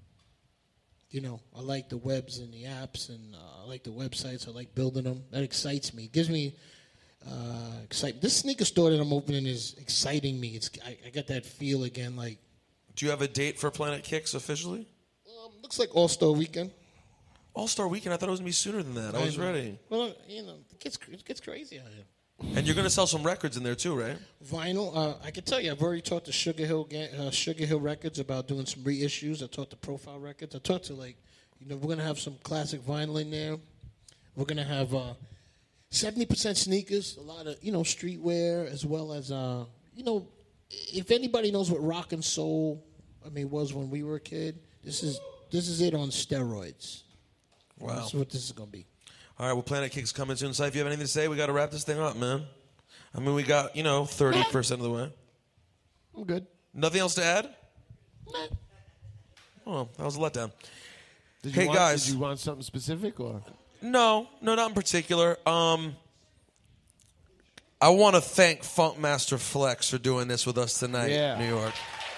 I like the webs and the apps, and I like the websites. I like building them. That excites me. It gives me excitement. This sneaker store that I'm opening is exciting me. I got that feel again. Like, do you have a date for Planet Kicks officially? Looks like All-Star Weekend. All-Star Weekend? I thought it was going to be sooner than that. I was ready. Well, it gets crazy out here. And you're going to sell some records in there too, right? Vinyl. I can tell you, I've already talked to Sugar Hill Records about doing some reissues. I talked to Profile Records. I talked to we're going to have some classic vinyl in there. We're going to have 70% sneakers, a lot of streetwear, as well as if anybody knows what rock and soul, was when we were a kid, this is it on steroids. Wow, that's what this is going to be. All right, well, Planet Kicks coming soon. Si, if you have anything to say, we got to wrap this thing up, man. We got, 30% of the way. I'm good. Nothing else to add? Oh, that was a letdown. Guys. Did you want something specific, or? No, not in particular. I want to thank Funkmaster Flex for doing this with us tonight in New York.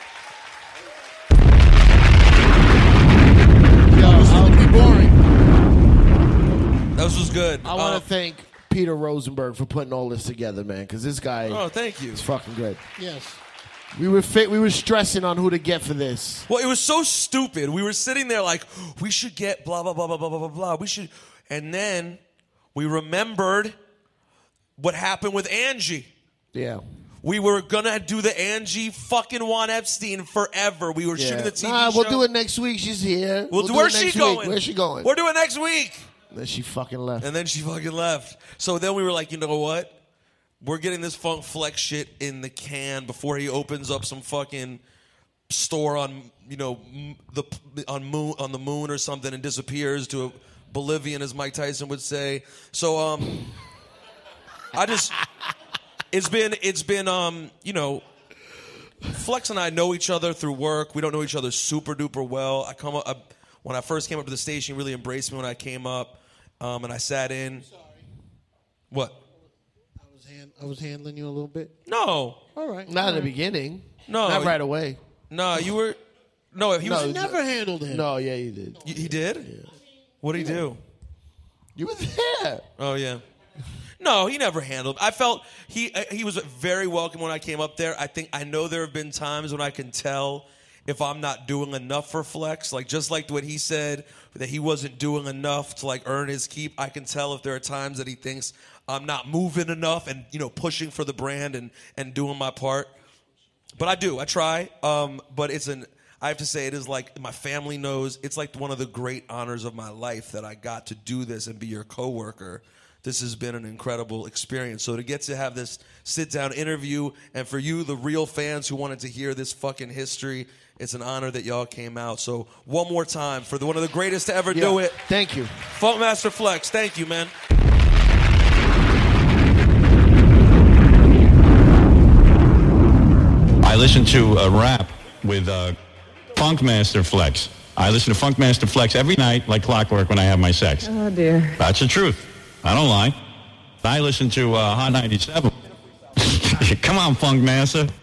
I'll be boring. This was good. I want to thank Peter Rosenberg for putting all this together, man, because this guy thank you. is fucking good. Yes. We were stressing on who to get for this. Well, it was so stupid. We were sitting there like, we should get blah, blah, blah, blah, blah, blah, blah. We should. And then we remembered what happened with Angie. Yeah. We were going to do the Angie fucking Juan Epstein forever. We were shooting the TV show. We'll do it next week. She's here. Where's she going? Where's she going? We're doing next week. Then she fucking left. And then she fucking left. So then we were like, you know what? We're getting this Funk Flex shit in the can before he opens up some fucking store on, on the moon or something and disappears to a Bolivian, as Mike Tyson would say. So it's been Flex and I know each other through work. We don't know each other super duper well. When I first came up to the station, he really embraced me when I came up, and I sat in. Sorry. What? I was handling you a little bit. No. All right. Not in the beginning. No. Not right away. No, you were. No, he was. Never handled him. No, yeah, you did. He did? Yeah. What did he do? You were there. Oh, yeah. No, he never handled. I felt he was very welcome when I came up there. I know there have been times when I can tell if I'm not doing enough for Flex, just like when he said that he wasn't doing enough to earn his keep. I can tell if there are times that he thinks I'm not moving enough and pushing for the brand and doing my part. But I try. But I have to say it is my family knows it's one of the great honors of my life that I got to do this and be your coworker. This has been an incredible experience. So to get to have this sit-down interview, and for you, the real fans who wanted to hear this fucking history, it's an honor that y'all came out. So one more time for one of the greatest to ever do it. Thank you. Funkmaster Flex, thank you, man. I listen to a rap with Funkmaster Flex. I listen to Funkmaster Flex every night like clockwork when I have my sex. Oh, dear. That's the truth. I don't lie. I listen to Hot 97. Come on, Funkmaster.